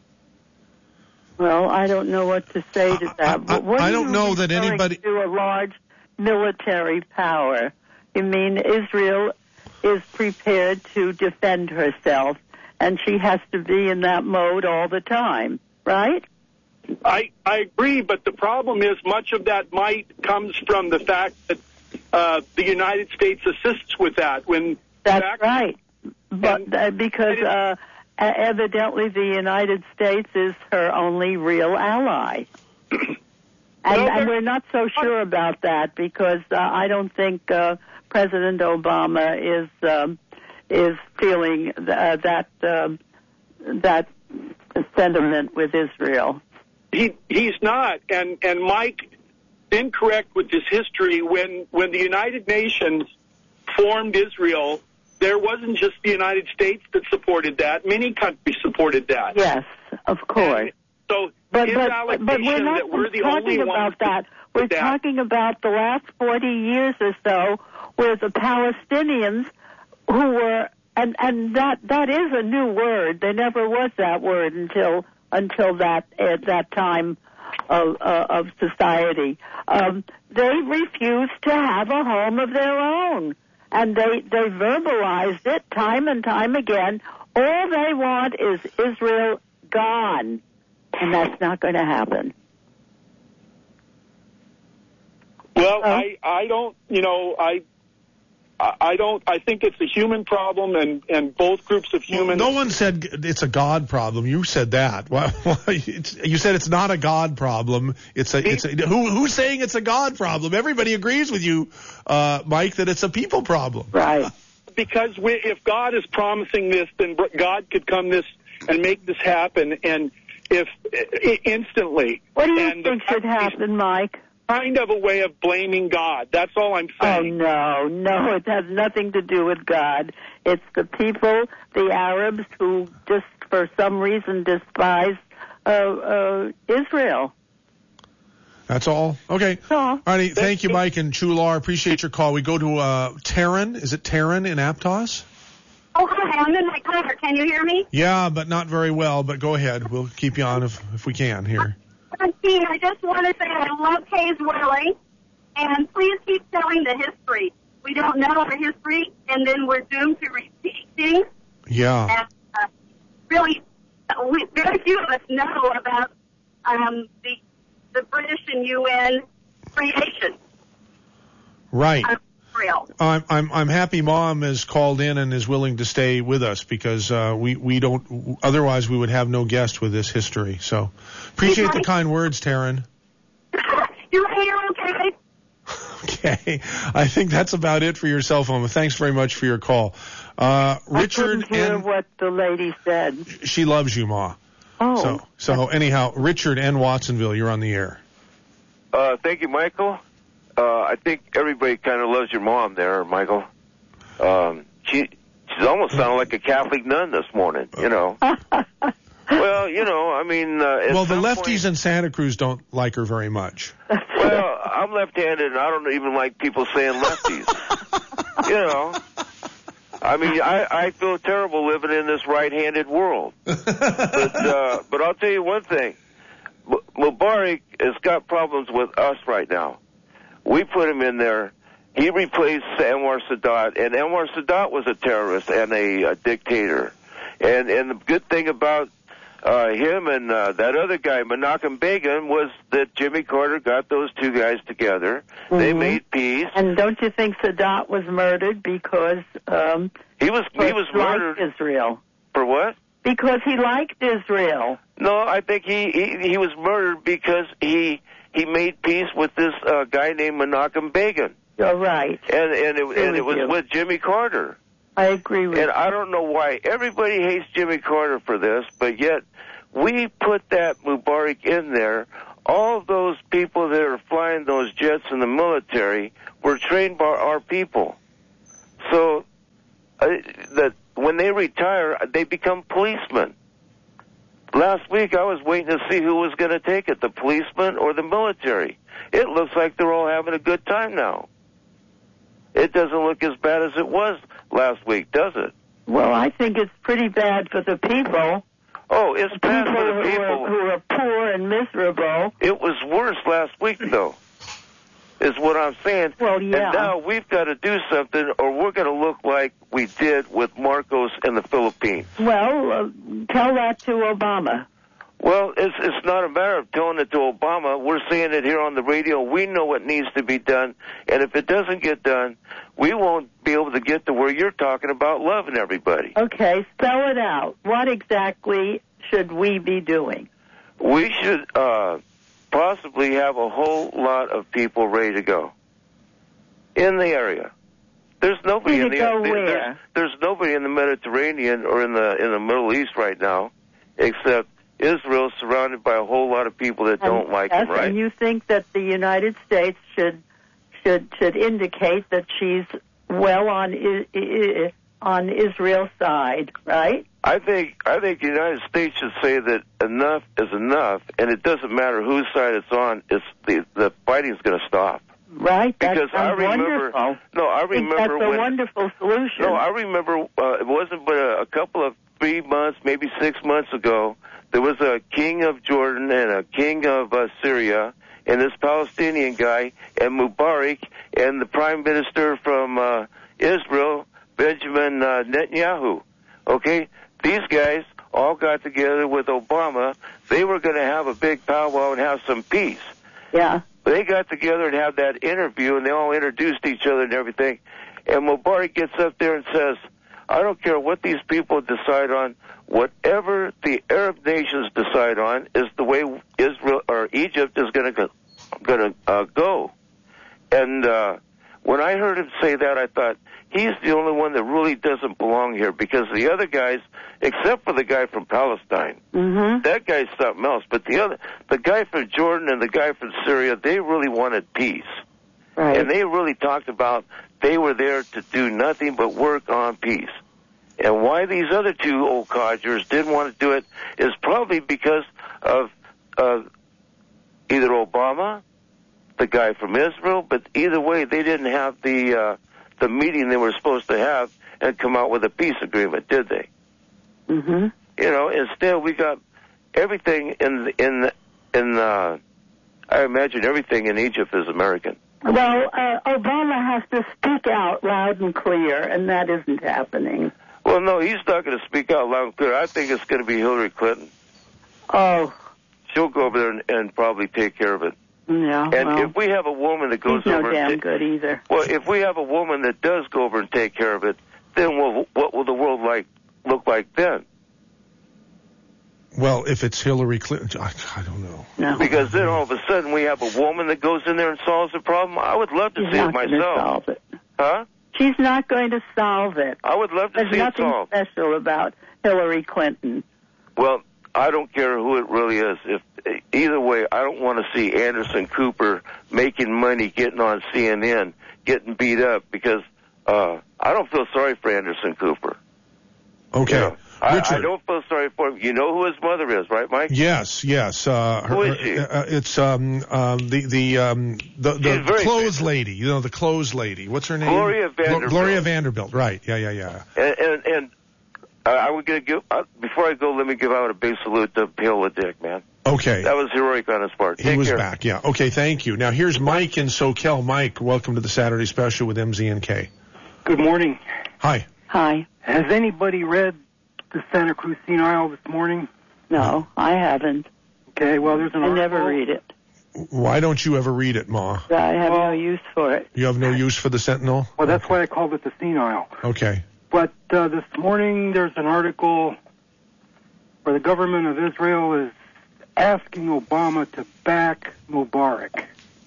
Well, I don't know what to say to that. But what I are don't you know that referring anybody- to a large military power. You mean Israel is prepared to defend herself, and she has to be in that mode all the time, right? I, I agree, but the problem is much of that might comes from the fact that uh, the United States assists with that. When That's fact, right. But uh, because uh, evidently the United States is her only real ally. and, and we're not so sure about that because uh, I don't think uh, President Obama is um, is feeling th- uh, that um, that sentiment with Israel. He he's not, and and Mike, incorrect with his history. When when the United Nations formed Israel, there wasn't just the United States that supported that. Many countries supported that. Yes, of course. And so but, his but, allegation but we're not that we're the talking only about ones that. We're that. talking about the last forty years or so, where the Palestinians, who were, and and that that is a new word. There never was that word until until that at that time of uh, of society. Um, they refused to have a home of their own, and they they verbalized it time and time again. All they want is Israel gone. And that's not going to happen. Well, I, I don't, you know, I, I don't, I think it's a human problem, and, and both groups of humans. Well, no one said it's a God problem. You said that. Well, it's, you said it's not a God problem. It's a, it's a, who, who's saying it's a God problem? Everybody agrees with you, uh, Mike, that it's a people problem. Right. Because we, if God is promising this, then God could come this and make this happen, and if I, instantly. What do you and think should happen, Mike? Kind of a way of blaming God. That's all I'm saying. Oh, no, no, it has nothing to do with God. It's the people, the Arabs, who just for some reason despise uh, uh, Israel. That's all? Okay. All righty. Thank you, Mike and Chular. Appreciate your call. We go to uh, Taryn. Is it Taryn in Aptos? Oh, hi. I'm in my car. Can you hear me? Yeah, but not very well. But go ahead. We'll keep you on if, if we can here. Gene, I just want to say I love Hayes Whirling, and please keep telling the history. We don't know our history, and then we're doomed to repeat things. Yeah. And, uh, really, we, very few of us know about um, the the British and U N creation. Right. of Israel. I'm I'm I'm happy Mom has called in and is willing to stay with us because uh, we we don't otherwise we would have no guest with this history. So appreciate the kind words, Taryn. You're here, okay? Okay, I think that's about it for your cell phone. Thanks very much for your call, uh, Richard. I couldn't hear and what the lady said. She loves you, Ma. Oh. So so anyhow, Richard and Watsonville, you're on the air. Uh, thank you, Michael. Uh, I think everybody kind of loves your mom there, Michael. Um, she she's almost sounded like a Catholic nun this morning, you know. Well, you know, I mean... Uh, Well, the lefties point, in Santa Cruz don't like her very much. Well, I'm left-handed, and I don't even like people saying lefties. You know. I mean, I, I feel terrible living in this right-handed world. But, uh, but I'll tell you one thing. M- Mubarak has got problems with us right now. We put him in there. He replaced Anwar Sadat, and Anwar Sadat was a terrorist and a, a dictator. And and the good thing about uh, him and uh, that other guy, Menachem Begin, was that Jimmy Carter got those two guys together. Mm-hmm. They made peace. And don't you think Sadat was murdered because um, he was he was murdered Israel? For what? Because he liked Israel. No, I think he he, he was murdered because he. He made peace with this uh, guy named Menachem Begin. You're right. And and it, and it was you. with Jimmy Carter. I agree with and you. And I don't know why everybody hates Jimmy Carter for this, but yet we put that Mubarak in there. All of those people that are flying those jets in the military were trained by our people. So uh, that when they retire, they become policemen. Last week, I was waiting to see who was going to take it, the policeman or the military. It looks like they're all having a good time now. It doesn't look as bad as it was last week, does it? Well, I think it's pretty bad for the people. Oh, it's the bad people for the who people. Are, who are poor and miserable. It was worse last week, though, is what I'm saying. Well, yeah. And now we've got to do something, or we're going to look like we did with Marcos in the Philippines. Well, uh, tell that to Obama. Well, it's it's not a matter of telling it to Obama. We're saying it here on the radio. We know what needs to be done, and if it doesn't get done, we won't be able to get to where you're talking about loving everybody. Okay, spell it out. What exactly should we be doing? We should uh, possibly have a whole lot of people ready to go in the area. There's nobody in the go there's, where? there's nobody in the Mediterranean or in the in the Middle East right now, except Israel, surrounded by a whole lot of people that and, don't like yes, him. Right? And you think that the United States should should should indicate that she's well on I, I, on Israel's side, right? I think I think the United States should say that enough is enough, and it doesn't matter whose side it's on. It's the the fighting's going to stop. Right, that because I remember. Wonderful. No, I remember that's a when, wonderful solution. No, I remember. Uh, it wasn't but a, a couple of three months, maybe six months ago. There was a king of Jordan and a king of uh, Syria, and this Palestinian guy, and Mubarak, and the prime minister from uh, Israel, Benjamin uh, Netanyahu. Okay, these guys all got together with Obama. They were going to have a big powwow and have some peace. Yeah. They got together and had that interview, and they all introduced each other and everything. And Mubarak gets up there and says, I don't care what these people decide on. Whatever the Arab nations decide on is the way Israel or Egypt is going to going to uh, go. And uh, when I heard him say that, I thought he's the only one that really doesn't belong here, because the other guys, except for the guy from Palestine, mm-hmm. that guy's something else. But the other, the guy from Jordan and the guy from Syria, they really wanted peace, right. and they really talked about they were there to do nothing but work on peace. And why these other two old codgers didn't want to do it is probably because of uh, either Obama, the guy from Israel, but either way, they didn't have the uh, the meeting they were supposed to have and come out with a peace agreement, did they? Mm-hmm. You know, instead we got everything in in in. Uh, I imagine everything in Egypt is American. Well, uh, Obama has to speak out loud and clear, and that isn't happening. Well, no, he's not going to speak out loud and clear. I think it's going to be Hillary Clinton. Oh. She'll go over there and, and probably take care of it. Yeah. And well, if we have a woman that goes he's no over, damn and ta- good either. Well, if we have a woman that does go over and take care of it, then we'll, what will the world like look like then? Well, if it's Hillary Clinton, I, I don't know. No. Because then all of a sudden we have a woman that goes in there and solves the problem. I would love to She's see not it gonna myself. solve it. Huh? She's not going to solve it. I would love to There's see it nothing solved. special about Hillary Clinton. Well, I don't care who it really is. If either way, I don't want to see Anderson Cooper making money, getting on C N N, getting beat up, because uh, I don't feel sorry for Anderson Cooper. Okay. You know, I, Richard. I don't feel sorry for him. You know who his mother is, right, Mike? Yes, yes. Uh, her, Who is she? Uh, it's um, um, the the um, the, the She's very clothes lady. You know, the clothes lady. What's her name? Gloria Glo- Vanderbilt. Gloria Vanderbilt. Right. Yeah, yeah, yeah. And and, and uh, I would gonna give uh, before I go. Let me give out a big salute to Pale Dick, man. Okay. That was heroic on his part. He Take was care. back. Yeah. Okay. Thank you. Now here's Mike in SoCal. Mike, welcome to the Saturday Special with M Z N K. Good morning. Hi. Hi. Has anybody read the Santa Cruz Senile this morning? No, I haven't. Okay, well, there's an I article. never read it. Why don't you ever read it, Ma? I have no use for it. You have no use for the Sentinel? Well, that's why I called it the Senile. Okay. But uh, this morning there's an article where the government of Israel is asking Obama to back Mubarak.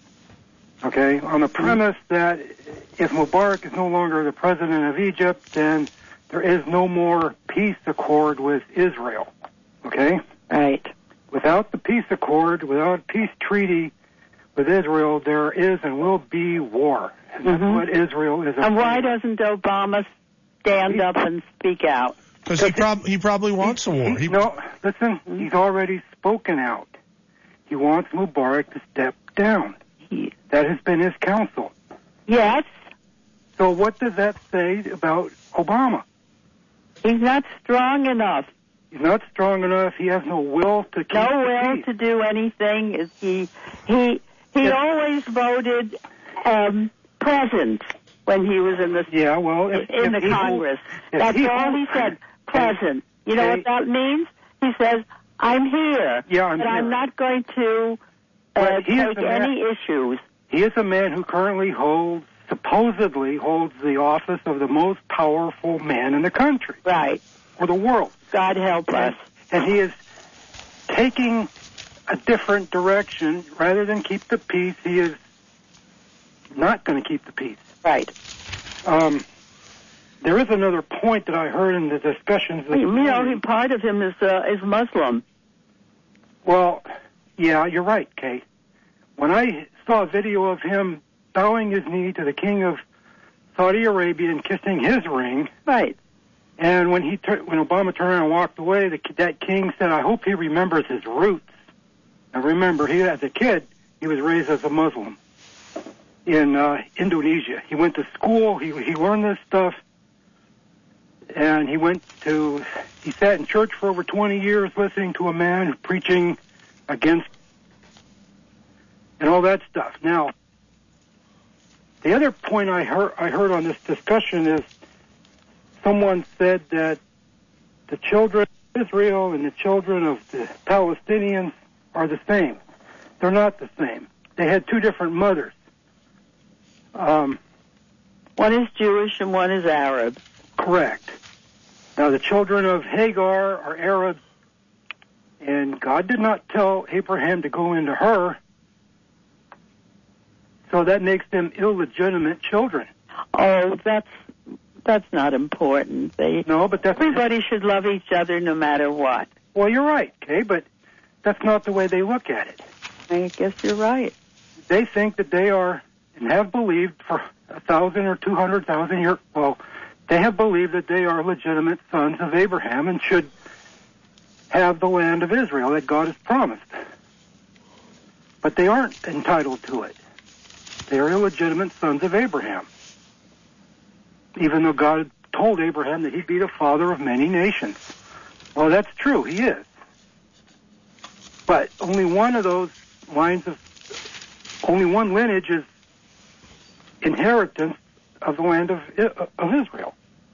Okay, on the premise that if Mubarak is no longer the president of Egypt, then there is no more peace accord with Israel. Okay? Right. Without the peace accord, without a peace treaty with Israel, there is and will be war. And that's Mhm. what Israel is. And why afraid of. doesn't Obama stand up and speak out? Because he, prob- he probably wants a war. He, no, listen, he's already spoken out. He wants Mubarak to step down. He, that has been his counsel. Yes. So what does that say about Obama? He's not strong enough. He's not strong enough. He has no will to keep No the will peace. to do anything. Is he? He he Yeah. always voted um, present when he was in the yeah. Well, if, in if the he Congress. holds- if That's he all he holds- said. Present. You know Okay. what that means? He says, "I'm here, Yeah, I'm but here." I'm not going to uh, But he is take a man- any issues." He is a man who currently holds, supposedly holds the office of the most powerful man in the country. Right. Or the world. God help us. And he is taking a different direction. Rather than keep the peace, he is not going to keep the peace. Right. Um, there is another point that I heard in the discussions this You know, morning. he, part of him is uh, is Muslim. Well, yeah, you're right, Kay. When I saw a video of him bowing his knee to the king of Saudi Arabia and kissing his ring, right? And when he tur- when Obama turned around and walked away, the, that king said, "I hope he remembers his roots." Now, remember, he as a kid he was raised as a Muslim in uh, Indonesia. He went to school. He he learned this stuff, and he went to he sat in church for over twenty years, listening to a man preaching against and all that stuff. Now, the other point I heard I heard on this discussion is someone said that the children Israel and the children of the Palestinians are the same. They're not the same. They had two different mothers. Um, one is Jewish and one is Arab. Correct. Now, the children of Hagar are Arabs, and God did not tell Abraham to go into her, so that makes them illegitimate children. Oh, that's that's not important. They, no, but that's... Everybody should love each other no matter what. Well, you're right, Kay, but that's not the way they look at it. I guess you're right. They think that they are, and have believed for a thousand or two hundred thousand years, well, they have believed that they are legitimate sons of Abraham and should have the land of Israel that God has promised. But they aren't entitled to it. They are illegitimate sons of Abraham, even though God told Abraham that he'd be the father of many nations. Well, that's true, he is. But only one of those lines of, only one lineage is inheritance of the land of, of Israel.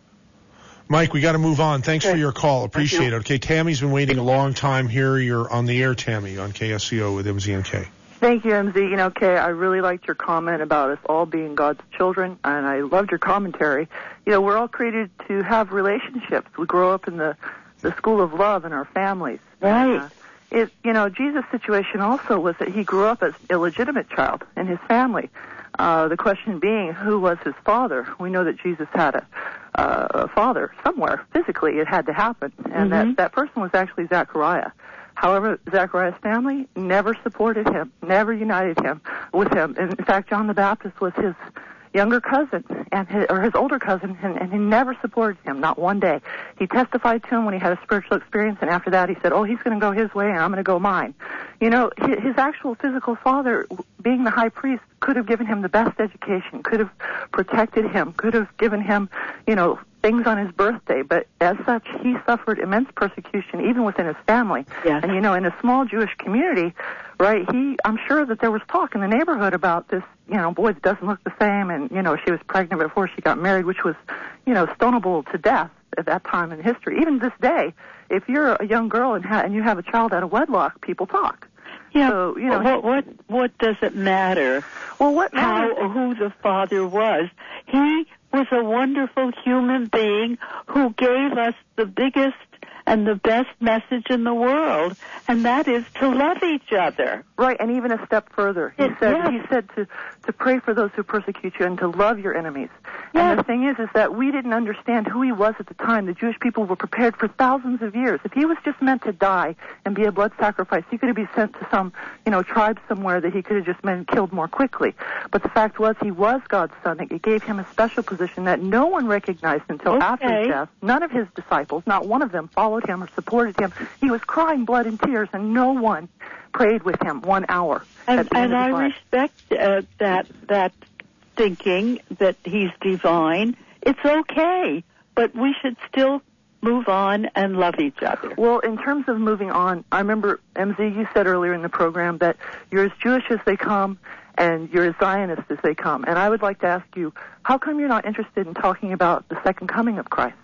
Mike, we got to move on. Thanks okay. for your call. Appreciate you. it. Okay, Tammy's been waiting a long time here. You're on the air, Tammy, on K S C O with M Z and K. Thank you, M Z. You know, Kay, I really liked your comment about us all being God's children, and I loved your commentary. You know, we're all created to have relationships. We grow up in the, the school of love in our families. Right. And, uh, it, you know, Jesus' situation also was that he grew up as an illegitimate child in his family. Uh, the question being, who was his father? We know that Jesus had a, uh, a father somewhere. Physically, it had to happen. And mm-hmm. that, that person was actually Zechariah. However, Zechariah's family never supported him, never united him with him. In fact, John the Baptist was his younger cousin, and his, or his older cousin, and, and he never supported him, not one day. He testified to him when he had a spiritual experience, and after that he said, oh, he's going to go his way, and I'm going to go mine. You know, his, his actual physical father, being the high priest, could have given him the best education, could have protected him, could have given him, you know, things on his birthday, but as such, he suffered immense persecution even within his family. Yes. And, you know, in a small Jewish community, right, he, I'm sure that there was talk in the neighborhood about this, you know, boy that doesn't look the same, and, you know, she was pregnant before she got married, which was, you know, stonable to death at that time in history. Even this day, if you're a young girl and, ha- and you have a child out of wedlock, people talk. Yeah, so, you know, what what what does it matter? Well, what matters? How who the father was? He was a wonderful human being who gave us the biggest and the best message in the world, and that is to love each other. Right, and even a step further. He It, said yes. he said to to pray for those who persecute you and to love your enemies. Yes. And the thing is, is that we didn't understand who he was at the time. The Jewish people were prepared for thousands of years. If he was just meant to die and be a blood sacrifice, he could have been sent to some, you know, tribe somewhere that he could have just been killed more quickly. But the fact was, he was God's son. It gave him a special position that no one recognized until Okay. after his death. None of his disciples, not one of them, followed him or supported him. He was crying blood and tears, and no one prayed with him one hour. And, and I respect uh, that that thinking that he's divine. It's okay, but we should still move on and love each other. Well, in terms of moving on, I remember, M Z, you said earlier in the program that you're as Jewish as they come and you're as Zionist as they come. And I would like to ask you, how come you're not interested in talking about the second coming of Christ?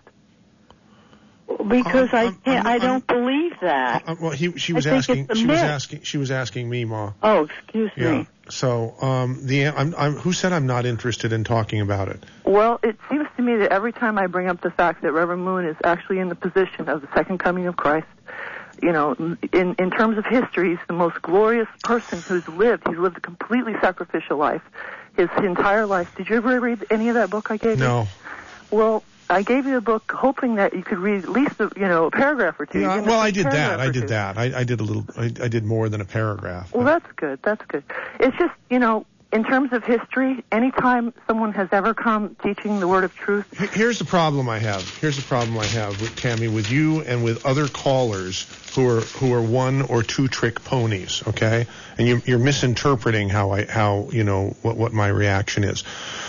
Because Um, I um, can't, I um, don't believe that. Uh, well, he, she I was think asking. it's a She was myth. asking. She was asking me, Ma. Oh, excuse Yeah. me. So, um, the I'm, I'm, who said I'm not interested in talking about it? Well, it seems to me that every time I bring up the fact that Reverend Moon is actually in the position of the second coming of Christ, you know, in, in terms of history, he's the most glorious person who's lived. He's lived a completely sacrificial life, his entire life. Did you ever read any of that book I gave you? No. Well, I gave you a book hoping that you could read at least, a, you know, a paragraph or two. Yeah, even well, a I did that. paragraph I or did two. that. I, I did a little. I, I did more than a paragraph. Well, that's good. That's good. It's just, you know, in terms of history, anytime someone has ever come teaching the word of truth. Here's the problem I have. Here's the problem I have with Tammy, with you, and with other callers who are who are one or two trick ponies. Okay, and you, you're misinterpreting how I how you know what what my reaction is.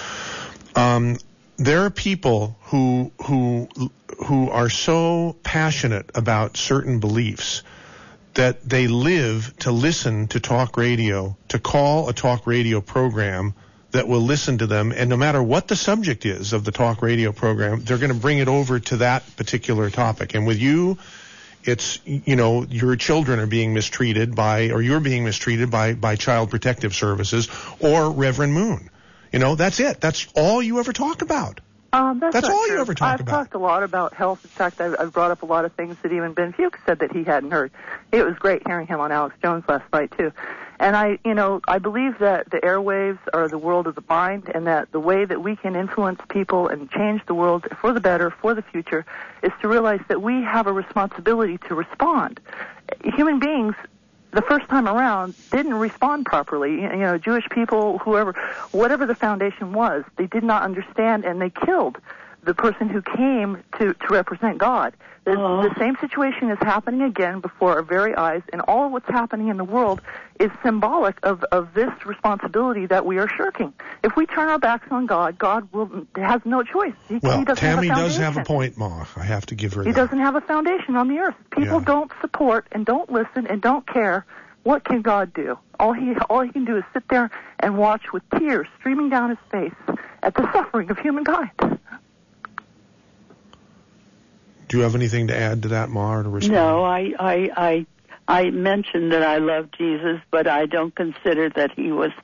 Um. There are people who who who are so passionate about certain beliefs that they live to listen to talk radio, to call a talk radio program that will listen to them, and no matter what the subject is of the talk radio program, they're going to bring it over to that particular topic. And with you It's, you know, your children are being mistreated by, or you're being mistreated by, by Child Protective Services or Reverend Moon. You know, that's it. That's all you ever talk about. Um, that's That's not all true. you ever talk I've about. talked a lot about health. In fact, I've, I've brought up a lot of things that even Ben Fuchs said that he hadn't heard. It was great hearing him on Alex Jones last night, too. And I, you know, I believe that the airwaves are the world of the mind, and that the way that we can influence people and change the world for the better, for the future, is to realize that we have a responsibility to respond. Human beings, the first time around, didn't respond properly. You know, Jewish people, whoever, whatever the foundation was, they did not understand, and they killed the person who came to, to represent God. The, the same situation is happening again before our very eyes, and all of what's happening in the world is symbolic of, of this responsibility that we are shirking. If we turn our backs on God, God will has no choice. He, Well, he doesn't Tammy have a does foundation. have a point, Ma. I have to give her He that. doesn't have a foundation on the earth. People Yeah. don't support and don't listen and don't care. What can God do? All he all he can do is sit there and watch with tears streaming down his face at the suffering of humankind. Do you have anything to add to that, Ma, or to respond? No, I, I, I, I mentioned that I love Jesus, but I don't consider that he was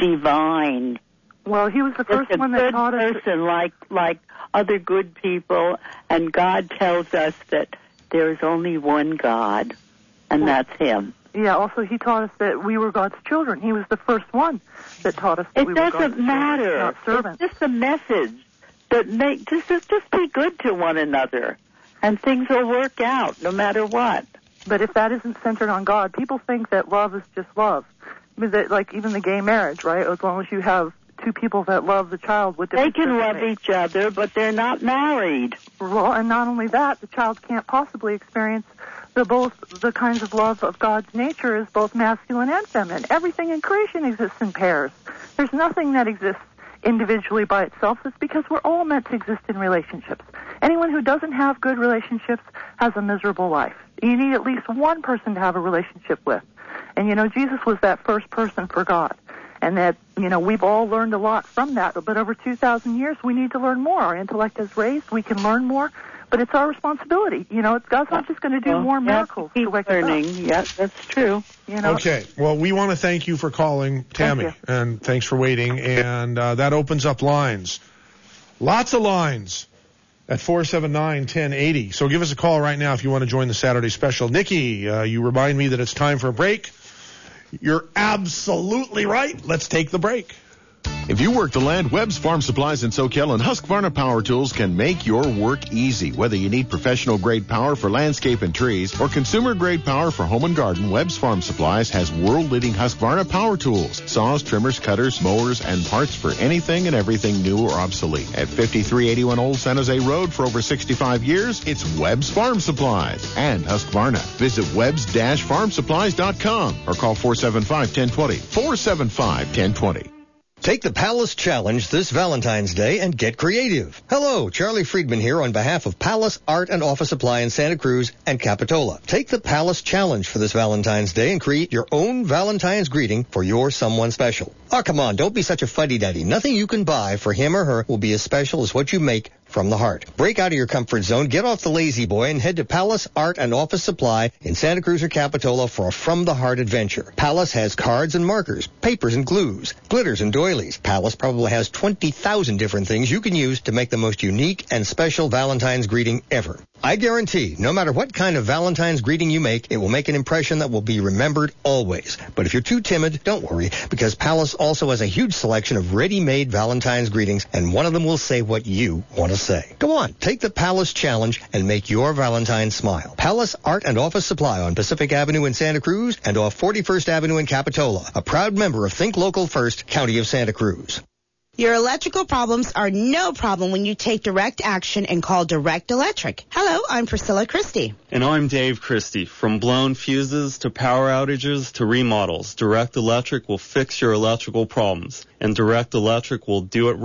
divine. Well, he was the first Just a one that good taught us. person, like like other good people, and God tells us that there is only one God, and that's Him. Yeah, also he taught us that we were God's children. He was the first one that taught us that It we were God's doesn't children, matter. not servants. It's just a message that make just just just be good to one another, and things will work out no matter what. But if that isn't centered on God, people think that love is just love. I mean, that, like even the gay marriage, right? As long as you have two people that love the child, what They difference can does it love make? each other, but they're not married. Well, and not only that, the child can't possibly experience the both the kinds of love of God's nature as both masculine and feminine. Everything in creation exists in pairs. There's nothing that exists individually by itself. It's because we're all meant to exist in relationships. Anyone who doesn't have good relationships has a miserable life. You need at least one person to have a relationship with. And, you know, Jesus was that first person for God. And that, you know, we've all learned a lot from that. But over two thousand years, we need to learn more. Our intellect is raised. We can learn more. But it's our responsibility. You know, it's, God's not just going to do Well, more you have miracles to to keep wake learning. us up. Yeah, that's true. You know? Okay. Well, we want to thank you for calling, Tammy, Thank and thanks for waiting. And uh, that opens up lines. Lots of lines at four seven nine, one zero eight zero. So give us a call right now if you want to join the Saturday special. Nikki, uh, you remind me that it's time for a break. You're absolutely right. Let's take the break. If you work the land, Webb's Farm Supplies in Soquel and Husqvarna Power Tools can make your work easy. Whether you need professional-grade power for landscape and trees or consumer-grade power for home and garden, Webb's Farm Supplies has world-leading Husqvarna Power Tools, saws, trimmers, cutters, mowers, and parts for anything and everything new or obsolete. At fifty-three eighty-one Old San Jose Road for over sixty-five years, it's Webb's Farm Supplies and Husqvarna. Visit webbs dash farm supplies dot com or call four seven five, one zero two zero, four seven five, one zero two zero. Take the Palace Challenge this Valentine's Day and get creative. Hello, Charlie Friedman here on behalf of Palace Art and Office Supply in Santa Cruz and Capitola. Take the Palace Challenge for this Valentine's Day and create your own Valentine's greeting for your someone special. Oh, come on, don't be such a fuddy-duddy. Nothing you can buy for him or her will be as special as what you make from the heart. Break out of your comfort zone, get off the lazy boy, and head to Palace Art and Office Supply in Santa Cruz or Capitola for a from-the-heart adventure. Palace has cards and markers, papers and glues, glitters and doilies. Palace probably has twenty thousand different things you can use to make the most unique and special Valentine's greeting ever. I guarantee, no matter what kind of Valentine's greeting you make, it will make an impression that will be remembered always. But if you're too timid, don't worry, because Palace also has a huge selection of ready-made Valentine's greetings, and one of them will say what you want to say. Go on, take the Palace Challenge and make your Valentine smile. Palace Art and Office Supply on Pacific Avenue in Santa Cruz and off forty-first Avenue in Capitola, a proud member of Think Local First, County of Santa Cruz. Your electrical problems are no problem when you take direct action and call Direct Electric. Hello, I'm Priscilla Christie. And I'm Dave Christie. From blown fuses to power outages to remodels, Direct Electric will fix your electrical problems. And Direct Electric will do it right.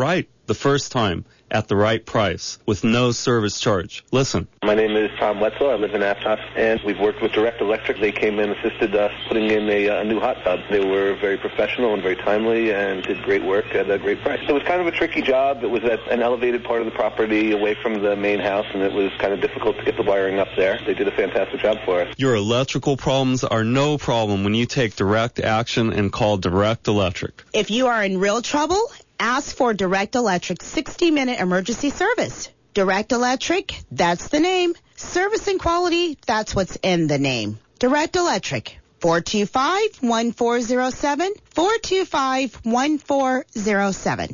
the first time at the right price with no service charge. Listen. My name is Tom Wetzel. I live in Aptos, and we've worked with Direct Electric. They came in and assisted us putting in a, a new hot tub. They were very professional and very timely and did great work at a great price. It was kind of a tricky job. It was at an elevated part of the property away from the main house, and it was kind of difficult to get the wiring up there. They did a fantastic job for us. Your electrical problems are no problem when you take direct action and call Direct Electric. If you are in real trouble, ask for Direct Electric sixty minute emergency service. Direct Electric, that's the name. Service and quality, that's what's in the name. Direct Electric, four two five, one four zero seven, four two five, one four zero seven.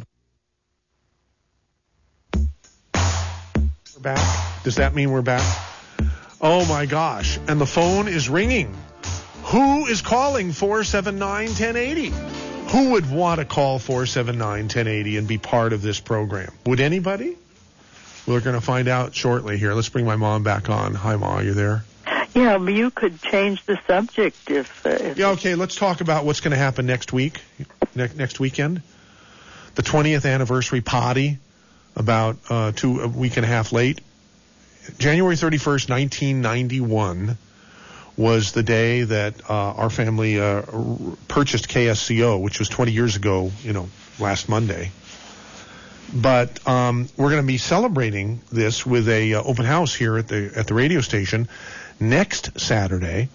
We're back. Does that mean we're back? Oh, my gosh. And the phone is ringing. Who is calling four seven nine, one oh eight oh? Who would want to call four seven nine, one oh eight oh and be part of this program? Would anybody? We're going to find out shortly here. Let's bring my mom back on. Hi, Ma. Are you there? Yeah, but you could change the subject if... Uh, if yeah, okay. Let's talk about what's going to happen next week, ne- next weekend. The twentieth anniversary party, about uh, two, a week and a half late. January thirty-first, nineteen ninety-one was the day that uh, our family uh, purchased K S C O, which was twenty years ago, you know, last Monday. But um, we're going to be celebrating this with a uh, open house here at the at the radio station next Saturday,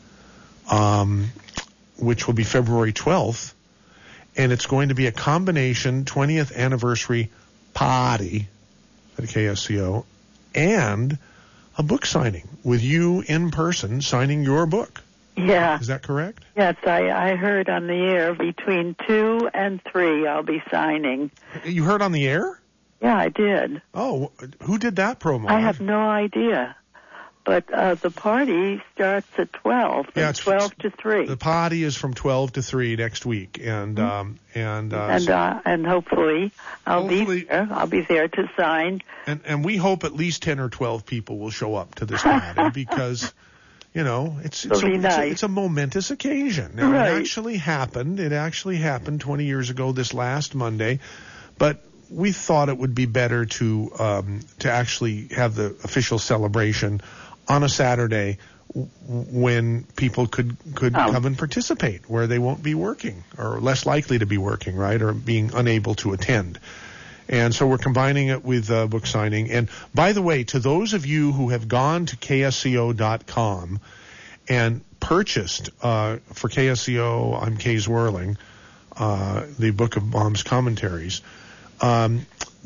um, which will be February twelfth, and it's going to be a combination twentieth anniversary party at K S C O and a book signing with you in person signing your book. Yeah. Is that correct? Yes, I, I heard on the air between two and three I'll be signing. You heard on the air? Yeah, I did. Oh, who did that promo? I have no idea. But uh, the party starts at twelve, yeah, it's twelve to three. The party is from twelve to three next week, and mm-hmm. um, and uh, and so, uh, and hopefully I'll hopefully, be there. I'll be there to sign. And and we hope at least ten or twelve people will show up to this party because, you know, it's it's a, nice. it's, a, it's a momentous occasion. Now, right. It actually happened. It actually happened twenty years ago this last Monday, but we thought it would be better to um, to actually have the official celebration on a Saturday when people could could oh. come and participate, where they won't be working or less likely to be working, right, or being unable to attend. And so we're combining it with uh, book signing. And by the way, to those of you who have gone to K S C O dot com and purchased uh, for K S C O, I'm Kay Zwerling, uh, the Book of Mom's Commentaries, um,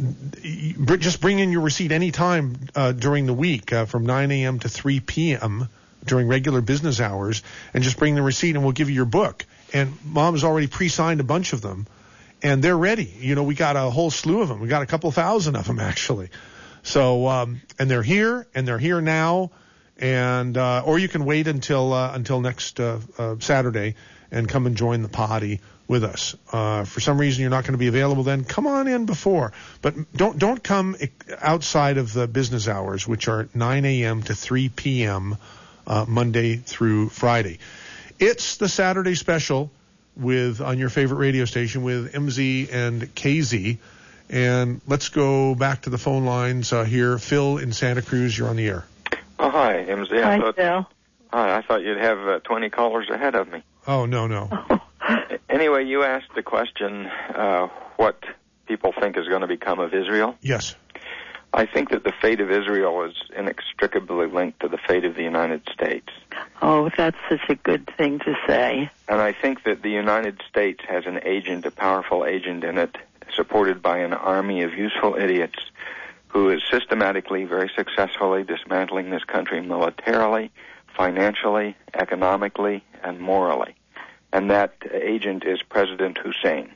just bring in your receipt any time uh, during the week uh, from nine a.m. to three p.m. during regular business hours, and just bring the receipt and we'll give you your book. And Mom has already pre-signed a bunch of them, and they're ready. You know, we got a whole slew of them. We got a couple thousand of them, actually. So, um, and they're here, and they're here now, and uh, or you can wait until uh, until next uh, uh, Saturday and come and join the party with us. Uh, for some reason you're not going to be available then, come on in before. But don't don't come outside of the business hours, which are nine a.m. to three p.m. Uh, Monday through Friday. It's the Saturday special with on your favorite radio station with M Z and K Z. And let's go back to the phone lines uh, here. Phil in Santa Cruz, you're on the air. Oh, hi, M Z. Hi, I thought, Phil. Hi, I thought you'd have uh, twenty callers ahead of me. Oh, no, no. Anyway, you asked the question, uh, what people think is going to become of Israel. Yes. I think that the fate of Israel is inextricably linked to the fate of the United States. Oh, that's such a good thing to say. And I think that the United States has an agent, a powerful agent in it, supported by an army of useful idiots who is systematically, very successfully dismantling this country militarily, financially, economically, and morally. And that agent is President Hussein.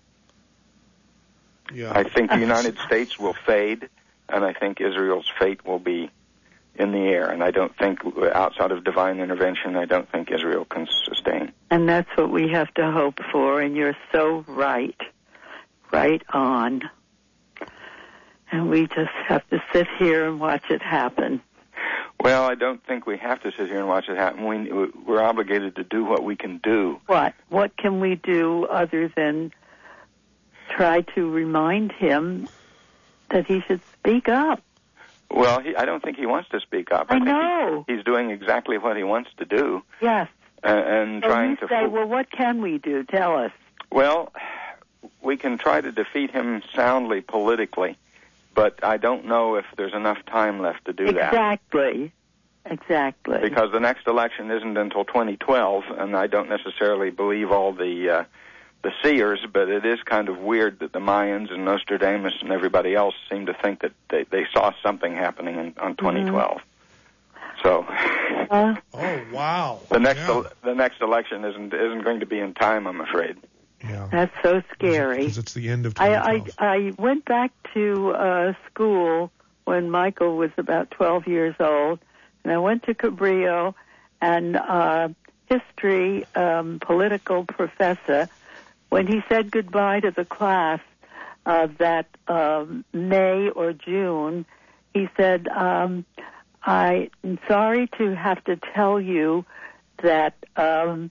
Yeah. I think the United States will fade, and I think Israel's fate will be in the air. And I don't think, outside of divine intervention, I don't think Israel can sustain. And that's what we have to hope for, and you're so right. Right on. And we just have to sit here and watch it happen. Well, I don't think we have to sit here and watch it happen. We, we're obligated to do what we can do. What? What can we do other than try to remind him that he should speak up. Well, he, I don't think he wants to speak up. I, I think know. He, he's doing exactly what he wants to do. Yes. Uh, and so trying you to. say, Fool. well, what can we do? Tell us. Well, we can try to defeat him soundly politically, but I don't know if there's enough time left to do that. Exactly. Exactly. Because the next election isn't until twenty twelve, and I don't necessarily believe all the uh, the seers, but it is kind of weird that the Mayans and Nostradamus and everybody else seem to think that they, they saw something happening in, on twenty twelve. Mm-hmm. So. Uh, oh wow! The next yeah. el- the next election isn't isn't going to be in time, I'm afraid. Yeah. That's so scary. Because it's the end of twenty twelve. I, I I went back to uh, school when Michael was about twelve years old. And I went to Cabrillo, and uh, history um, political professor, when he said goodbye to the class uh, that um, May or June, he said, um, I'm sorry to have to tell you that um,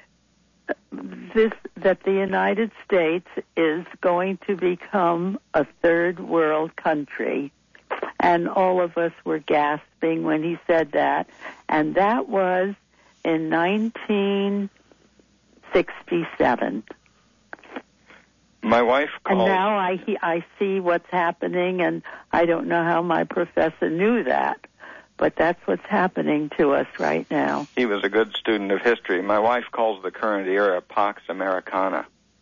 this that the United States is going to become a third world country. And all of us were gasping when he said that. And that was in nineteen sixty-seven. My wife called. And now I, he, I see what's happening, and I don't know how my professor knew that. But that's what's happening to us right now. He was a good student of history. My wife calls the current era Pax Americana.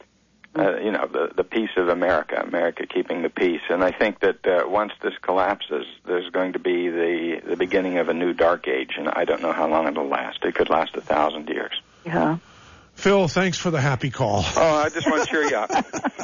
Uh, you know, the the peace of America, America keeping the peace. And I think that uh, once this collapses, there's going to be the, the beginning of a new dark age, and I don't know how long it'll last. It could last a thousand years. Yeah. Phil, thanks for the happy call. Oh, I just want to cheer you up.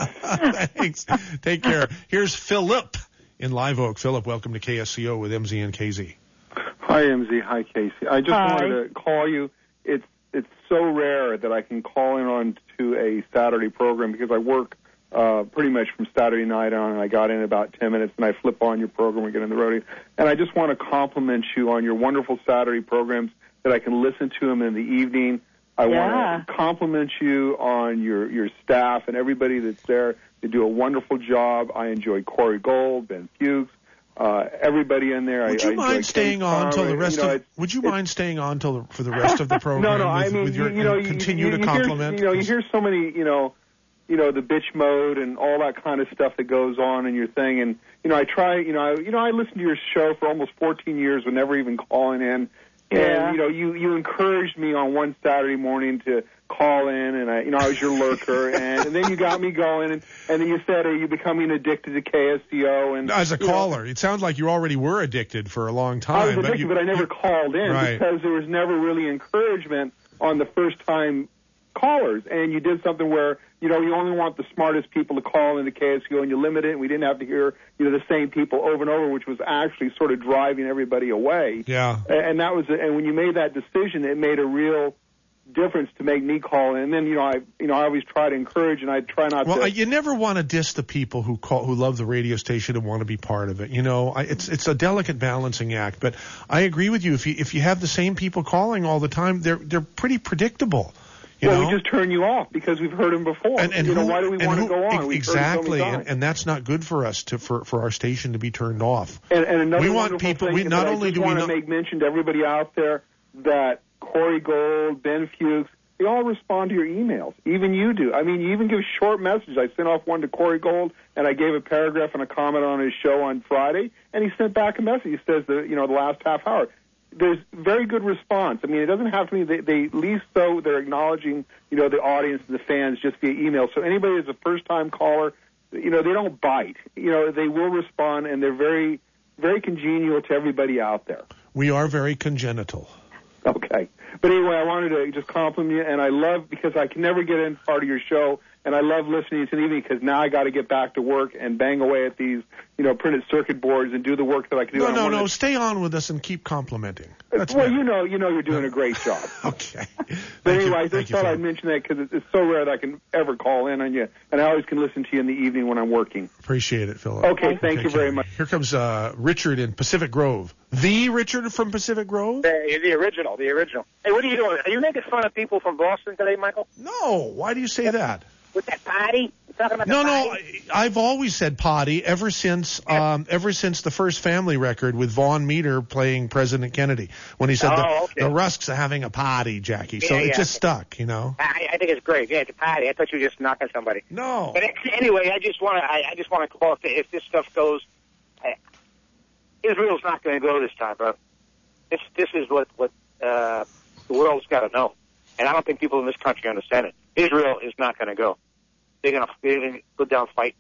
Thanks. Take care. Here's Philip in Live Oak. Philip, welcome to K S C O with M Z and K Z. Hi, M Z. Hi, Casey. I just Hi. wanted to call you. It's it's so rare that I can call in on to a Saturday program because I work uh, pretty much from Saturday night on, and I got in about ten minutes, and I flip on your program and get in the roadie. And I just want to compliment you on your wonderful Saturday programs that I can listen to them in the evening. I Yeah. want to compliment you on your, your staff and everybody that's there. They do a wonderful job. I enjoy Corey Gold, Ben Fuchs, uh, everybody in there. Would I, you I mind enjoy staying Ken on till the Farmer. rest you know, of? it's- Would you it's- mind staying on till the, for the rest of the program? no, no. With, I mean, with your, you, you know, and you, continue you, to you compliment. Hear, you know, you hear so many, you know, you know, the bitch mode and all that kind of stuff that goes on in your thing. And you know, I try, you know, I, you know, I listened to your show for almost fourteen years, with never even calling in. Yeah. And you know, you you encouraged me on one Saturday morning to call in, and I, you know, I was your lurker, and, and then you got me going, and, and then you said, "Are you becoming addicted to K S C O?" And As a you know, caller, it sounds like you already were addicted for a long time. I was but addicted, you, but I never called in Right. because there was never really encouragement on the first time callers. And you did something where, you know, you only want the smartest people to call into K S C O, and you limit it, and we didn't have to hear, you know, the same people over and over, which was actually sort of driving everybody away. Yeah. And that was, and when you made that decision, it made a real difference to make me call in. And then, you know, I, you know, I always try to encourage, and I try not Well, to. I, you never want to diss the people who call, who love the radio station and want to be part of it. You know, I, it's it's a delicate balancing act. But I agree with you. If you if you have the same people calling all the time, they're they're pretty predictable. You well, know? we just turn you off because we've heard them before. And, and you know, who- why do we and want who- to go on? We've Exactly, heard it so many and, times. and that's not good for us to for, for our station to be turned off. And, and another we want wonderful people. thing We that not I only just do we want not. to make mention to everybody out there that Corey Gold, Ben Fuchs, they all respond to your emails. Even you do. I mean, you even give short messages. I sent off one to Corey Gold, and I gave a paragraph and a comment on his show on Friday, and he sent back a message. He says the you know the last half hour. There's very good response. I mean, it doesn't have to be. They, they at least so they're acknowledging, you know, the audience and the fans just via email. So anybody that's a first-time caller, you know, they don't bite. You know, they will respond, and they're very, very congenial to everybody out there. We are very congenital. Okay. But anyway, I wanted to just compliment you, and I love, because I can never get in part of your show, and I love listening to the evening because now I got to get back to work and bang away at these, you know, printed circuit boards and do the work that I can do. No, And I no, wanted no. to- Stay on with us and keep complimenting. That's well, better. you know, you know, you're doing a great job. Okay. But Thank anyway, you. I just Thank you, thought Phil. I'd mention that because it's, it's so rare that I can ever call in on you, and I always can listen to you in the evening when I'm working. Appreciate it, Philip. Okay, thank you very care. much. Here comes uh, Richard in Pacific Grove. The Richard from Pacific Grove? The, the original, the original. Hey, what are you doing? Are you making fun of people from Boston today, Michael? No. Why do you say that? With that party? We're talking about No, the no, potty. I, I've always said potty ever since um, ever since the first Family record with Vaughn Meter playing President Kennedy when he said Oh, the, okay. the Rusks are having a potty, Jackie. So Yeah, it yeah. just stuck, you know. I, I think it's great. Yeah, it's a potty. I thought you were just knocking somebody. No. But anyway, I just want to. I, I just want to call. If this stuff goes, I, Israel's not going to go this time, bro. This this is what what uh, the world's got to know, and I don't think people in this country understand it. Israel is not going to go. They're going to they're going to go down fight.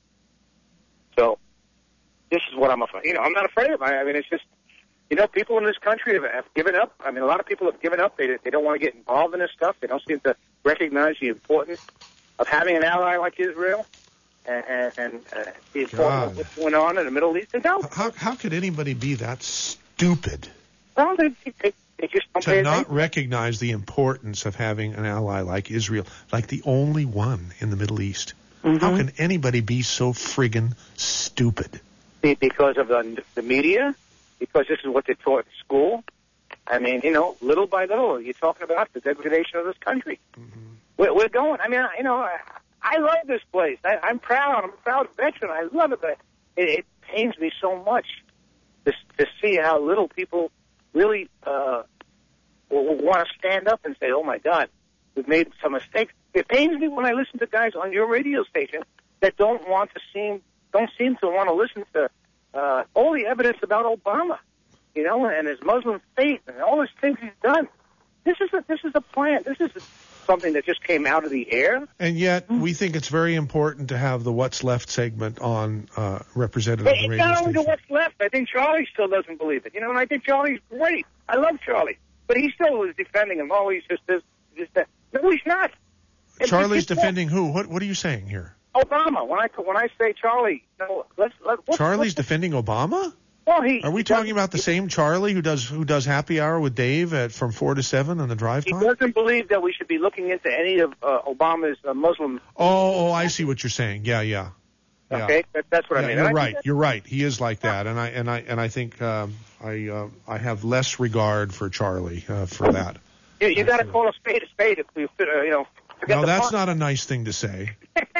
So this is what I'm afraid. You know, I'm not afraid of. I, I mean, it's just. You know, people in this country have, have given up. I mean, a lot of people have given up. They they don't want to get involved in this stuff. They don't seem to recognize the importance of having an ally like Israel and, and, and uh, the importance God. of what's going on in the Middle East. They don't. How how could anybody be that stupid Well, they, they, they just don't pay to not attention. recognize the importance of having an ally like Israel, like the only one in the Middle East? Mm-hmm. How can anybody be so friggin' stupid? Be- Because of the, the media, because this is what they taught at school. I mean, you know, little by little, you're talking about the degradation of this country. Mm-hmm. We're, we're going. I mean, I- you know, I, I love this place. I, I'm proud. I'm a proud veteran. I love it, but it, it pains me so much to, to see how little people really uh, will, will want to stand up and say, "Oh my God, we've made some mistakes." It pains me when I listen to guys on your radio station that don't want to seem, don't seem to want to listen to uh, all the evidence about Obama, you know, and his Muslim faith and all these things he's done. This is a, this is a plan. This is something that just came out of the air. And yet, we think it's very important to have the What's Left segment on uh, representative Hey, of the it's radio not only station. to what's left. I think Charlie still doesn't believe it. You know, and I think Charlie's great. I love Charlie, but he still is defending him. Oh, he's just this, just that. No, he's not. It's Charlie's just- defending who? What What are you saying here? Obama. When I when I say Charlie, you know, let's let. What's, Charlie's defending Obama? Well, he. Are we talking about the same Charlie who does who does happy hour with Dave at from four to seven on the drive He time? doesn't believe that we should be looking into any of uh, Obama's uh, Muslim. Oh, oh, I see what you're saying. Yeah, yeah. Yeah. Okay, that, that's what Yeah, I mean. you're And I right. think that- You're right. He is like that, and I and I and I think um, I uh, I have less regard for Charlie uh, for that. You, you got to call a spade a spade if we, uh, you know. Forget No, the that's fun. not a nice thing to say.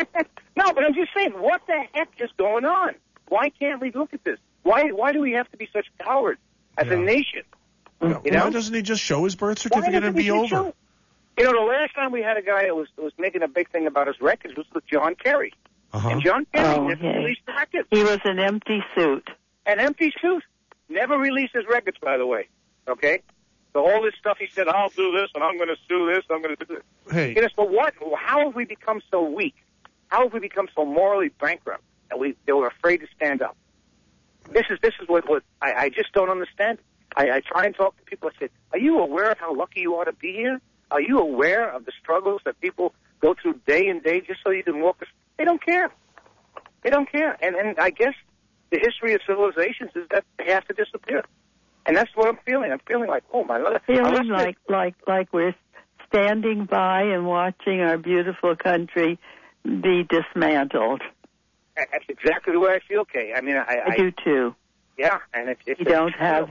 No, but I'm just saying, what the heck is going on? Why can't we look at this? Why why do we have to be such cowards as a nation? You know? Why doesn't he just show his birth Why certificate doesn't and he be just over? show- You know, the last time we had a guy that was was making a big thing about his records was with John Kerry. Uh-huh. And John Kerry Oh, never okay. released the records. He was an empty suit. An empty suit. Never released his records, by the way. Okay? So all this stuff he said, I'll do this, and I'm going to sue this, I'm going to do this. Hey. You know, so what? How have we become so weak? How have we become so morally bankrupt that we that we're afraid to stand up? This is this is what, what I, I just don't understand. I, I try and talk to people. I say, are you aware of how lucky you are to be here? Are you aware of the struggles that people go through day and day just so you can walk? They don't care. They don't care. And and I guess the history of civilizations is that they have to disappear. And that's what I'm feeling. I'm feeling like, oh my Lord. Feeling Unless they- like like like we're standing by and watching our beautiful country be dismantled. That's exactly the way I feel, Kay. I mean, I, I do too. Yeah, and it's, it's You don't have.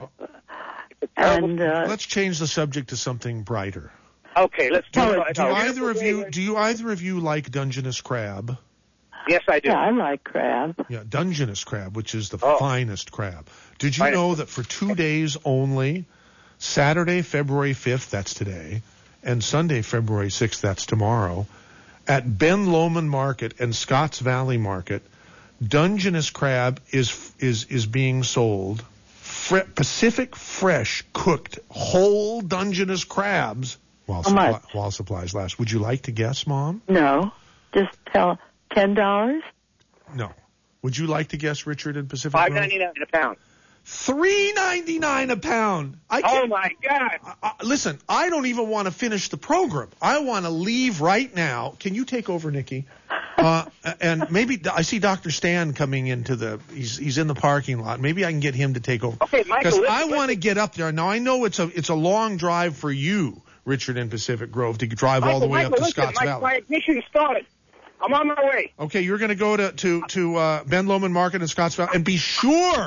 And uh, Let's change the subject to something brighter. Okay, let's Do, do do either of you do you either of you like Dungeness crab? Yes, I do. Yeah, I like crab. Yeah, Dungeness crab, which is the Oh. finest crab. Did you Finest. know that for two days only, Saturday, February fifth, that's today, and Sunday, February sixth, that's tomorrow, at Ben Lomond Market and Scotts Valley Market, Dungeness crab is is is being sold. Fre- Pacific Fresh cooked whole Dungeness crabs while, How supply- much? while supplies last. Would you like to guess, Mom? No, just tell ten dollars. No. Would you like to guess, Richard, in Pacific Five Grove? ninety nine a pound. Three ninety nine a pound. I Oh can't, my God! I, listen, I don't even want to finish the program. I want to leave right now. Can you take over, Nikki? Uh, and maybe I see Doctor Stan coming into the. He's he's in the parking lot. Maybe I can get him to take over. Okay, Michael, Because listen, I want to listen. get up there. Now I know it's a it's a long drive for you, Richard, in Pacific Grove, to drive all the way Michael, up to listen, Scotts my, Valley. my ignition started. I'm on my way. Okay, you're going to go to to to uh, Ben Lomond Market in Scotts Valley, and be sure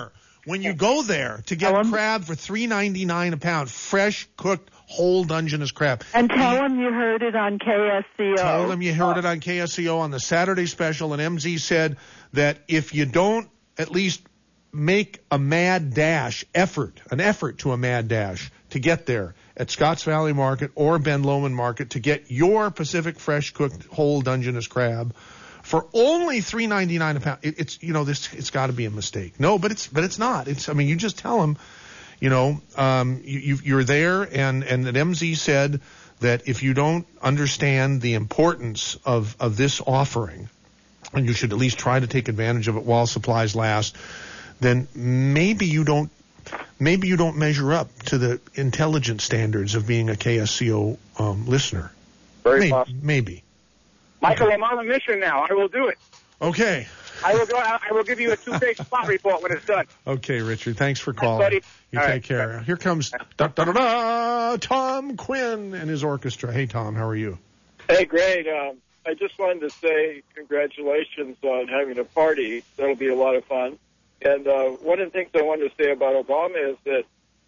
when you go there to get crab for three ninety-nine a pound, fresh, cooked, whole Dungeness crab. And tell them you heard it on K S C O. Tell them you heard it on K S C O on the Saturday special, and M Z said that if you don't at least make a mad dash, effort, an effort to a mad dash to get there at Scotts Valley Market or Ben Lomond Market to get your Pacific fresh cooked whole Dungeness crab for only three ninety-nine a pound. It, it's you know this it's got to be a mistake. No, but it's but it's not. It's I mean you just tell them, you know, um, you, you you're there, and and that M Z said that if you don't understand the importance of of this offering, and you should at least try to take advantage of it while supplies last, then maybe you don't maybe you don't measure up to the intelligence standards of being a K S C O um, listener. Very maybe, possible. Maybe. Michael, I'm on a mission now. I will do it. Okay. I will go. I will give you a two-page spot report when it's done. Okay, Richard. Thanks for calling. buddy. You All take right. care. Here comes da, da, da, da, Tom Quinn and his orchestra. Hey, Tom, how are you? Hey, great. Um, I just wanted to say congratulations on having a party. That'll be a lot of fun. And uh, one of the things I wanted to say about Obama is that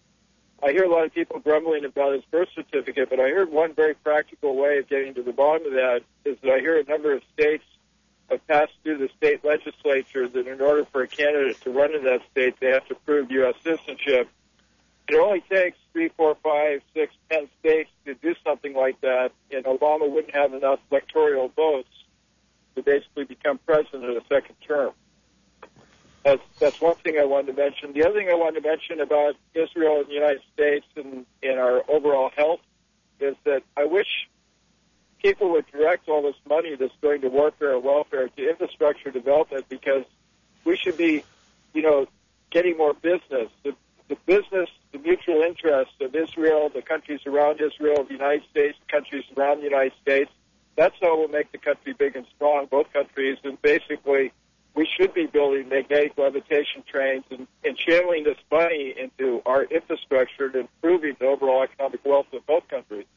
I hear a lot of people grumbling about his birth certificate, but I heard one very practical way of getting to the bottom of that is that I hear a number of states have passed through the state legislature that in order for a candidate to run in that state, they have to prove U S citizenship. It only takes three, four, five, six, ten states to do something like that, and Obama wouldn't have enough electoral votes to basically become president in a second term. That's, that's one thing I wanted to mention. The other thing I wanted to mention about Israel and the United States and, and our overall health is that I wish people would direct all this money that's going to warfare and welfare to infrastructure development, because we should be, you know, getting more business. The, the business, the mutual interest of Israel, the countries around Israel, the United States, the countries around the United States, that's how we'll make the country big and strong, both countries, and basically we should be building magnetic levitation trains and, and channeling this money into our infrastructure and improving the overall economic wealth of both countries.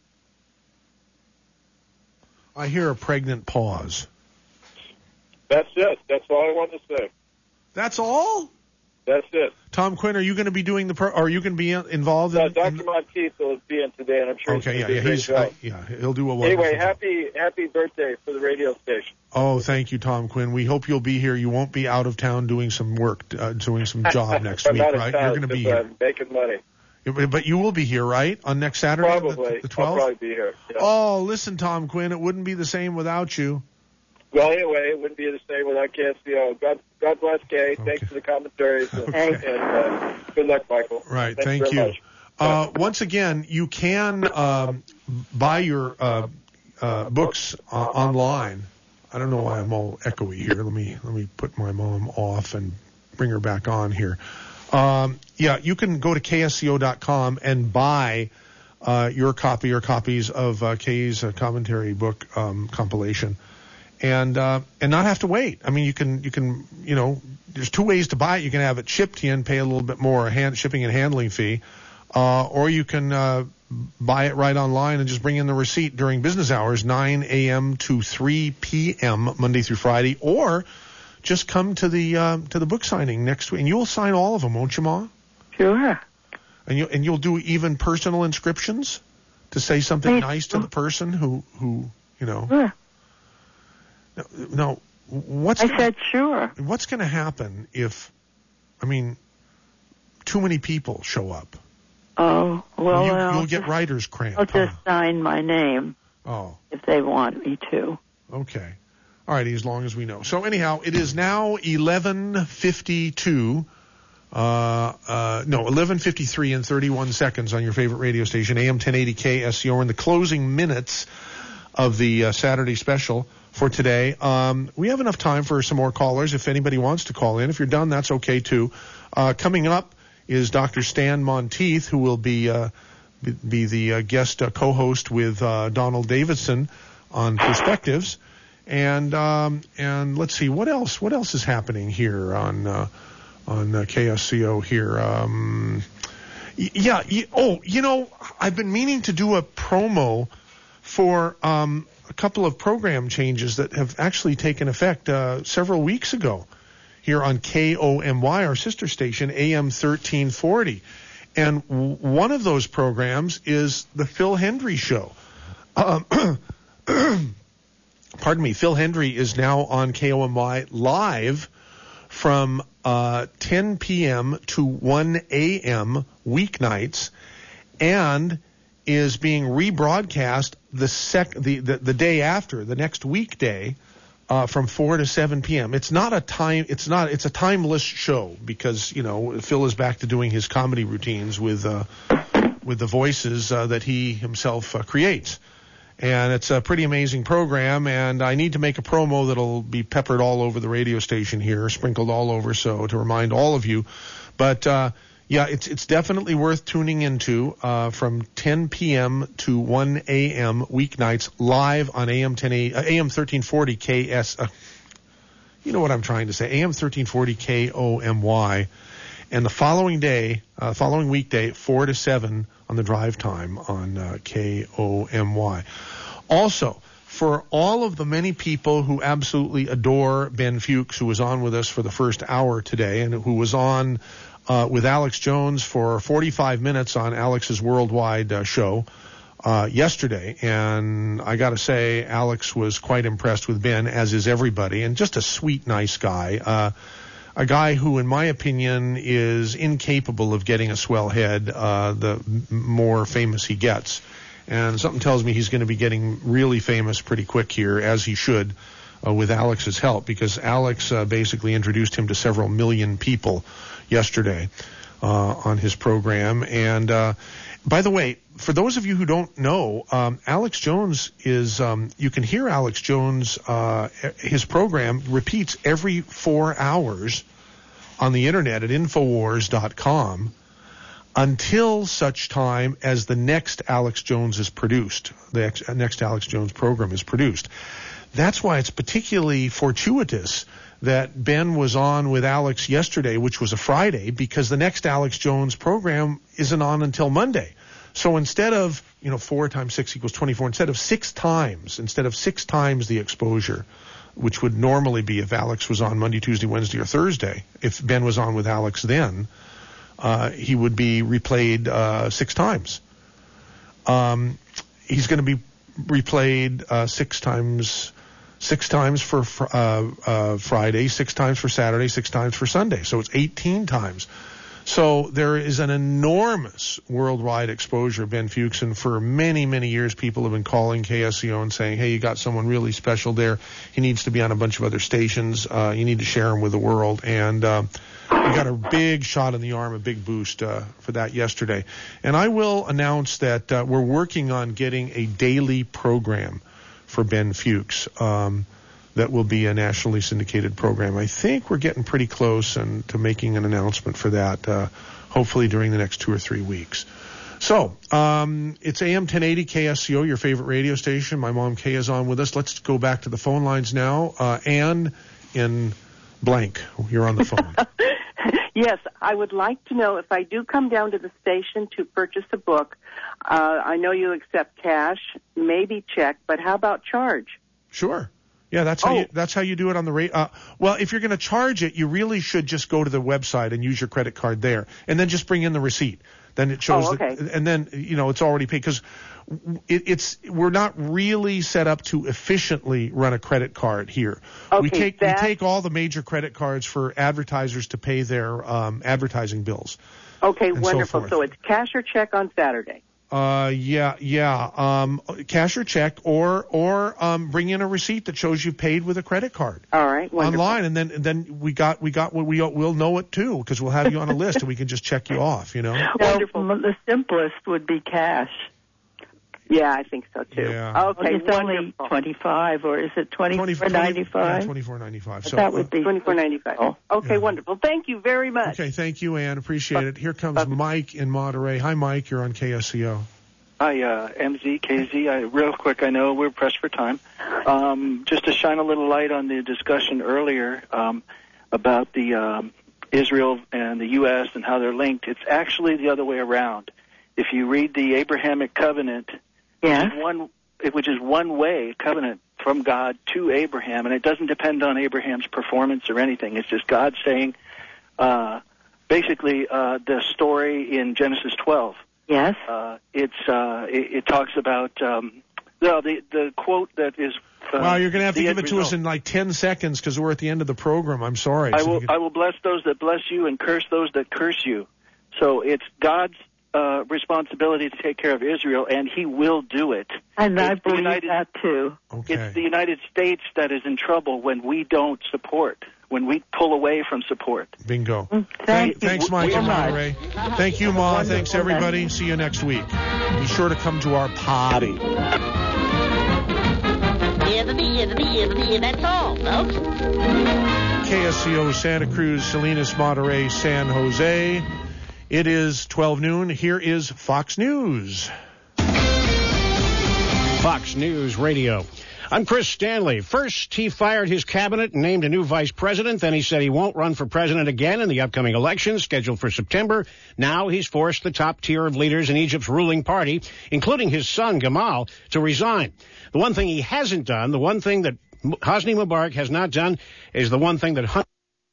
I hear a pregnant pause. That's it. That's all I wanted to say. That's all? That's it. Tom Quinn, are you going to be doing the pro- are you going to be involved in, uh, Doctor Monteith will be in today, and I'm sure Okay, he's yeah, going yeah, to do a he's great uh, job. yeah, he'll do a wonderful Anyway, job. happy happy birthday for the radio station. Oh, thank you, Tom Quinn. We hope you'll be here. You won't be out of town doing some work, uh, doing some job next I'm week, not in right? town, You're going to be just, here. uh, making money. But you will be here, right? On next Saturday? Probably. The, the twelfth? I'll probably be here. Yeah. Oh, listen, Tom Quinn, it wouldn't be the same without you. Well, anyway, it wouldn't be the same without K S C O. God, God bless Kay. Okay. Thanks for the commentaries. And, Okay. and uh, good luck, Michael. Right. Thanks Thank very you. much. Uh, once again, you can um, buy your uh, uh, books uh, online. I don't know why I'm all echoey here. Let me let me put my mom off and bring her back on here. Um, yeah, you can go to K S C O dot com and buy uh, your copy or copies of uh, Kay's uh, commentary book um, compilation, and uh, and not have to wait. I mean, you can you can you know, there's two ways to buy it. You can have it shipped to you and pay a little bit more, a hand, shipping and handling fee, uh, or you can uh, buy it right online and just bring in the receipt during business hours, nine a.m. to three p.m. Monday through Friday, or just come to the uh, to the book signing next week, and you'll sign all of them, won't you, Ma? Sure. And you and you'll do even personal inscriptions to say something Please. nice to the person who who you know. Sure. No, no what's I gonna, said sure. What's going to happen if, I mean, too many people show up? Oh well, you, I'll you'll get just, writer's cramp. I'll just huh? sign my name. Oh. If they want me to. Okay. All righty, as long as we know. So anyhow, it is now eleven fifty-two. Uh, uh, no, eleven fifty-three and thirty-one seconds on your favorite radio station, A M ten eighty K S C O. We're in the closing minutes of the uh, Saturday special for today. Um, we have enough time for some more callers if anybody wants to call in. If you're done, that's okay too. Uh, coming up is Doctor Stan Monteith, who will be uh, be, be the uh, guest uh, co-host with uh, Donald Davidson on Perspectives. And um, and let's see what else. What else is happening here on uh, on uh, K S C O here? Um, y- yeah. Y- oh, you know, I've been meaning to do a promo for um, a couple of program changes that have actually taken effect uh, several weeks ago here on K O M Y, our sister station, A M thirteen forty. And w- one of those programs is the Phil Hendry Show. Um, pardon me, Phil Hendry is now on K O M Y live from uh, ten p.m. to one a.m. weeknights, and is being rebroadcast the sec the, the, the day after, the next weekday, uh, from four to seven p.m. It's not a time. It's not. It's a timeless show because you know Phil is back to doing his comedy routines with uh, with the voices uh, that he himself uh, creates. And it's a pretty amazing program, and I need to make a promo that'll be peppered all over the radio station here, sprinkled all over, so to remind all of you. But, uh, yeah, it's it's definitely worth tuning into uh, from ten p.m. to one a.m. weeknights live on A M ten eighty, uh, A M thirteen forty K S. Uh, you know what I'm trying to say, A M thirteen forty K O M Y. And the following day, uh, following weekday, four to seven on the drive time on uh, K O M Y. Also, for all of the many people who absolutely adore Ben Fuchs, who was on with us for the first hour today, and who was on uh, with Alex Jones for forty-five minutes on Alex's Worldwide uh, show uh, yesterday, and I got to say, Alex was quite impressed with Ben, as is everybody, and just a sweet, nice guy. Uh, A guy who, in my opinion, is incapable of getting a swell head uh, the m- more famous he gets. And something tells me he's going to be getting really famous pretty quick here, as he should, uh, with Alex's help, because Alex uh, basically introduced him to several million people yesterday uh, on his program. And, uh, by the way, for those of you who don't know, um, Alex Jones is, um, you can hear Alex Jones, uh, his program repeats every four hours on the internet at Infowars dot com until such time as the next Alex Jones is produced, the ex- next Alex Jones program is produced. That's why it's particularly fortuitous that Ben was on with Alex yesterday, which was a Friday, because the next Alex Jones program isn't on until Monday. So instead of, you know, four times six equals twenty-four, instead of six times, instead of six times the exposure, which would normally be if Alex was on Monday, Tuesday, Wednesday, or Thursday, if Ben was on with Alex then, uh, he would be replayed uh, six times. Um, he's going to be replayed uh, six times, six times for uh, uh, Friday, six times for Saturday, six times for Sunday. So it's eighteen times. So there is an enormous worldwide exposure of Ben Fuchs, and for many, many years people have been calling K S C O and saying, hey, you got someone really special there. He needs to be on a bunch of other stations. Uh, you need to share him with the world. And uh, we got a big shot in the arm, a big boost uh, for that yesterday. And I will announce that uh, we're working on getting a daily program for Ben Fuchs. Um that will be a nationally syndicated program. I think we're getting pretty close and to making an announcement for that, uh, hopefully during the next two or three weeks. So, um, it's A M ten eighty K S C O, your favorite radio station. My mom Kay is on with us. Let's go back to the phone lines now. Uh, Anne in blank, you're on the phone. Yes, I would like to know if I do come down to the station to purchase a book. Uh, I know you accept cash, maybe check, but how about charge? Sure. Yeah, that's how oh. you that's how you do it on the rate. Uh, well, if you're going to charge it, you really should just go to the website and use your credit card there, and then just bring in the receipt. Then it shows, oh, okay. that, and then you know it's already paid, because it, it's we're not really set up to efficiently run a credit card here. Okay, we take that... we take all the major credit cards for advertisers to pay their um, advertising bills. Okay, wonderful. So, so it's cash or check on Saturday. Uh, yeah, yeah. Um, cash or check, or or um, bring in a receipt that shows you paid with a credit card. All right, wonderful. Online, and then and then we got we got what we we'll know it too, because we'll have you on a list and we can just check you off. You know. Wonderful. Well, the simplest would be cash. Yeah, I think so too. Yeah. Okay, it's only twenty-five, or is it twenty-four ninety-five? Yeah, twenty-four ninety-five. So that would be twenty-four ninety-five. Oh, okay, yeah. Wonderful. Thank you very much. Okay, thank you, Ann. Appreciate it. Here comes Mike in Monterey. Hi, Mike. You're on K S C O. Hi, uh, M Z, K Z. I, real quick, I know we're pressed for time. Um, just to shine a little light on the discussion earlier um, about the um, Israel and the U S and how they're linked, it's actually the other way around. If you read the Abrahamic Covenant, yes. one which is one way covenant from God to Abraham, and it doesn't depend on Abraham's performance or anything. It's just God saying, uh, basically, uh, the story in Genesis twelve. Yes. Uh, it's uh, it, it talks about um, no, the the quote that is. Uh, wow, you're going to have to the give end it to result. us in like ten seconds because we're at the end of the program. I'm sorry. I So will you can- I will bless those that bless you and curse those that curse you. So it's God's uh, responsibility to take care of Israel, and He will do it. And I It's the believe United- that too. It's the United States that is in trouble when we don't support, when we pull away from support. Bingo. Thank Thanks, you. Mike We- and we- Monterey. Thank you, Ma. Thanks, everybody. See you next week. Be sure to come to our party. That's all, folks. K S C O Santa Cruz, Salinas, Monterey, San Jose. It is twelve noon. Here is Fox News. Fox News Radio. I'm Chris Stanley. First, he fired his cabinet and named a new vice president. Then he said he won't run for president again in the upcoming election scheduled for September. Now he's forced the top tier of leaders in Egypt's ruling party, including his son Gamal, to resign. The one thing he hasn't done, the one thing that Hosni Mubarak has not done, is the one thing that hundreds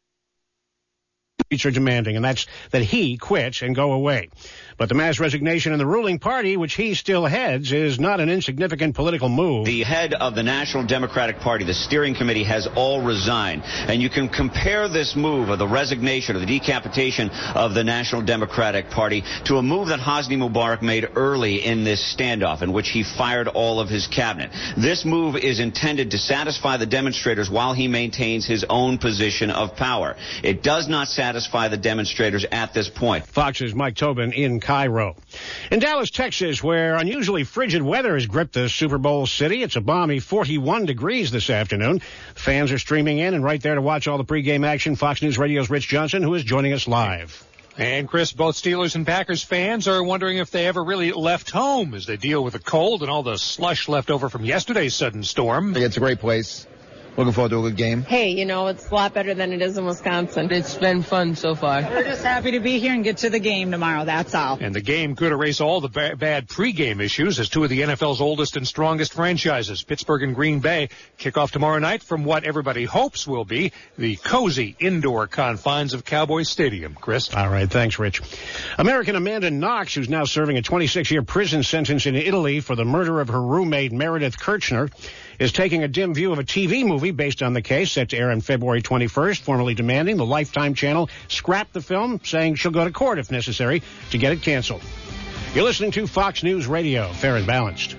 are demanding, and that's that he quit and go away. But the mass resignation in the ruling party, which he still heads, is not an insignificant political move. The head of the National Democratic Party, the steering committee, has all resigned. And you can compare this move of the resignation, or the decapitation of the National Democratic Party, to a move that Hosni Mubarak made early in this standoff, in which he fired all of his cabinet. This move is intended to satisfy the demonstrators while he maintains his own position of power. It does not satisfy the demonstrators at this point. Fox's Mike Tobin in Cairo. In Dallas, Texas, where unusually frigid weather has gripped the Super Bowl city, it's a balmy forty-one degrees this afternoon. Fans are streaming in, and right there to watch all the pregame action, Fox News Radio's Rich Johnson, who is joining us live. And, Chris, both Steelers and Packers fans are wondering if they ever really left home as they deal with the cold and all the slush left over from yesterday's sudden storm. It's a great place. Looking forward to a good game. Hey, you know, it's a lot better than it is in Wisconsin. It's been fun so far. We're just happy to be here and get to the game tomorrow, that's all. And the game could erase all the ba- bad pregame issues as two of the N F L's oldest and strongest franchises, Pittsburgh and Green Bay, kick off tomorrow night from what everybody hopes will be the cozy indoor confines of Cowboy Stadium. Chris? All right, thanks, Rich. American Amanda Knox, who's now serving a twenty-six-year prison sentence in Italy for the murder of her roommate Meredith Kirchner, is taking a dim view of a T V movie based on the case set to air on February twenty-first, formally demanding the Lifetime channel scrap the film, saying she'll go to court if necessary to get it canceled. You're listening to Fox News Radio, fair and balanced.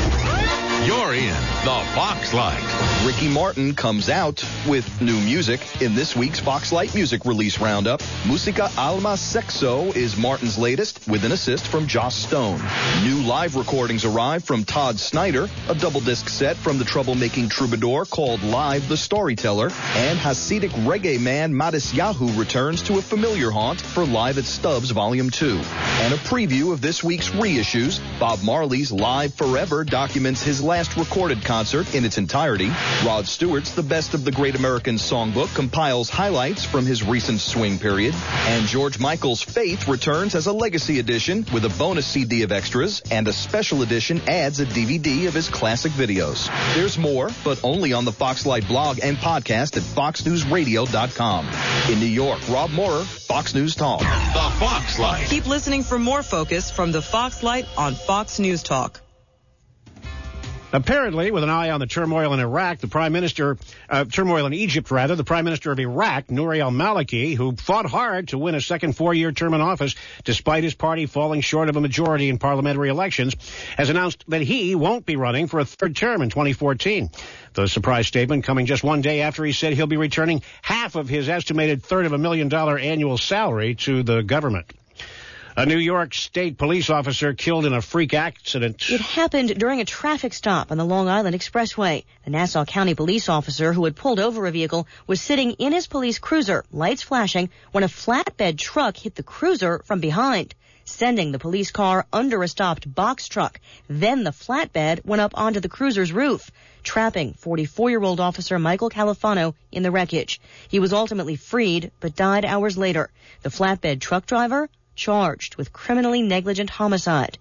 You're in the Fox Light. Ricky Martin comes out with new music in this week's Fox Light Music Release Roundup. Musica Alma Sexo is Martin's latest, with an assist from Joss Stone. New live recordings arrive from Todd Snyder, a double-disc set from the troublemaking troubadour called Live the Storyteller, and Hasidic reggae man Matisyahu returns to a familiar haunt for Live at Stubbs Volume two. And a preview of this week's reissues, Bob Marley's Live Forever documents his last recorded concert in its entirety. Rod Stewart's The Best of the Great American Songbook compiles highlights from his recent swing period. And George Michael's Faith returns as a legacy edition with a bonus C D of extras, and a special edition adds a D V D of his classic videos. There's more, but only on the Foxlight blog and podcast at fox news radio dot com. In New York, Rob Moorer, Fox News Talk. The Fox Light. Keep listening for more focus from the Fox Light on Fox News Talk. Apparently, with an eye on the turmoil in Iraq, the Prime Minister, uh, turmoil in Egypt, rather, the Prime Minister of Iraq, Nouri al-Maliki, who fought hard to win a second four-year term in office despite his party falling short of a majority in parliamentary elections, has announced that he won't be running for a third term in twenty fourteen. The surprise statement coming just one day after he said he'll be returning half of his estimated third of a million dollar annual salary to the government. A New York State police officer killed in a freak accident. It happened during a traffic stop on the Long Island Expressway. The Nassau County police officer who had pulled over a vehicle was sitting in his police cruiser, lights flashing, when a flatbed truck hit the cruiser from behind, sending the police car under a stopped box truck. Then the flatbed went up onto the cruiser's roof, trapping forty-four-year-old officer Michael Califano in the wreckage. He was ultimately freed, but died hours later. The flatbed truck driver charged with criminally negligent homicide.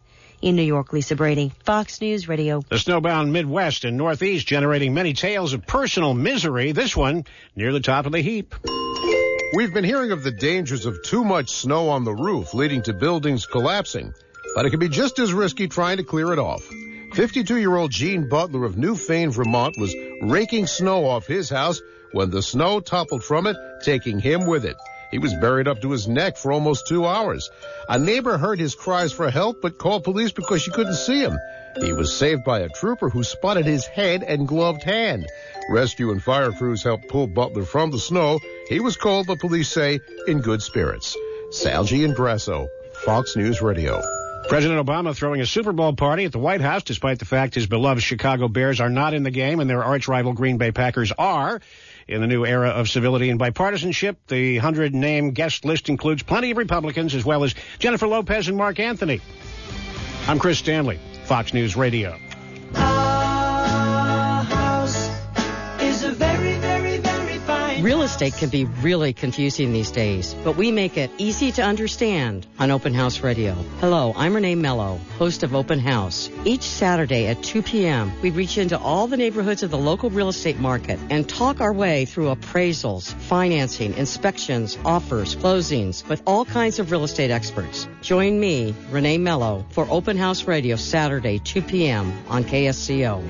In New York, Lisa Brady, Fox News Radio. The snowbound Midwest and Northeast generating many tales of personal misery. This one near the top of the heap. We've been hearing of the dangers of too much snow on the roof, leading to buildings collapsing. But it can be just as risky trying to clear it off. fifty-two-year-old Gene Butler of Newfane, Vermont, was raking snow off his house when the snow toppled from it, taking him with it. He was buried up to his neck for almost two hours. A neighbor heard his cries for help but called police because she couldn't see him. He was saved by a trooper who spotted his head and gloved hand. Rescue and fire crews helped pull Butler from the snow. He was called, but police say, in good spirits. Salgi and Grasso, Fox News Radio. President Obama throwing a Super Bowl party at the White House, despite the fact his beloved Chicago Bears are not in the game and their arch-rival Green Bay Packers are. In the new era of civility and bipartisanship, the hundred-name guest list includes plenty of Republicans, as well as Jennifer Lopez and Mark Anthony. I'm Chris Stanley, Fox News Radio. Real estate can be really confusing these days, but we make it easy to understand on Open House Radio. Hello, I'm Renee Mello, host of Open House. Each Saturday at two p.m., we reach into all the neighborhoods of the local real estate market and talk our way through appraisals, financing, inspections, offers, closings, with all kinds of real estate experts. Join me, Renee Mello, for Open House Radio Saturday, two p.m. on K S C O.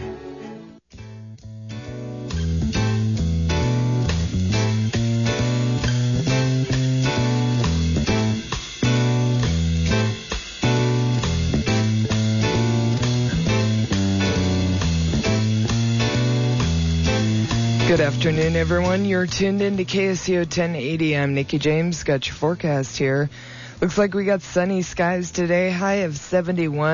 Good afternoon, everyone. You're tuned in to K S C O ten eighty. I'm Nikki James. Got your forecast here. Looks like we got sunny skies today. High of seventy-one.